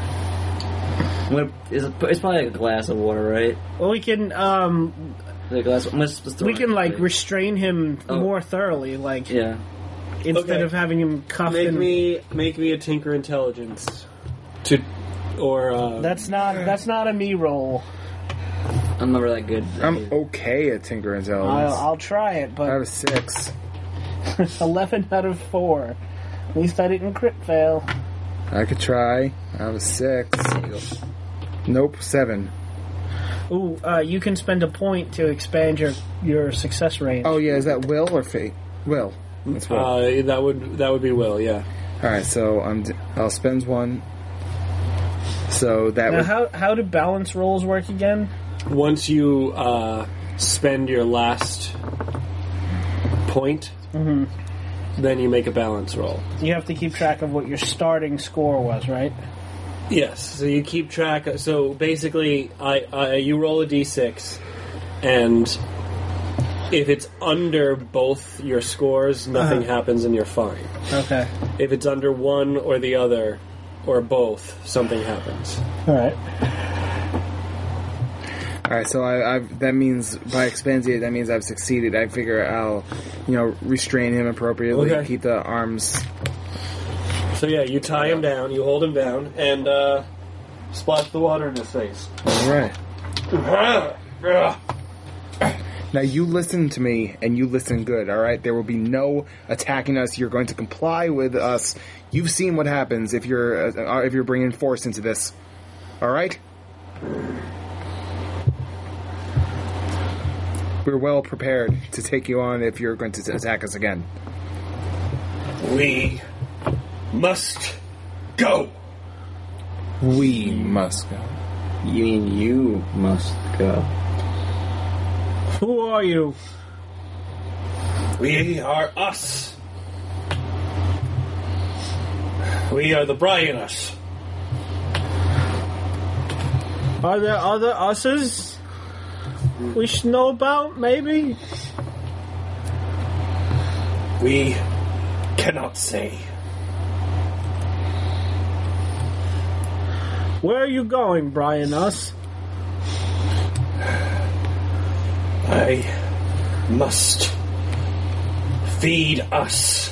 It's probably like a glass of water, right? Well, we can The glass. restrain him Oh. more thoroughly, like Yeah. instead Okay. of having him cuffed. Make and, me a Tinker Intelligence. That's not a me roll. I'm never that good. I'm okay at Tinker Intelligence. I'll try it, I but have a 6. 11 out of 4. At least I didn't crit fail. I could try. I have a 6. Nope, 7. Ooh, you can spend a point to expand your success range. Oh yeah, is that will or fate? Will. That's will. that would be Will, yeah. All right, so I'll spend 1. So that Now, would. how do balance rolls work again? Once you spend your last point, then you make a balance roll. You have to keep track of what your starting score was, right? Yes, so you keep track. So basically, you roll a d6, and if it's under both your scores, nothing happens and you're fine. Okay. If it's under one or the other, or both, something happens. All right. All right, so that means by expansiate, that means I've succeeded. I figure I'll, restrain him appropriately, Okay. keep the arms. So yeah, you tie him down, you hold him down, and splash the water in his face. All right. Now you listen to me, and you listen good. All right, there will be no attacking us. You're going to comply with us. You've seen what happens if you're bringing force into this. All right. We're well prepared to take you on if you're going to attack us again. We must go. We must go. You mean you must go? Who are you? We are us. We are the Brianus. Are there other us's we should know about, maybe? We cannot say. Where are you going, Brian Us? I must feed us.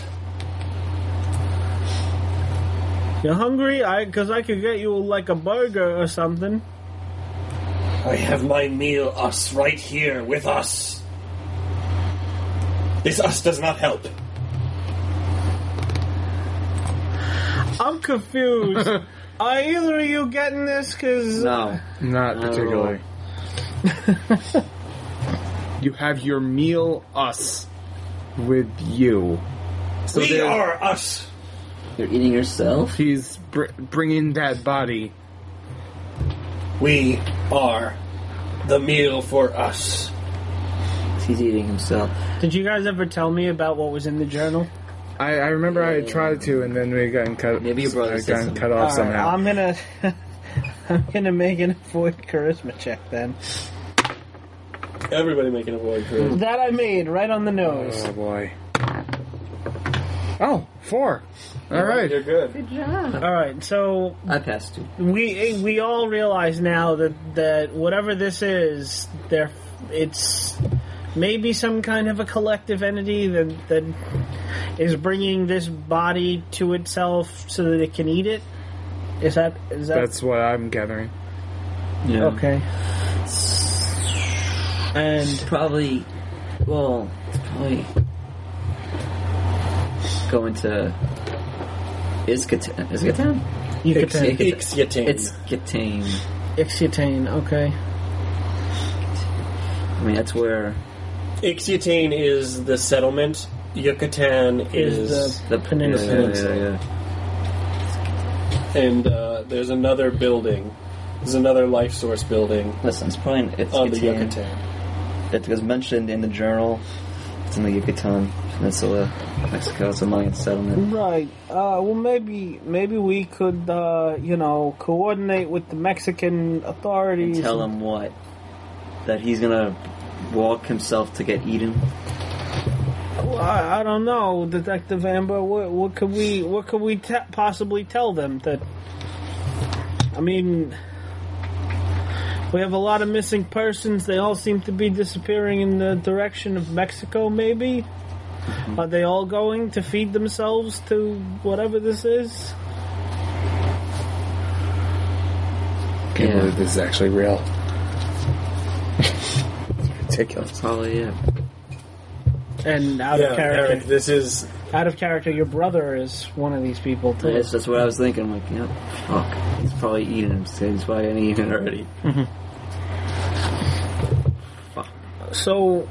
You hungry? Because I could get you like a burger or something. I have my meal us right here with us. This us does not help. I'm confused. Are either of you getting this? Because No. Not particularly. You have your meal, us, with you. So We are us. You're eating yourself? He's bringing that body. We are the meal for us. He's eating himself. Did you guys ever tell me about what was in the journal? I remember I tried to, and then we got cut. Maybe your brother said something. cut off somehow. I'm gonna make an avoid charisma check then. Everybody making a void crew. That I made right on the nose. Oh boy. Oh, 4. All right. You're good. Good job. All right, so I passed too. we all realize now that whatever this is, it's maybe some kind of a collective entity that is bringing this body to itself so that it can eat it. Is that That's what I'm gathering. Yeah. okay? And Probably going to Iskatan. Iskatan? Yucatan. Ixyatane. It's Gitane. Ixyatane, okay. I mean, that's where Ixyatane is the settlement. Yucatan Is is... the peninsula. Yeah. And there's another building. There's another life source building Listen, it's probably it's on the Yucatan. Yucatan. It was mentioned in the journal. It's in the Yucatan Peninsula, Mexico. It's a Mayan settlement. Right. Well, maybe we could, coordinate with the Mexican authorities. Tell him what? That he's gonna walk himself to get eaten. Well, I don't know, Detective Amber. What could we possibly tell them? That, I mean, we have a lot of missing persons. They all seem to be disappearing in the direction of Mexico. Maybe are they all going to feed themselves to whatever this is? Can't Yeah. believe this is actually real. It's ridiculous. Probably, yeah. And out of character, Eric, this is... out of character, your brother is one of these people too. Yes, that's what I was thinking. I'm like, yep. Fuck. He's probably eating him. He's probably gonna eat it already. So,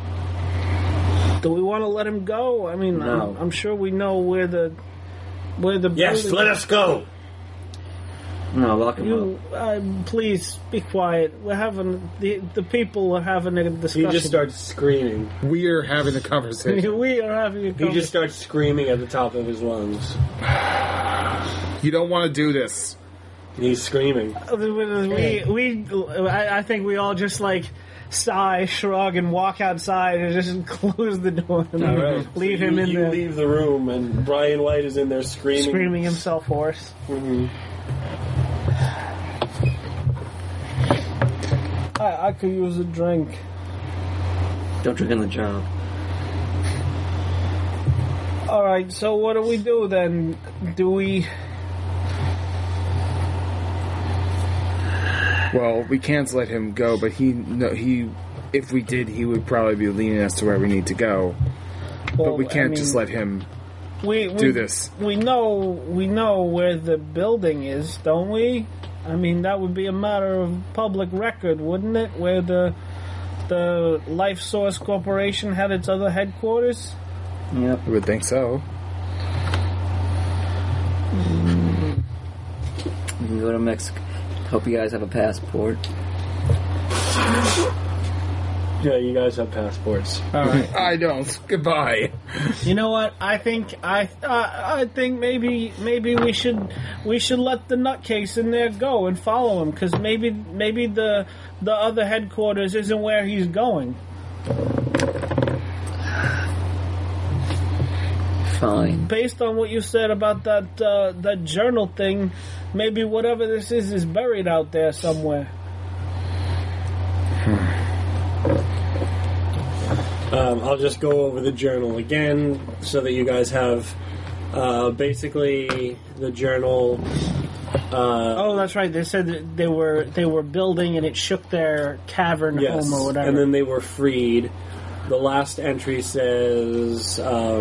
do we want to let him go? I mean, No. I'm sure we know where the Yes, building- let us go! No, lock him You please be quiet. We're having the people are having a He discussion. just starts screaming. We're having a conversation. We are having a He conversation. just starts screaming at the top of his lungs. You don't want to do this. He's screaming. I think we all just like sigh, shrug, and walk outside and just close the door and All right. leave So him in you there leave the room, and Brian White is in there screaming himself hoarse. Mhm. I could use a drink. Don't drink on the job. All right, so what do we do then? Do we? Well, we can't let him go, but if we did, he would probably be leading us to where we need to go. But we can't just let him do this. We know where the building is, don't we? I mean, that would be a matter of public record, wouldn't it? Where the Life Source Corporation had its other headquarters. Yep. I would think so. We can go to Mexico. Hope you guys have a passport. Yeah, you guys have passports. All right. I don't. Goodbye. You know what? I think maybe we should let the nutcase in there go and follow him, because maybe the other headquarters isn't where he's going. fine. based on what you said about that journal thing, maybe whatever this is buried out there somewhere. I'll just go over the journal again so that you guys have basically the journal. Oh, that's right. They said that they were building and it shook their cavern Yes, home or whatever. and then they were freed. The last entry says,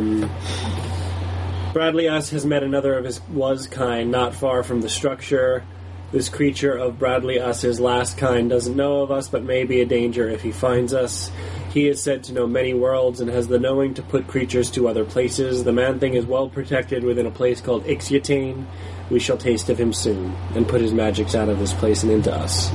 Bradley S. has met another of his was kind not far from the structure. This creature of Bradley S.'s last kind doesn't know of us, but may be a danger if he finds us. He is said to know many worlds and has the knowing to put creatures to other places. The man-thing is well protected within a place called Ixyatane. We shall taste of him soon, and put his magics out of this place and into us.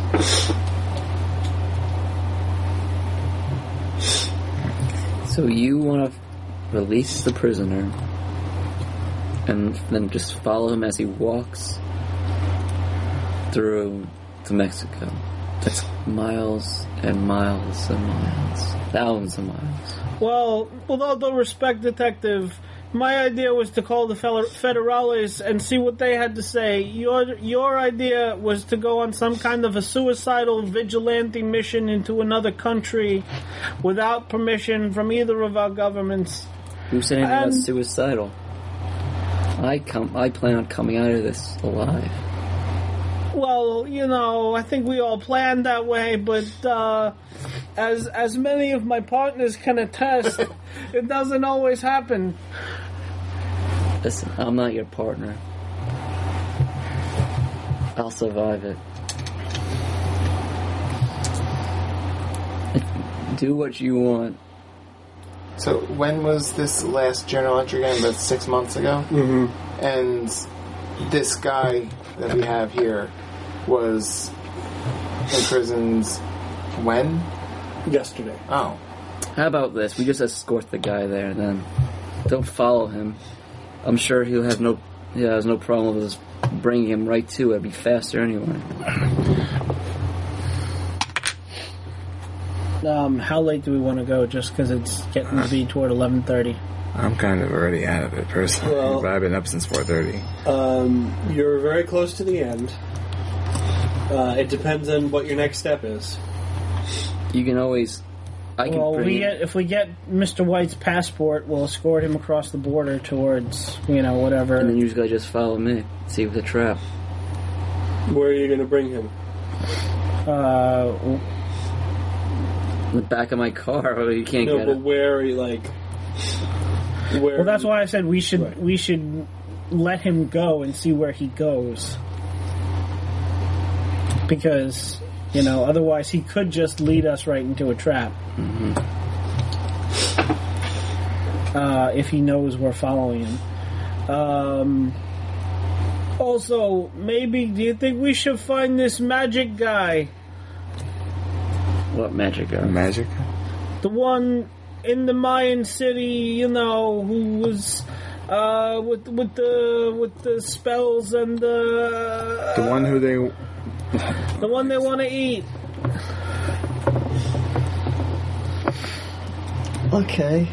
So you want to release the prisoner and then just follow him as he walks through to Mexico. That's miles and miles and miles. Thousands of miles. Well, with all due respect, Detective, my idea was to call the Federales and see what they had to say. Your idea was to go on some kind of a suicidal vigilante mission into another country without permission from either of our governments. Who said anything about suicidal? I plan on coming out of this alive. Well, I think we all planned that way, but as many of my partners can attest, it doesn't always happen. Listen, I'm not your partner. I'll survive it. Do what you want. So when was this last journal entry again? About 6 months ago? Mm-hmm. And this guy that we have here was imprisoned when? Yesterday. Oh. How about this? We just escort the guy there, then. Don't follow him. I'm sure he has no problem with us bringing him right to it. It'd be faster anyway. How late do we want to go? Just because it's getting to be toward 11:30. I'm kind of already out of it personally, Well- but I've been up since 4:30. You're very close to the end. It depends on what your next step is. You can always... I can Well, bring him... if we get Mr. White's passport, we'll escort him across the border towards, whatever. And then you guys just follow me. See with the trap. Where are you going to bring him? In the back of my car. You can't No, get but it. where are you, where... Well, that's why I said we should Right. we should let him go and see where he goes. Because, otherwise he could just lead us right into a trap. Mm-hmm. If he knows we're following him. Also, maybe, do you think we should find this magic guy? What magic guy? Magic? The one in the Mayan city, who was with the spells and The one who they... the one they want to eat. Okay.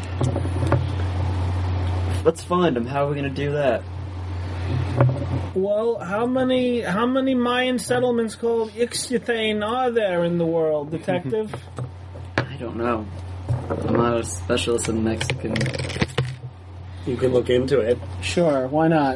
Let's find him. How are we going to do that? Well, how many Mayan settlements called Ixyatane are there in the world, Detective? I don't know. I'm not a specialist in Mexican. You can look into it. Sure, why not?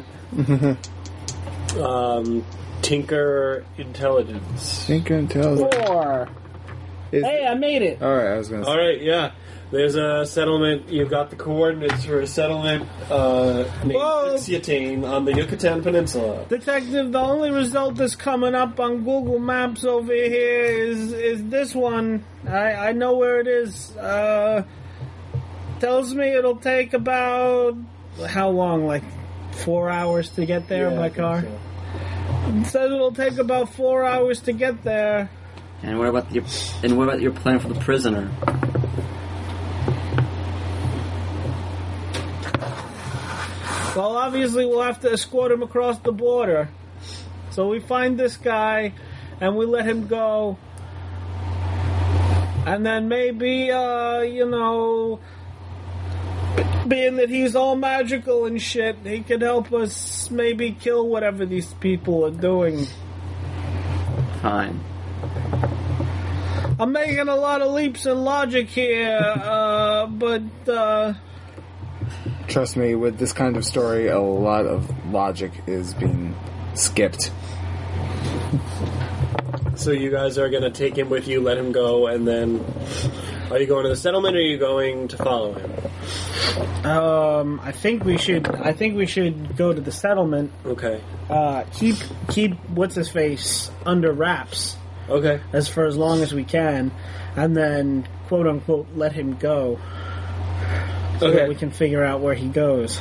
Tinker Intelligence. Think until... 4. Hey, I made it. Alright, I was going to say... Alright, yeah. There's a settlement. You've got the coordinates for a settlement named Whoa. Ixyatane on the Yucatan Peninsula. Detective, the only result that's coming up on Google Maps over here is this one. I know where it is. Tells me it'll take about... How long? Like 4 hours to get there Yeah, I by think car? so. It says it'll take about 4 hours to get there. And what about your plan for the prisoner? Well, obviously we'll have to escort him across the border. So we find this guy, and we let him go. And then maybe, being that he's all magical and shit, he could help us maybe kill whatever these people are doing. Fine. I'm making a lot of leaps in logic here, but Trust me, with this kind of story, a lot of logic is being skipped. So you guys are going to take him with you, let him go, and then are you going to the settlement or are you going to follow him? I think we should go to the settlement. Okay. Keep what's his face under wraps Okay. for as long as we can, and then quote unquote let him go, so that we can figure out where he goes.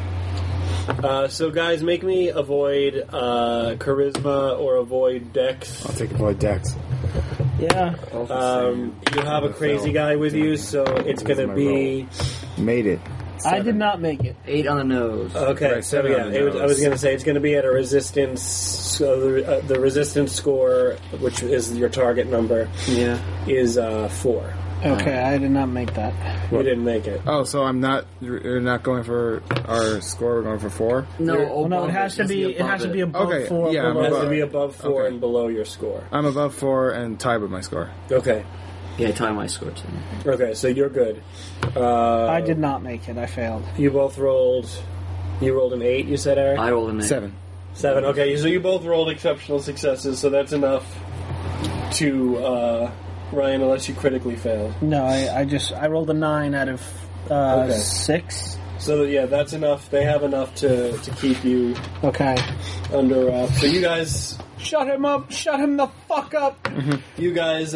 So guys, make me avoid charisma or avoid dex. I'll take avoid dex. Yeah. You have a crazy guy with you, so it's going to be... Made it. I did not make it. 8 on the nose. Okay, Right, so 7 yeah, on the I was nose. going to say it's going to be at a resistance. So the resistance score, which is your target number, Yeah. is 4. Okay, I did not make that. You didn't make it. Oh, so you're not going for our score, we're going for 4? No, Well, no, it has to be. It has to be above Okay, 4. yeah, It I'm has above. to be above 4 Okay. and below your score. I'm above 4 and tied with my score. Okay. Yeah, tie my score too. Okay, so you're good. I did not make it. I failed. You both rolled... You rolled an 8, you said, Eric? I rolled an 8. 7. 7. Okay, so you both rolled exceptional successes, so that's enough to... Ryan, unless you critically failed. No, I rolled a 9 out of Okay. 6. So yeah, that's enough. They have enough to keep you Okay. under wraps. So you guys, Shut him up! Shut him the fuck up! you guys,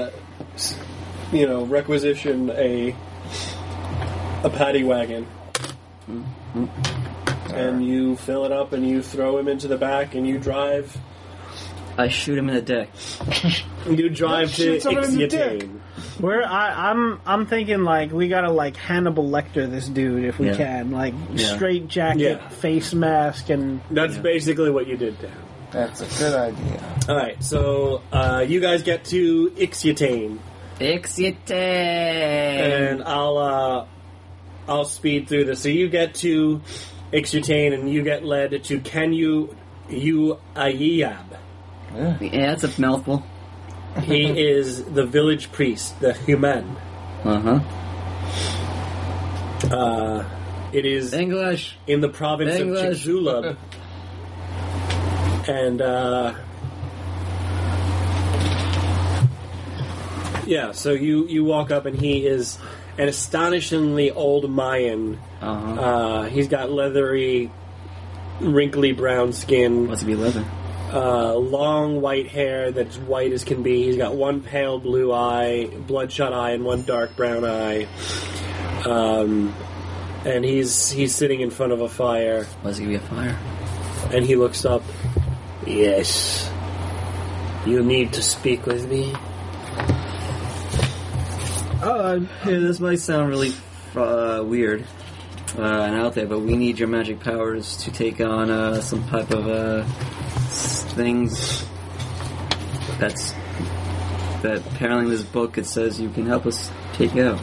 requisition a paddy wagon, and you fill it up and you throw him into the back and you drive. I shoot him in the dick. You drive to Shoot someone in the Ixyatane. I'm thinking like we gotta like Hannibal Lecter this dude if we Yeah. can, like Yeah. straight jacket, Yeah. face mask, and That's basically what you did to him. That's a good idea. All right, so you guys get to Ixyatane. Ixyatane! And I'll speed through this. So you get to Ixyatane and you get led to Kenyu Ayab. Yeah, that's a mouthful. He is the village priest, the human. Uh-huh. It is English. in the province English. of Chicxulub. And yeah, so you walk up and he is an astonishingly old Mayan. Uh-huh. He's got leathery, wrinkly brown skin, What's to be leather? long white hair that's white as can be. He's got one pale blue eye, bloodshot eye, and one dark brown eye. And he's sitting in front of a fire, What's to be a fire? and he looks up. Yes, you need to speak with me. Yeah, this might sound really weird and out there, but we need your magic powers to take on some type of things that apparently in this book it says you can help us take out.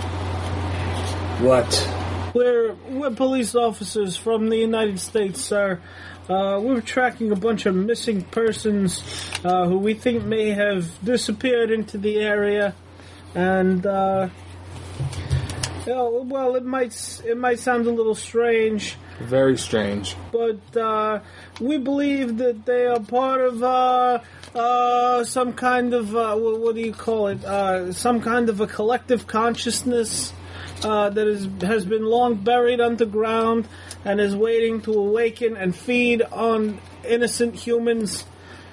What? we're police officers from the United States, sir. We're tracking a bunch of missing persons who we think may have disappeared into the area, and well, it might sound a little strange, Very strange. but we believe that they are part of some kind of what do you call it? Some kind of a collective consciousness that has been long buried underground and is waiting to awaken and feed on innocent humans.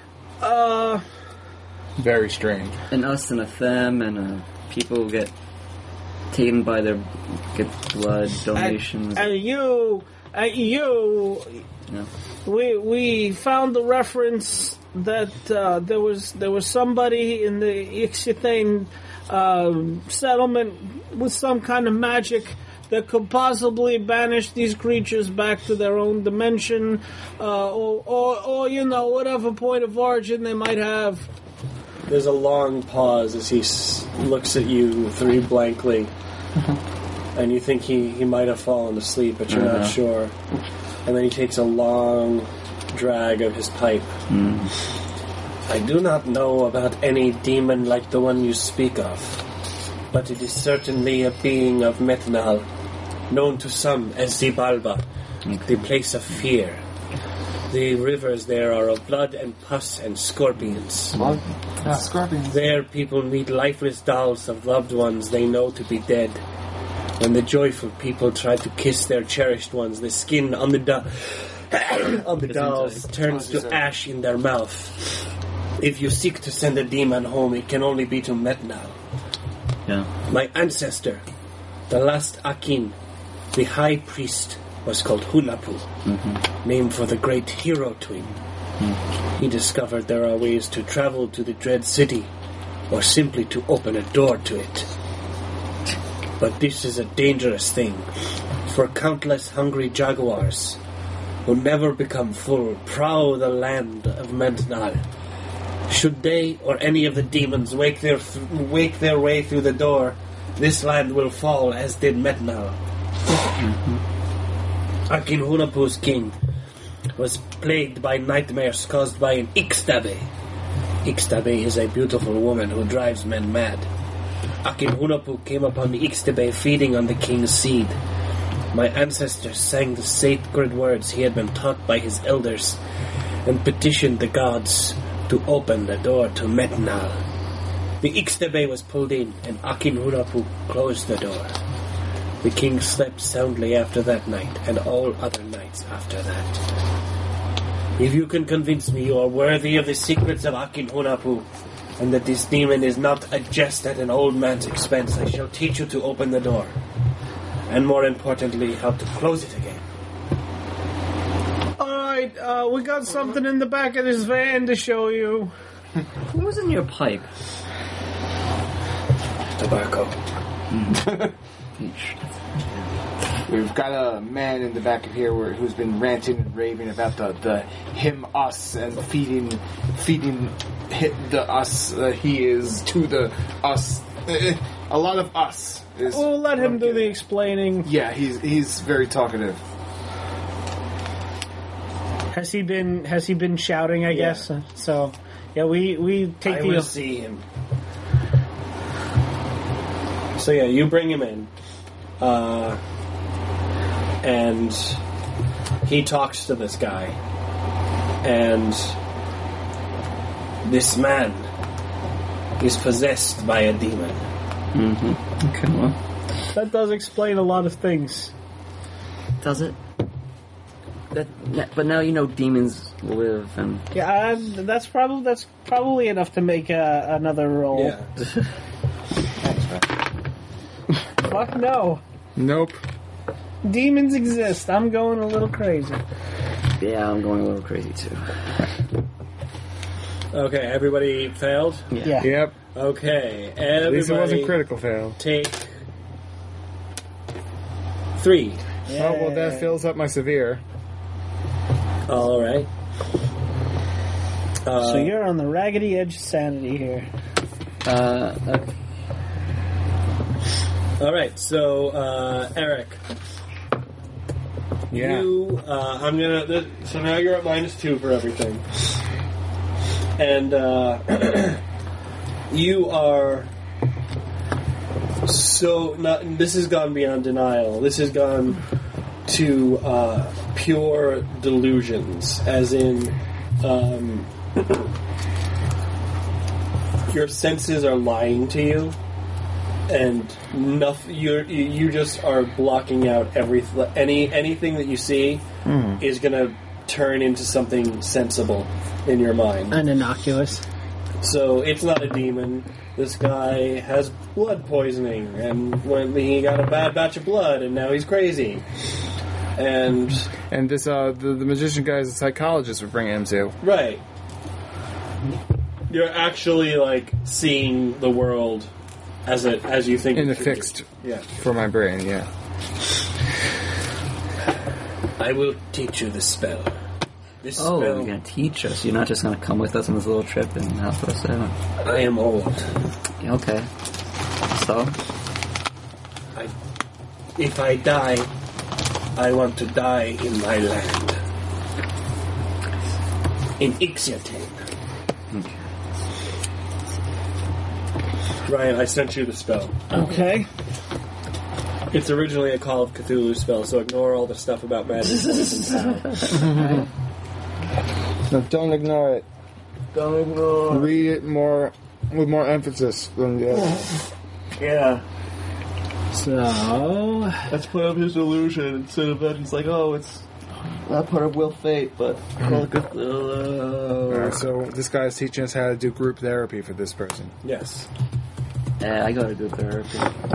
Very strange. And us and a them and people get taken by get blood donations. And you, Yeah. we found the reference that there was somebody in the Ixyatane settlement with some kind of magic that could possibly banish these creatures back to their own dimension, or whatever point of origin they might have. There's a long pause as he looks at you three blankly, And you think he might have fallen asleep, but you're not sure. And then he takes a long drag of his pipe. I do not know about any demon like the one you speak of, but it is certainly a being of Metnal, known to some as Xibalba, the place of fear. The rivers there are of blood and pus and scorpions. Scorpions. There people meet lifeless dolls of loved ones they know to be dead. When the joyful people try to kiss their cherished ones, the skin on the dolls turns to ash in their mouth. If you seek to send a demon home, it can only be to Metnal. Yeah. My ancestor, the last Akin, the high priest, was called Hunahpu, named for the great hero twin. He discovered there are ways to travel to the dread city, or simply to open a door to it. But this is a dangerous thing, for countless hungry jaguars, who never become full, prowl the land of Metnal. Should they or any of the demons wake their way through the door, this land will fall as did Metnal. Akin Hunahpu's king was plagued by nightmares caused by an Ixtabe. Ixtabe is a beautiful woman who drives men mad. Akin Hunahpu came upon the Ixtabe feeding on the king's seed. My ancestors sang the sacred words he had been taught by his elders and petitioned the gods to open the door to Metnal. The Ixtabe was pulled in and Akin Hunahpu closed the door. The king slept soundly after that night and all other nights after that. If you can convince me you are worthy of the secrets of Akin Hunahpu and that this demon is not a jest at an old man's expense, I shall teach you to open the door. And more importantly, how to close it again. Alright, we got something in the back of this van to show you. What was in your pipe? Tobacco. We've got a man in the back of here who's been ranting and raving about the him, us, and feeding the us he is to the us. A lot of us. We'll let him do the explaining. Yeah, he's very talkative. Has he been shouting? I guess so. Yeah, we take I will see him. So yeah, you bring him in, and he talks to this guy, and this man is possessed by a demon. Okay, well. That does explain a lot of things. Does it? But now you know demons live and... Yeah, that's probably enough to make another roll. Yeah. Fuck no. Nope. Demons exist. I'm going a little crazy. Yeah, I'm going a little crazy too. Okay, everybody failed? Yeah. Yep. Okay, At least it wasn't everybody critical fail. take 3. Oh, well, that fills up my severe. All right. So you're on the raggedy edge of sanity here. Okay. All right, so Eric, Yeah. I'm gonna. So now you're at -2 for everything, and you are so not. This has gone beyond denial. This has gone to pure delusions, as in your senses are lying to you. And you just are blocking out anything that you see is going to turn into something sensible in your mind. And innocuous. So it's not a demon. This guy has blood poisoning, and when he got a bad batch of blood, and now he's crazy. And this the magician guy is a psychologist we're bringing him to. right, you're actually like seeing the world as you think In it the should fixed be. Yeah. for my brain, yeah. I will teach you the spell. This Oh, spell. you're going to teach us. You're not just going to come with us on this little trip and help us out. I am old. Okay. So? if I die, I want to die in my land. In Ixyatane. Ryan, I sent you the spell. Okay. It's originally a Call of Cthulhu spell, so ignore all the stuff about magic. No, don't ignore it. Don't ignore. Read it more with more emphasis than the other. Yeah. So That's part of his illusion. Instead of that, he's like, oh, it's not part of Will Fate, but Call of Cthulhu. Alright, so this guy's teaching us how to do group therapy for this person. Yes. Yeah, I gotta do therapy.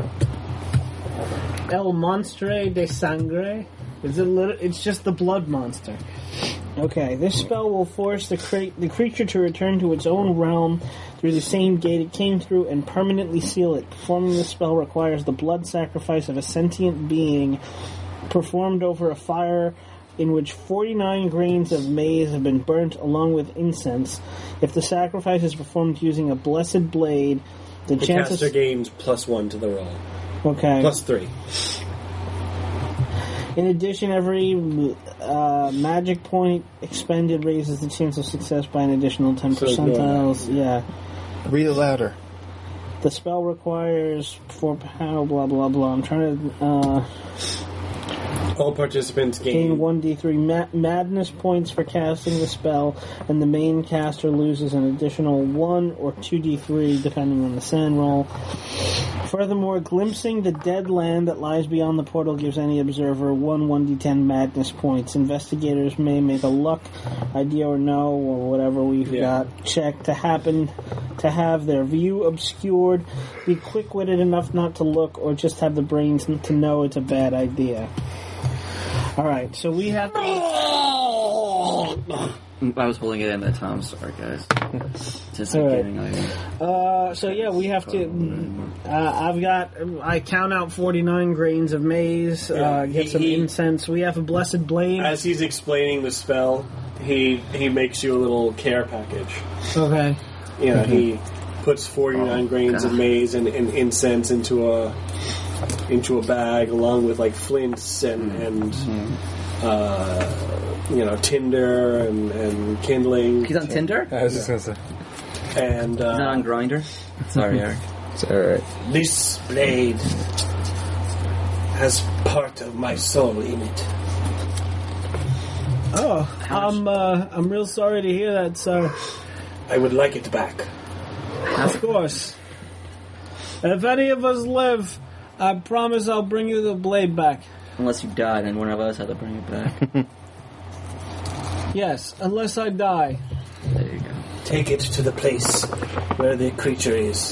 El Monstre de Sangre. Is it? It's just the blood monster. Okay, this spell will force the creature to return to its own realm through the same gate it came through and permanently seal it. Performing this spell requires the blood sacrifice of a sentient being performed over a fire in which 49 grains of maize have been burnt along with incense. If the sacrifice is performed using a blessed blade, the chances... caster gains +1 to the roll. Okay. +3. In addition, every magic point expended raises the chance of success by an additional 10 percentiles. Yeah. Read it louder. The spell requires 4 power, blah, blah, blah. I'm trying to... All participants gain gain 1d3 madness points for casting the spell, and the main caster loses an additional 1 or 2d3 depending on the sand roll. Furthermore, glimpsing the dead land that lies beyond the portal gives any observer 1d10 madness points. Investigators may make a luck, idea or no, or whatever we've got check to have their view obscured, be quick-witted enough not to look, or just have the brains to know it's a bad idea. Alright, so we have... I was holding it in that time. Sorry, guys. Just kidding. So yeah, we have to... I count out 49 grains of maize, get some incense. We have a blessed blade. As he's explaining the spell, he makes you a little care package. Okay. Yeah, he puts 49 grains of maize and incense into a bag, along with like flints and tinder and kindling. He's on Tinder? I was just gonna say. And He's not on Grindr? Sorry, Eric. It's alright. This blade has part of my soul in it. Oh, I'm real sorry to hear that, sir. I would like it back. Of course. If any of us live, I promise I'll bring you the blade back. Unless you died and one of us had to bring it back. Yes, unless I die. There you go. Take it to the place where the creature is.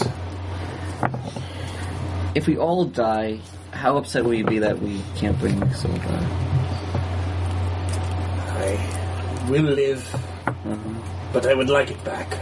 If we all die, how upset will you be that we can't bring the soul back? I will live, but I would like it back.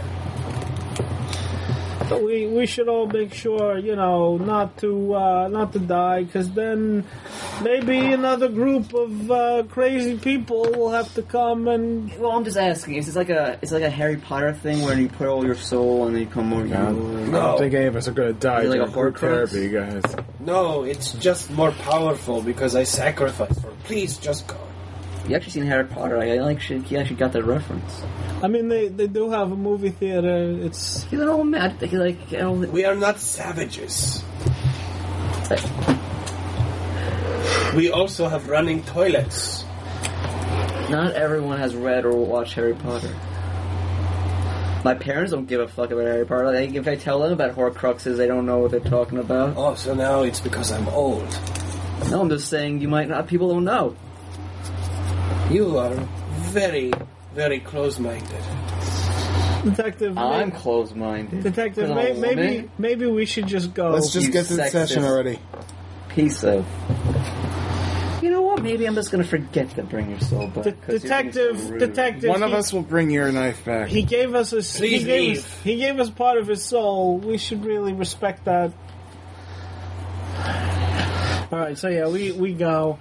But we should all make sure, not to die, because then maybe another group of crazy people will have to come and. Well, I'm just asking. Is this like a Harry Potter thing where you put all your soul and then you come over? I don't think any of us are going to die Like during a group Horcrux? therapy, guys. No, it's just more powerful because I sacrificed for it. Please, just go. You actually seen Harry Potter? He actually got that reference. I mean, they do have a movie theater. It's He's an old mad. We are not savages. We also have running toilets. Not everyone has read or watched Harry Potter. My parents don't give a fuck about Harry Potter. If I tell them about Horcruxes, they don't know what they're talking about. Oh, so now it's because I'm old. No, I'm just saying you might not. People don't know. You are very, very close-minded. Detective. I'm close-minded. Detective, 'Cause I'm a woman. maybe we should just go. Let's just You get to the session sexist. already. Piece of. You know what? Maybe I'm just gonna forget to bring your soul back. 'cause you're being so Detective, rude. detective. One of us will bring your knife back. He gave us Please leave. He gave us part of his soul. We should really respect that. All right, so yeah, we go.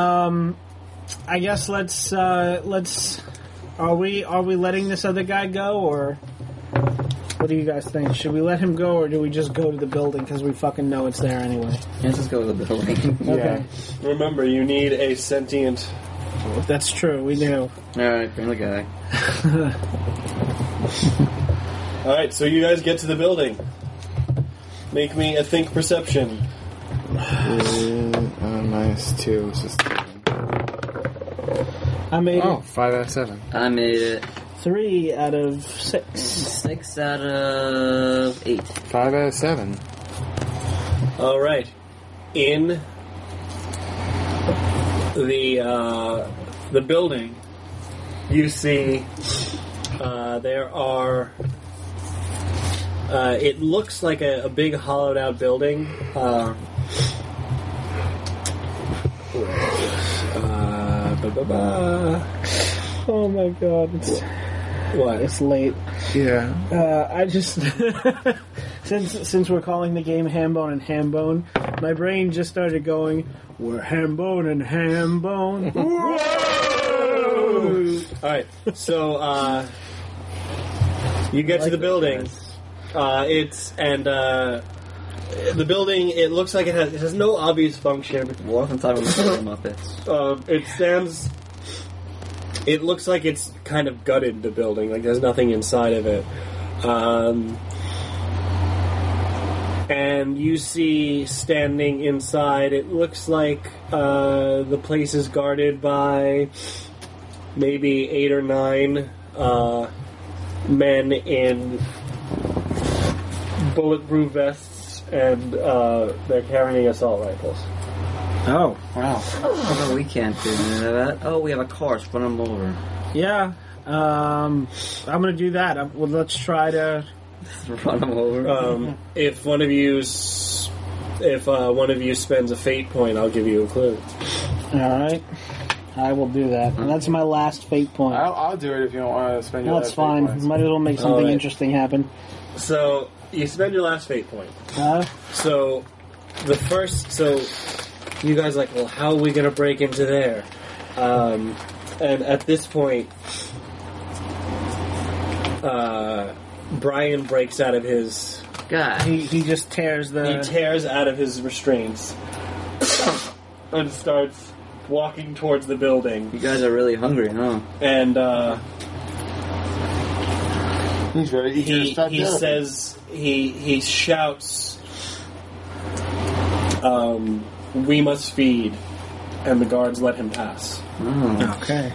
I guess let's. Are we letting this other guy go or? What do you guys think? Should we let him go, or do we just go to the building because we fucking know it's there anyway? Let's just go to the building. Okay. Remember, you need a sentient. That's true, we do. Alright, bring the guy. Alright, so you guys get to the building. Make me a think perception. -2. It's just I made 5 out of 7. I made it 3 out of 6. 6 out of 8. 5 out of 7. Alright. In the building, you see there are it looks like a big hollowed out building. Oh my god, it's late. Yeah. I just since we're calling the game Hambone and Hambone, my brain just started going, we're Hambone and Hambone. Alright, so you get to the building. The building, it looks like it has no obvious function. Walk on top of the Muppets. It stands. It looks like it's kind of gutted, the building. Like there's nothing inside of it. And you see standing inside, it looks like the place is guarded by maybe 8 or 9 men in bulletproof vests, and they're carrying assault rifles. Oh, wow. Oh, we can't do that. Oh, we have a car. Let's run them over. Yeah, I'm gonna do that. Well, let's try to Run them over. If one of you spends a fate point, I'll give you a clue. Alright. I will do that. And that's my last fate point. I'll do it if you don't want to spend your That's last fate fine. points. Might as well make something Alright. interesting happen. So you spend your last fate point. Huh? So you guys are like, well, how are we going to break into there? And at this point, Brian breaks out of his. God. He just tears He tears out of his restraints and starts walking towards the building. You guys are really hungry, huh? And He's very eager to start he therapy. says he shouts, "We must feed," and the guards let him pass. Oh. Okay.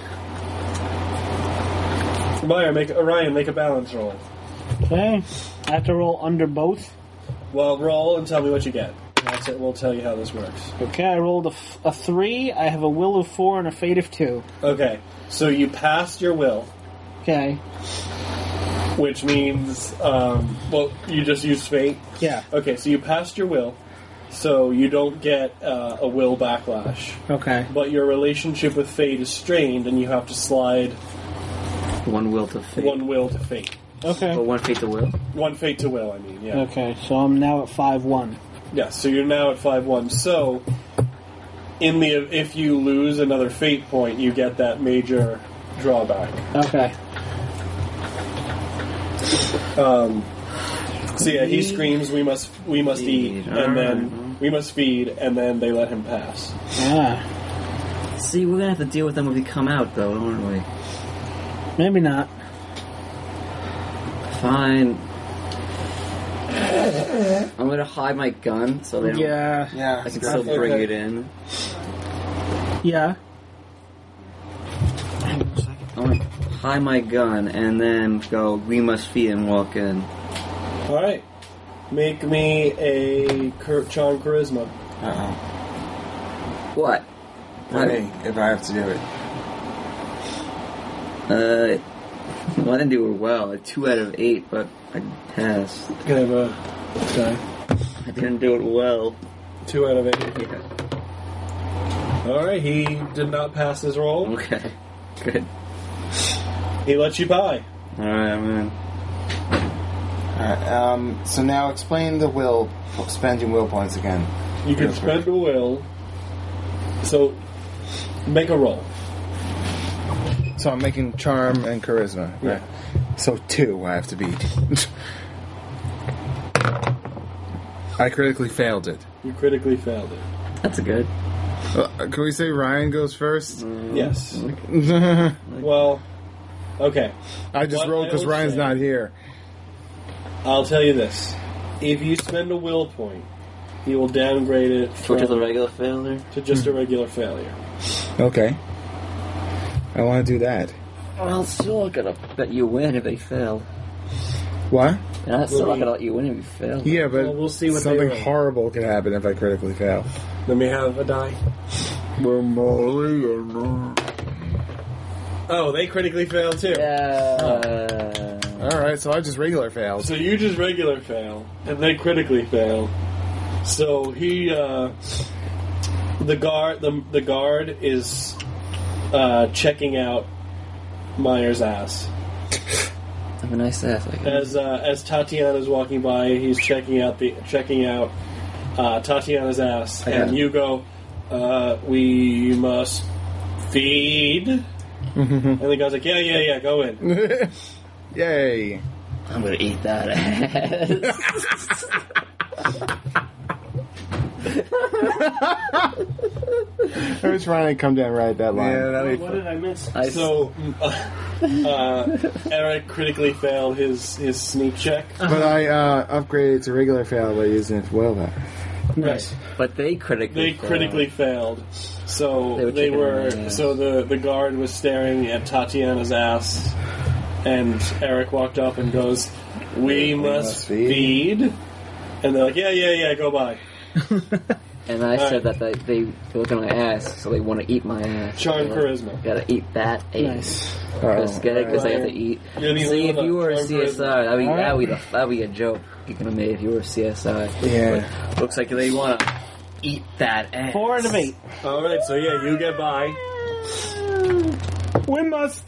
Ryan, make a balance roll. Okay. I have to roll under both. Well, roll and tell me what you get. That's it. We'll tell you how this works. Okay, I rolled a 3. I have a will of 4 and a fate of 2. Okay, so you passed your will, Okay. which means, you just used fate. Yeah. Okay, so you passed your will, so you don't get a will backlash. Okay. But your relationship with fate is strained, and you have to slide One will to fate. one will to fate. Okay. But one fate to will? One fate to will, I mean, yeah. Okay, so I'm now at 5-1. Yeah, so you're now at 5-1. So, if you lose another fate point, you get that major drawback. Okay. So yeah, he screams, "We must eat," and then we must feed, and then they let him pass. Ah. See, we're gonna have to deal with them when we come out, though, aren't we? Maybe not. Fine. I'm gonna hide my gun so they don't. Yeah. Yeah, I can still bring it in. Yeah. I'm gonna hide my gun and then go, "We must feed," and walk in. All right, make me a charm charisma. Uh-oh. What? For me, if I have to do it. Well, I didn't do it well. 2 out of 8, but I passed. Can I have a guy? I didn't do it well. 2 out of 8. Yeah. All right, he did not pass his roll. Okay. Good. He lets you by. Alright, I'm in. Alright, so now explain the spending will points again. You can spend a will. So, make a roll. So I'm making charm and charisma. Yeah. Right. So 2 I have to beat. I critically failed it. You critically failed it. That's good. Can we say Ryan goes first? Yes. I Well, okay. just What rolled I because will Ryan's say- not here. I'll tell you this. If you spend a will point, you will downgrade it Which is a from, regular failure. to just a regular failure. Okay. I want to do that. Well, still not gonna let you win if they fail. What? And I'm still not gonna let you win if you fail. Yeah, but Well, we'll see what they something roll. horrible could happen if I critically fail. Let me have a die. Oh, they critically failed too. Yeah. Alright, so I just regular failed. So you just regular fail, and they critically fail. So he, the guard is checking out Meyer's ass. Have a nice ass. Like As Tatiana's walking by, he's checking out Tatiana's ass, and you go, "We must feed." And the guy's like, "Yeah, go in." Yay. I'm gonna eat that ass. I was trying to come down right at that line. Yeah, that'd be What did I miss? So Eric critically failed his sneak check. But I upgraded to regular fail by using it for will back. Right. But they critically. failed. So They were they checking were. on their ass. So the guard was staring at Tatiana's ass, and Eric walked up and goes, "We must feed." And they're like, "Yeah, go by." And I said that they look at my ass, so they want to eat my ass. Charm So charisma. Gotta eat that ass. Nice. Because they have to eat. You're the See, only if one you were a on charm CSI, that'd be a joke you can have made if you were a CSI. Yeah. But looks like they want to eat that ass. 4 out of 8. All right, so yeah, you get by. We must,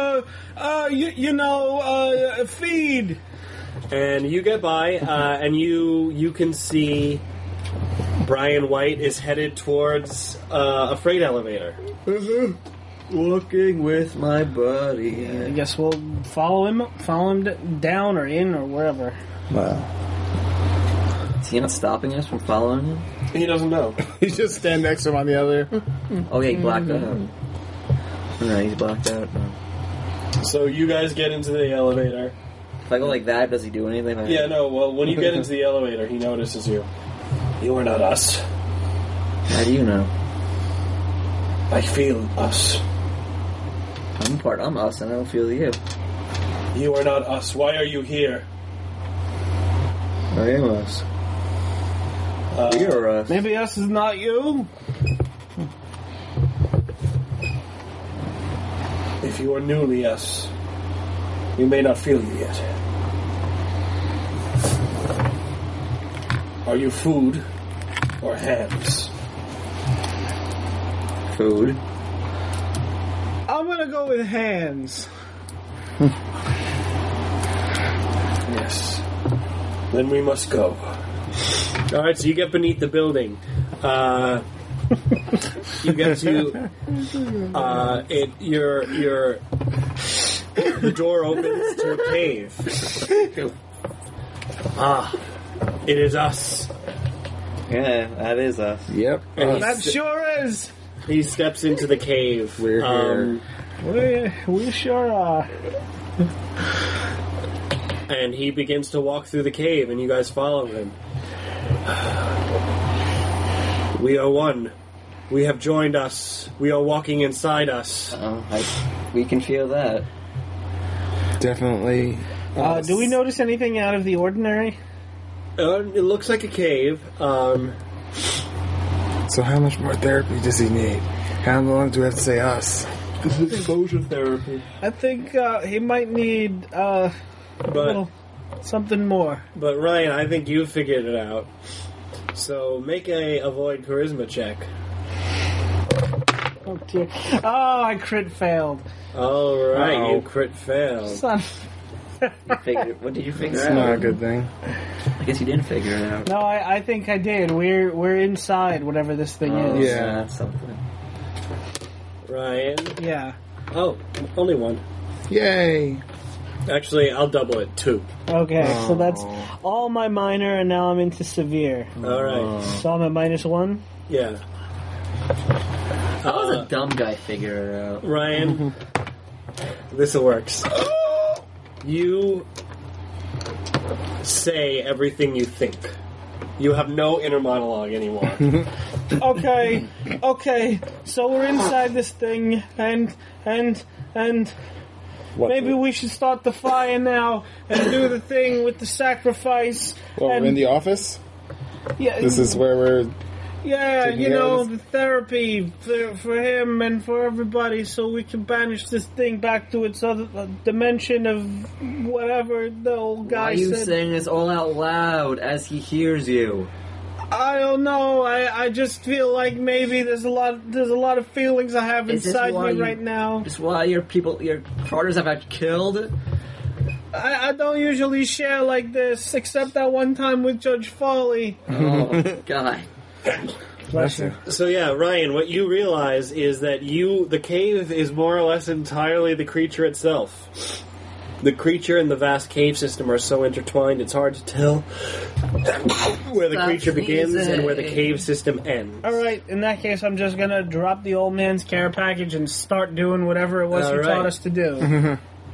feed. And you get by, and you can see Brian White is headed towards a freight elevator. Walking with my buddy. I guess we'll follow him down or in or wherever. Wow. Is he not stopping us from following him? He doesn't know. You just stand next to him on the other. Oh yeah, he blacked out. No, he's blacked out. So you guys get into the elevator. If I go like that, does he do anything? Yeah, no, well, when you get into the elevator, he notices you. You are not us. How do you know? I feel us. I'm us, and I don't feel you. You are not us. Why are you here? I am us. You're us. Maybe us is not you. If you are newly us, we may not feel you yet. Are you food or hands? Food. I'm gonna go with hands. Yes. Then we must go. All right, so you get beneath the building. You get to the door opens to a cave. It is us. Yeah, that is us. Yep. And That sure is. he steps into the cave. We're here. We sure are. And he begins to walk through the cave, and you guys follow him. We are one. We have joined us. We are walking inside us. We can feel that. Definitely. Do we notice anything out of the ordinary? It looks like a cave. So how much more therapy does he need? How long do we have to say us? Exposure therapy. I think he might need a But little something more. but Ryan, I think you figured it out. So make a avoid charisma check. Oh, dear. Oh, I crit failed. All right, Uh-oh. you crit failed. Son. What did you figure It's out? not a good thing. I guess you didn't figure it out. No, I think I did. We're inside whatever this thing is. Yeah. That's something. Ryan. Yeah. Oh, only one. Yay! Actually, I'll double it, 2. Okay, so that's all my minor, and now I'm into severe. All right. So I'm at -1? Yeah. How does a dumb guy figure it out? Ryan, this works. You say everything you think. You have no inner monologue anymore. Okay, so we're inside this thing, and maybe we should start the fire now and do the thing with the sacrifice. Well, and, we're in the office? Yeah, This is where we're... yeah, taking you care know, of the therapy for him and for everybody, so we can banish this thing back to its other dimension of whatever the old Why guy are you said. saying this all out loud as he hears you? I don't know. I just feel like maybe there's a lot of feelings I have Is this inside why me you- right now. Just why your partners have got killed? I don't usually share like this, except that one time with Judge Foley. Oh, God. Bless you. So yeah, Ryan, what you realize is that the cave is more or less entirely the creature itself. The creature and the vast cave system are so intertwined, it's hard to tell where the Stop creature begins sneezing. and where the cave system ends. All right, in that case, I'm just gonna drop the old man's care package and start doing whatever it was All he right. taught us to do.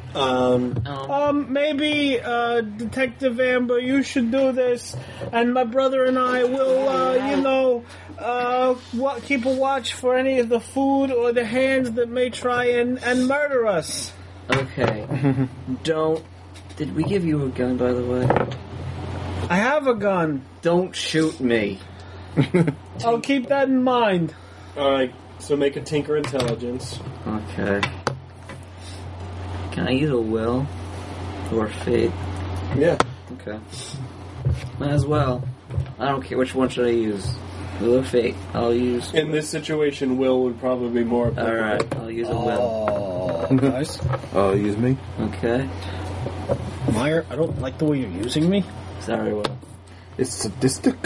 Maybe Detective Amber, you should do this, and my brother and I will, keep a watch for any of the food or the hands that may try and murder us. Okay. Did we give you a gun, by the way? I have a gun. Don't shoot me. I'll keep that in mind. Alright, so make a Tinker Intelligence. Okay. Can I use a will? Or fate? Yeah. Okay. Might as well. I don't care. Which one should I use? Will or fate? I'll use... In this situation, Will would probably be more applicable. Alright, I'll use a will. Nice. Oh, use me? Okay. Meyer, I don't like the way you're using me. Sorry, Will. It's sadistic.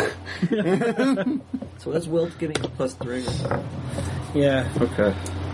So that's will to give me a +3. Yeah. Okay.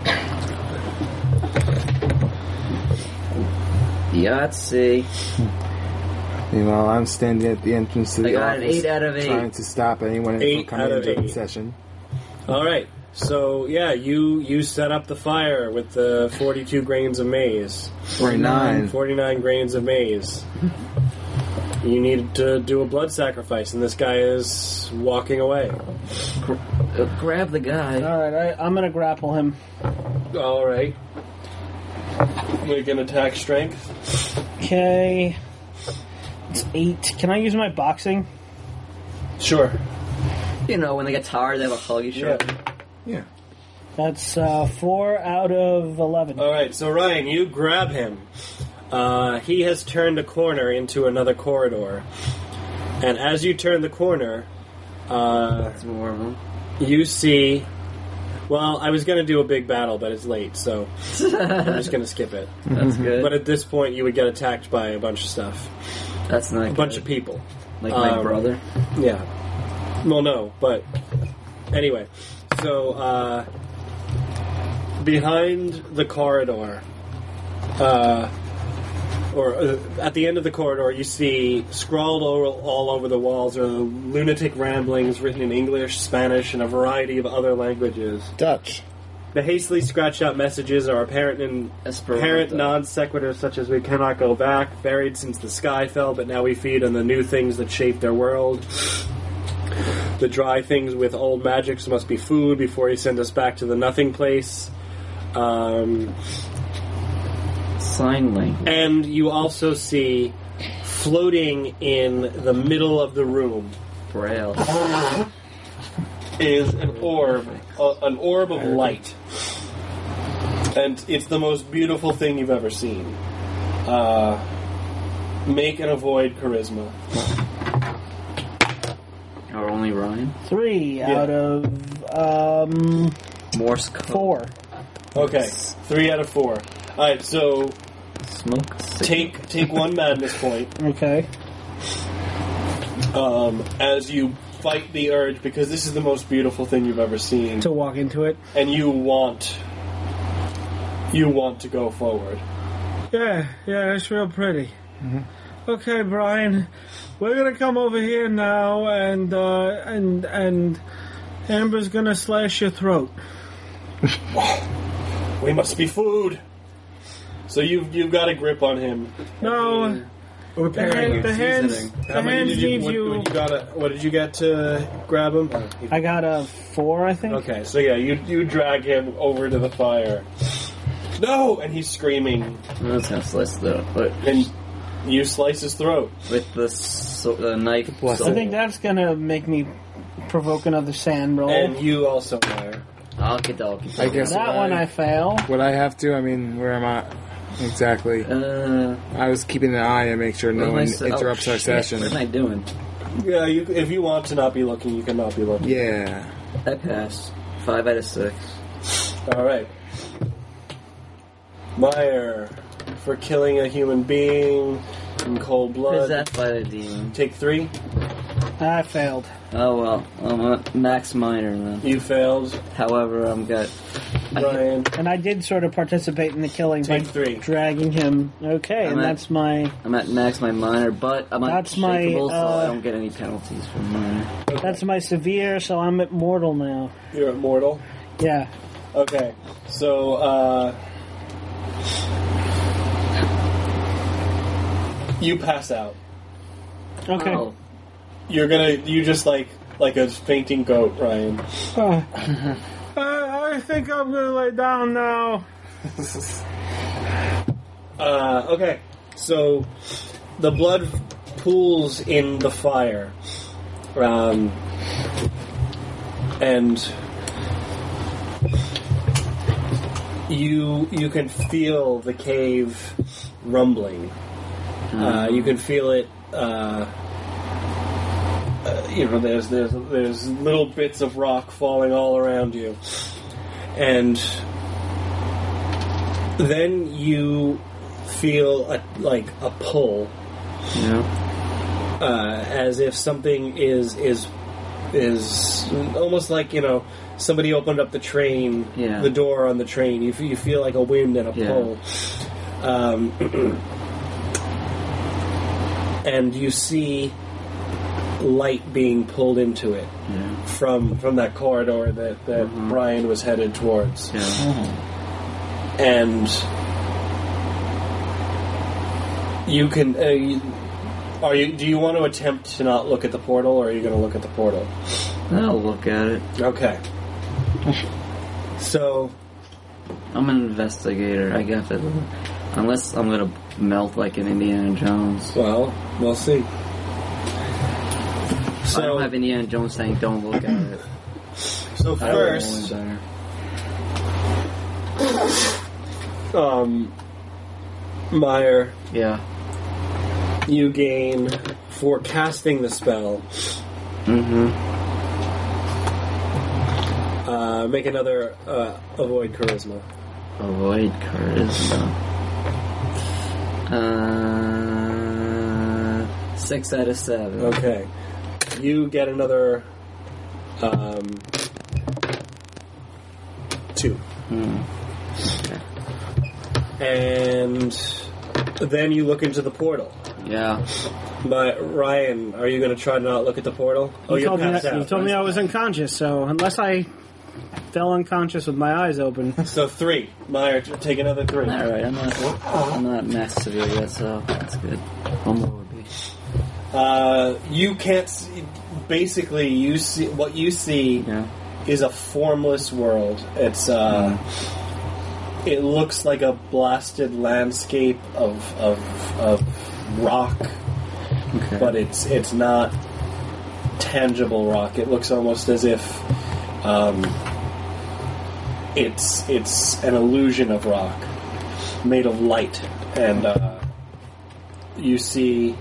Yahtzee. Meanwhile, I'm standing at the entrance to the I got an office, 8 out of 8. trying to stop anyone 8 from coming out of into the 8. session. Alright, so yeah, you set up the fire with the 42 grains of maize. 49. 49 grains of maize. You need to do a blood sacrifice, and this guy is walking away. Grab the guy. Alright, I'm gonna grapple him. Alright. Make an attack strength. Okay. It's 8. Can I use my boxing? Sure. You know, when they get tired, they have a hug each other. Yeah. That's 4 out of 11. Alright, so Ryan, you grab him. He has turned a corner into another corridor. And as you turn the corner, That's more of them. you see... Well, I was going to do a big battle, but it's late, so I'm just going to skip it. That's good. But at this point, you would get attacked by a bunch of stuff. That's not A bunch of people. Like my brother. Yeah. Well, no, but... Anyway, so, behind the corridor... at the end of the corridor, you see scrawled all over the walls are lunatic ramblings written in English, Spanish, and a variety of other languages. Dutch. The hastily scratched out messages are apparent Esperanto. non sequiturs such as "we cannot go back," "buried since the sky fell, but now we feed on the new things that shape their world." The dry things with old magics must be food before he sends us back to the nothing place. Sign language. And you also see, floating in the middle of the room, Braille. is an orb of light. And it's the most beautiful thing you've ever seen. Make and avoid charisma. Or only Ryan. 3 out of Morse code. 4. Okay, 3 out of 4. Alright, so Smoke. take one madness point Okay. as you fight the urge, because this is the most beautiful thing you've ever seen. To walk into it. And you want to go forward. Yeah, it's real pretty. Okay, Brian, we're gonna come over here now, and Amber's gonna slash your throat. We must be food. So you've got a grip on him. No, We're the hands How many did need you? you. What did you get to grab him? I got a 4, I think. Okay, so yeah, you drag him over to the fire. No, and he's screaming, That's how slice though, but and you slice his throat. with the knife. I think that's gonna make me provoke another sand roll. And you also, Meyer. Okie-dokie. I guess That one I fail. Would I have to? I mean, where am I? Exactly. I was keeping an eye and make sure no one interrupts our session. What am I doing? Yeah, if you want to not be looking, you can not be looking. Yeah. I pass. 5 out of 6. All right. Meyer, for killing a human being in cold blood, Possessed by the demon. take 3. I failed. Oh well, I'm a max minor then. You failed. However, I'm got. Ryan, And I did sort of participate in the killing by take 3. dragging him. Okay, and that's my I'm at max my minor, but I'm That's my, unshakable, so I don't get any penalties for minor. severe, so I'm at mortal now. You're immortal. Yeah. Okay, so you pass out. Okay. Oh. You just like a fainting goat, Ryan. I think I'm gonna lay down now. Okay, so the blood pools in the fire, and you can feel the cave rumbling. You can feel it. There's little bits of rock falling all around you, and then you feel a pull, as if something is almost like somebody opened up the train, the door on the train. You feel like a wind and a pull, and you see light being pulled into it from that corridor that Brian was headed towards. And you can do you want to attempt to not look at the portal, or are you going to look at the portal? I'll look at it. Okay. So I'm an investigator. I guess it. Unless I'm gonna melt like an Indiana Jones. well, we'll see. I don't have Indiana Jones saying don't look at it. So first, Meyer, you gain for casting the spell. Make another avoid charisma. Avoid charisma. 6 out of 7. Okay. You get another 2. Okay. And then you look into the portal. Yeah. But Ryan, are you going to try to not look at the portal? You told me I was unconscious, so unless I fell unconscious with my eyes open. So 3. Meyer, take another 3. All right. I'm not max severe yet, so that's good. One more would be. You can't see. Basically, you see what you see is a formless world. It's it looks like a blasted landscape of rock, but it's not tangible rock. It looks almost as if it's an illusion of rock made of light, and you see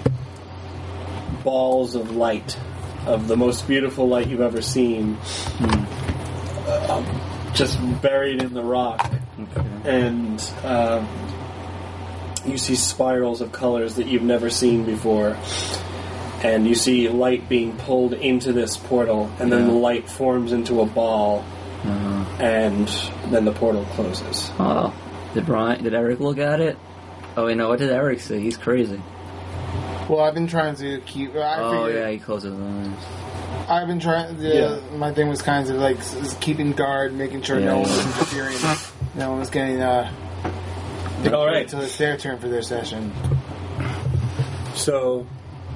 balls of light, of the most beautiful light you've ever seen, just buried in the rock. And you see spirals of colors that you've never seen before, and you see light being pulled into this portal, and then the light forms into a ball, and then the portal closes. Oh, did Eric look at it? Oh, wait, no, what did Eric say? He's crazy. Well, I've been trying to keep. He closes his eyes. I've been trying. My thing was kind of like keeping guard, making sure no one was interfering. No one was getting. All right. Until it's their turn for their session. So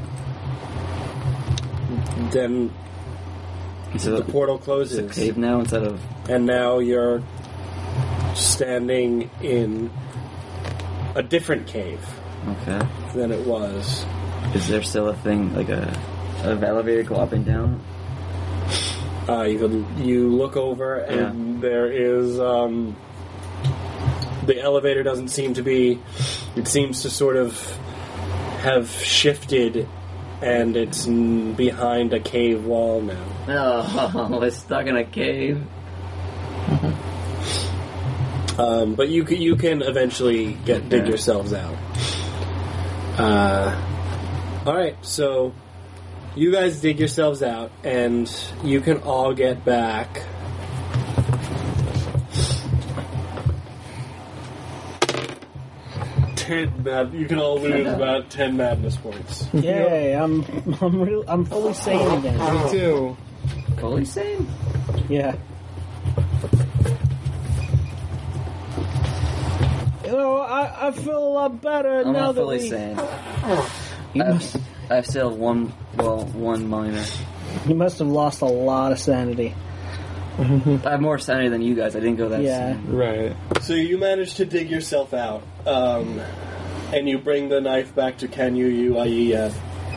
then the portal closes. It's a cave now instead of... And now you're standing in a different cave than it was. Is there still a thing, like an elevator go up and down? You look over and there is... the elevator doesn't seem to be... It seems to sort of have shifted, and it's behind a cave wall now. Oh, it's stuck in a cave. But you can eventually dig yourselves out. Alright, so you guys dig yourselves out, and you can all get back 10 you can all lose about 10 madness points. Yay, I'm fully sane again. Me too. Fully sane? Yeah. You know, I feel a lot better I'm now not that fully we... sane. I still have one minor. You must have lost a lot of sanity. I have more sanity than you guys. I didn't go that sane. Right. So you managed to dig yourself out, and you bring the knife back to Kanyu Ayiyad.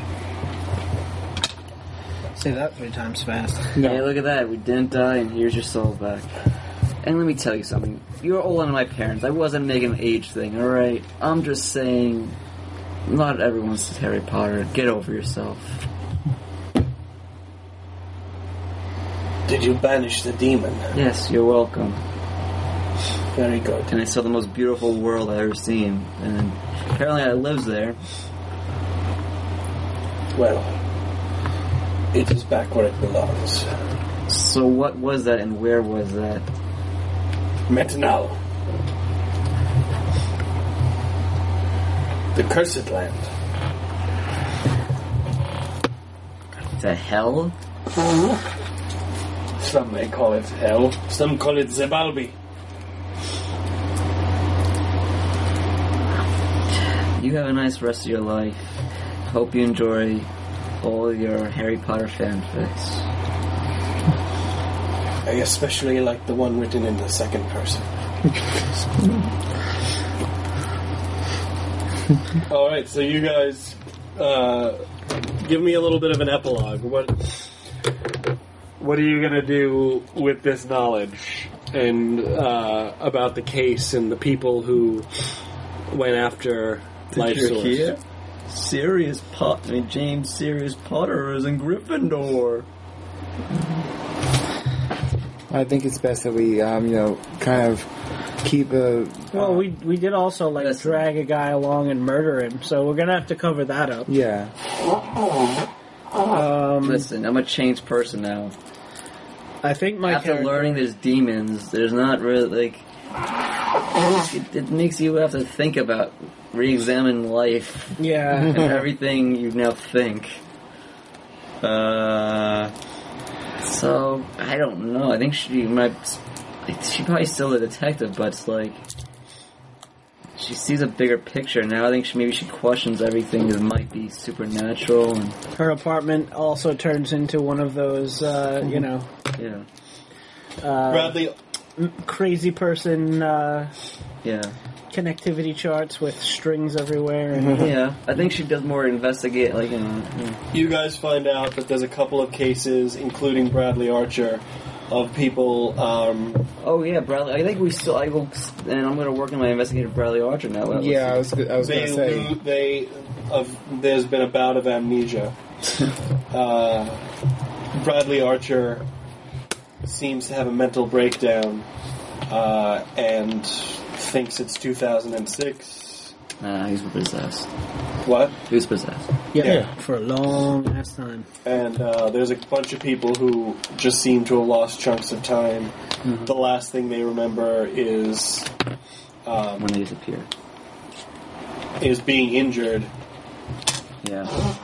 Say that 3 times fast. No. Hey, look at that. We didn't die, and here's your soul back. And let me tell you something. You're older than my parents. I wasn't making an age thing, alright? I'm just saying, not everyone's Harry Potter. Get over yourself. Did you banish the demon? Yes, you're welcome. Very good. And I saw the most beautiful world I've ever seen. And apparently I lives there. Well, it is back where it belongs. So what was that and where was that? Metanal. The Cursed Land. To hell? Some may call it hell. Some call it Zebalbi. You have a nice rest of your life. Hope you enjoy all your Harry Potter fanfics. I especially like the one written in the second person. Alright, so you guys give me a little bit of an epilogue. What are you going to do with this knowledge and about the case and the people who went after Life Source? James Sirius Potter is in Gryffindor. I think it's best that we, kind of keep a... Well, we did also, drag a guy along and murder him, so we're gonna have to cover that up. Yeah. Listen, I'm a changed person now. I think after learning there's demons, there's not really, it makes you have to think about, re-examine life. Yeah. And everything you now think. So, I don't know. I think she's probably still a detective, but it's she sees a bigger picture now. I think maybe she questions everything that might be supernatural. And her apartment also turns into one of those, Yeah. Bradley... crazy person, Yeah. connectivity charts with strings everywhere. And Yeah. I think she does more investigate, You guys find out that there's a couple of cases, including Bradley Archer, of people, Oh yeah, Bradley. I think I'm going to work on my investigator Bradley Archer now. I was going to say. There's been a bout of amnesia. Bradley Archer seems to have a mental breakdown, and thinks it's 2006. He's possessed. What? He was possessed. Yeah, for a long ass time. And there's a bunch of people who just seem to have lost chunks of time. Mm-hmm. The last thing they remember is when they disappear. is being injured, Yeah.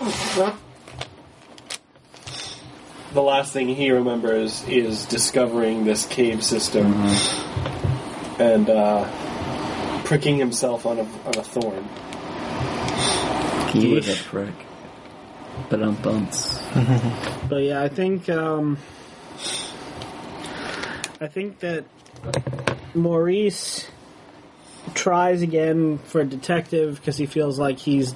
the last thing he remembers is discovering this cave system and pricking himself on a thorn. He is a prick. But bumps. But yeah, I think that Maurice tries again for a detective because he feels like he's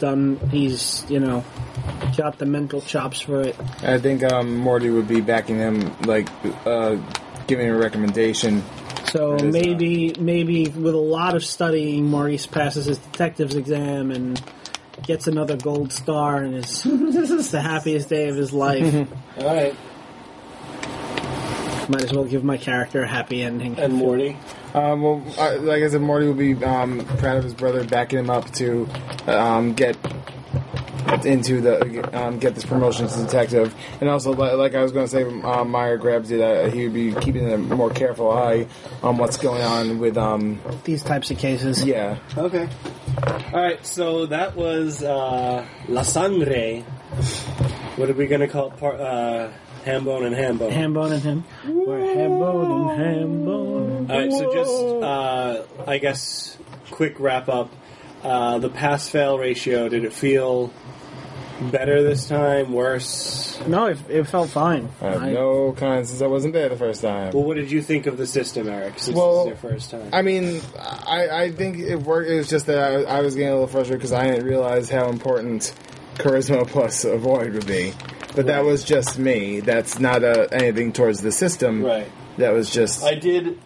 got the mental chops for it. I think Morty would be backing him, like, giving a recommendation. So maybe with a lot of studying, Maurice passes his detective's exam and gets another gold star and is the happiest day of his life. All right. Might as well give my character a happy ending. And Morty? Like I said, Morty will be proud of his brother, backing him up to get this promotion as a detective. And also, like I was going to say, Meyer grabs it. He would be keeping a more careful eye on what's going on with these types of cases. Yeah. Okay. All right. So that was La Sangre. What are we going to call it? Hambone and Hambone. Hambone and him. We're Hambone and Hambone. All right. So just I guess quick wrap up. The pass-fail ratio. Did it feel better this time? Worse? No, it felt fine. I have no comments since I wasn't there the first time. Well, what did you think of the system, Eric, since this is your first time? I mean, I think it worked. It was just that I was getting a little frustrated because I didn't realize how important Charisma plus Avoid would be. But that was just me. That's not anything towards the system. Right. That was just... I did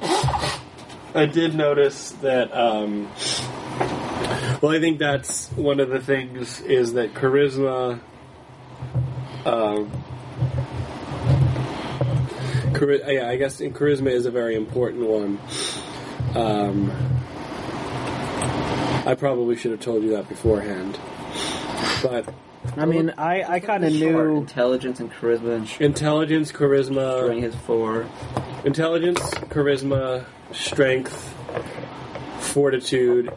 notice that... well, I think that's one of the things is that charisma... I guess charisma is a very important one. I probably should have told you that beforehand. But... I mean, I kind of knew... Intelligence and charisma. Intelligence, charisma... Strength is 4. Intelligence, charisma, strength, fortitude...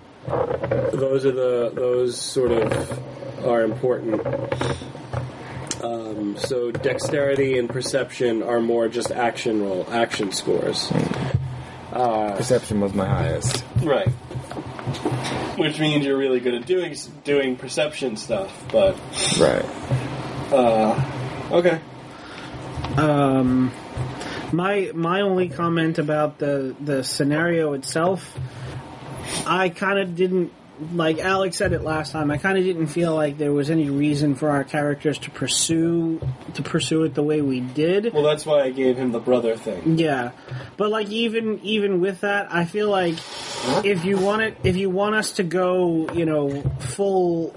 Those sort of are important. So dexterity and perception are more just action scores. Perception was my highest. Right. Which means you're really good at doing perception stuff, but right. Okay. My only comment about the scenario itself, I kind of didn't, like Alex said it last time, I kind of didn't feel like there was any reason for our characters to pursue it the way we did. Well, that's why I gave him the brother thing. Yeah. But like even with that, I feel like if you want us to go, full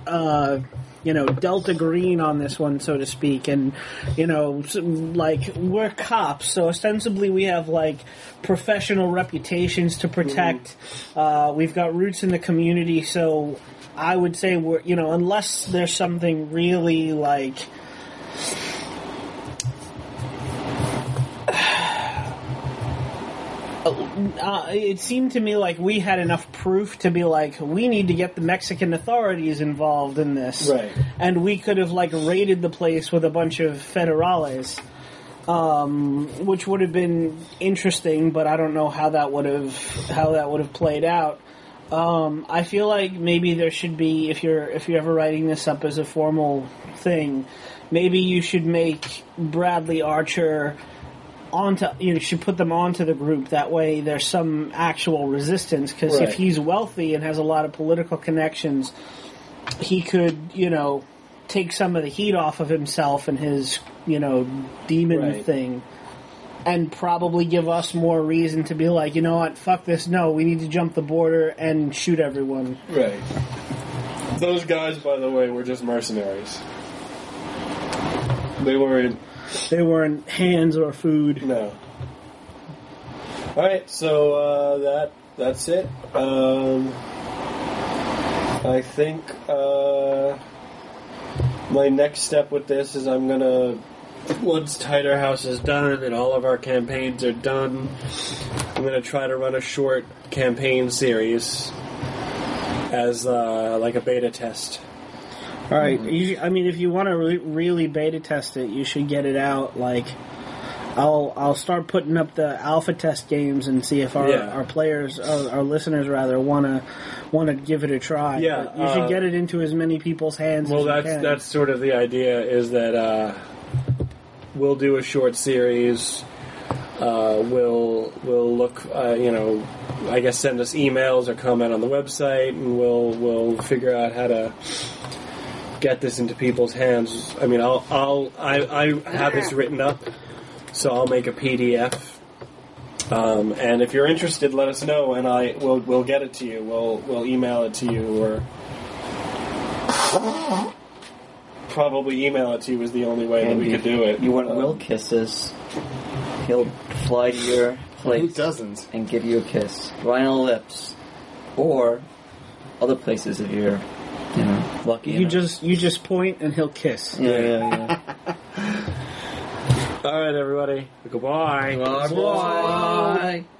Delta Green on this one, so to speak, and like we're cops, so ostensibly we have like professional reputations to protect. We've got roots in the community, so I would say we're unless there's something really like. It seemed to me like we had enough proof to be like, we need to get the Mexican authorities involved in this. Right. And we could have like raided the place with a bunch of federales, which would have been interesting, but I don't know how that would have played out. I feel like maybe there should be, if you're ever writing this up as a formal thing, maybe you should make Bradley Archer you should put them onto the group. That way there's some actual resistance, because if he's wealthy and has a lot of political connections, he could, take some of the heat off of himself and his, demon thing, and probably give us more reason to be like, you know what, fuck this, no, we need to jump the border and shoot everyone. Right. Those guys, by the way, were just mercenaries. They weren't hands or food. No. Alright, so that's it. I think my next step with this is I'm gonna, once Tighter House is done and all of our campaigns are done, I'm gonna try to run a short campaign series as like a beta test. All right. I mean, if you want to really beta test it, you should get it out. Like, I'll start putting up the alpha test games and see if our players, our listeners rather, want to give it a try. Yeah, but you should get it into as many people's hands. Well, as you can. that's sort of the idea. Is that we'll do a short series. We'll look, I guess send us emails or comment on the website, and we'll figure out how to get this into people's hands. I mean, I have this written up, so I'll make a PDF. And if you're interested, let us know, and we'll get it to you. We'll email it to you, or probably email it to you is the only way that we could do it. You want Will kisses? He'll fly to your place. Who doesn't? And give you a kiss, right on the lips, or other places if you're, lucky. You just point and he'll kiss. Yeah. All right, everybody. Goodbye. Bye.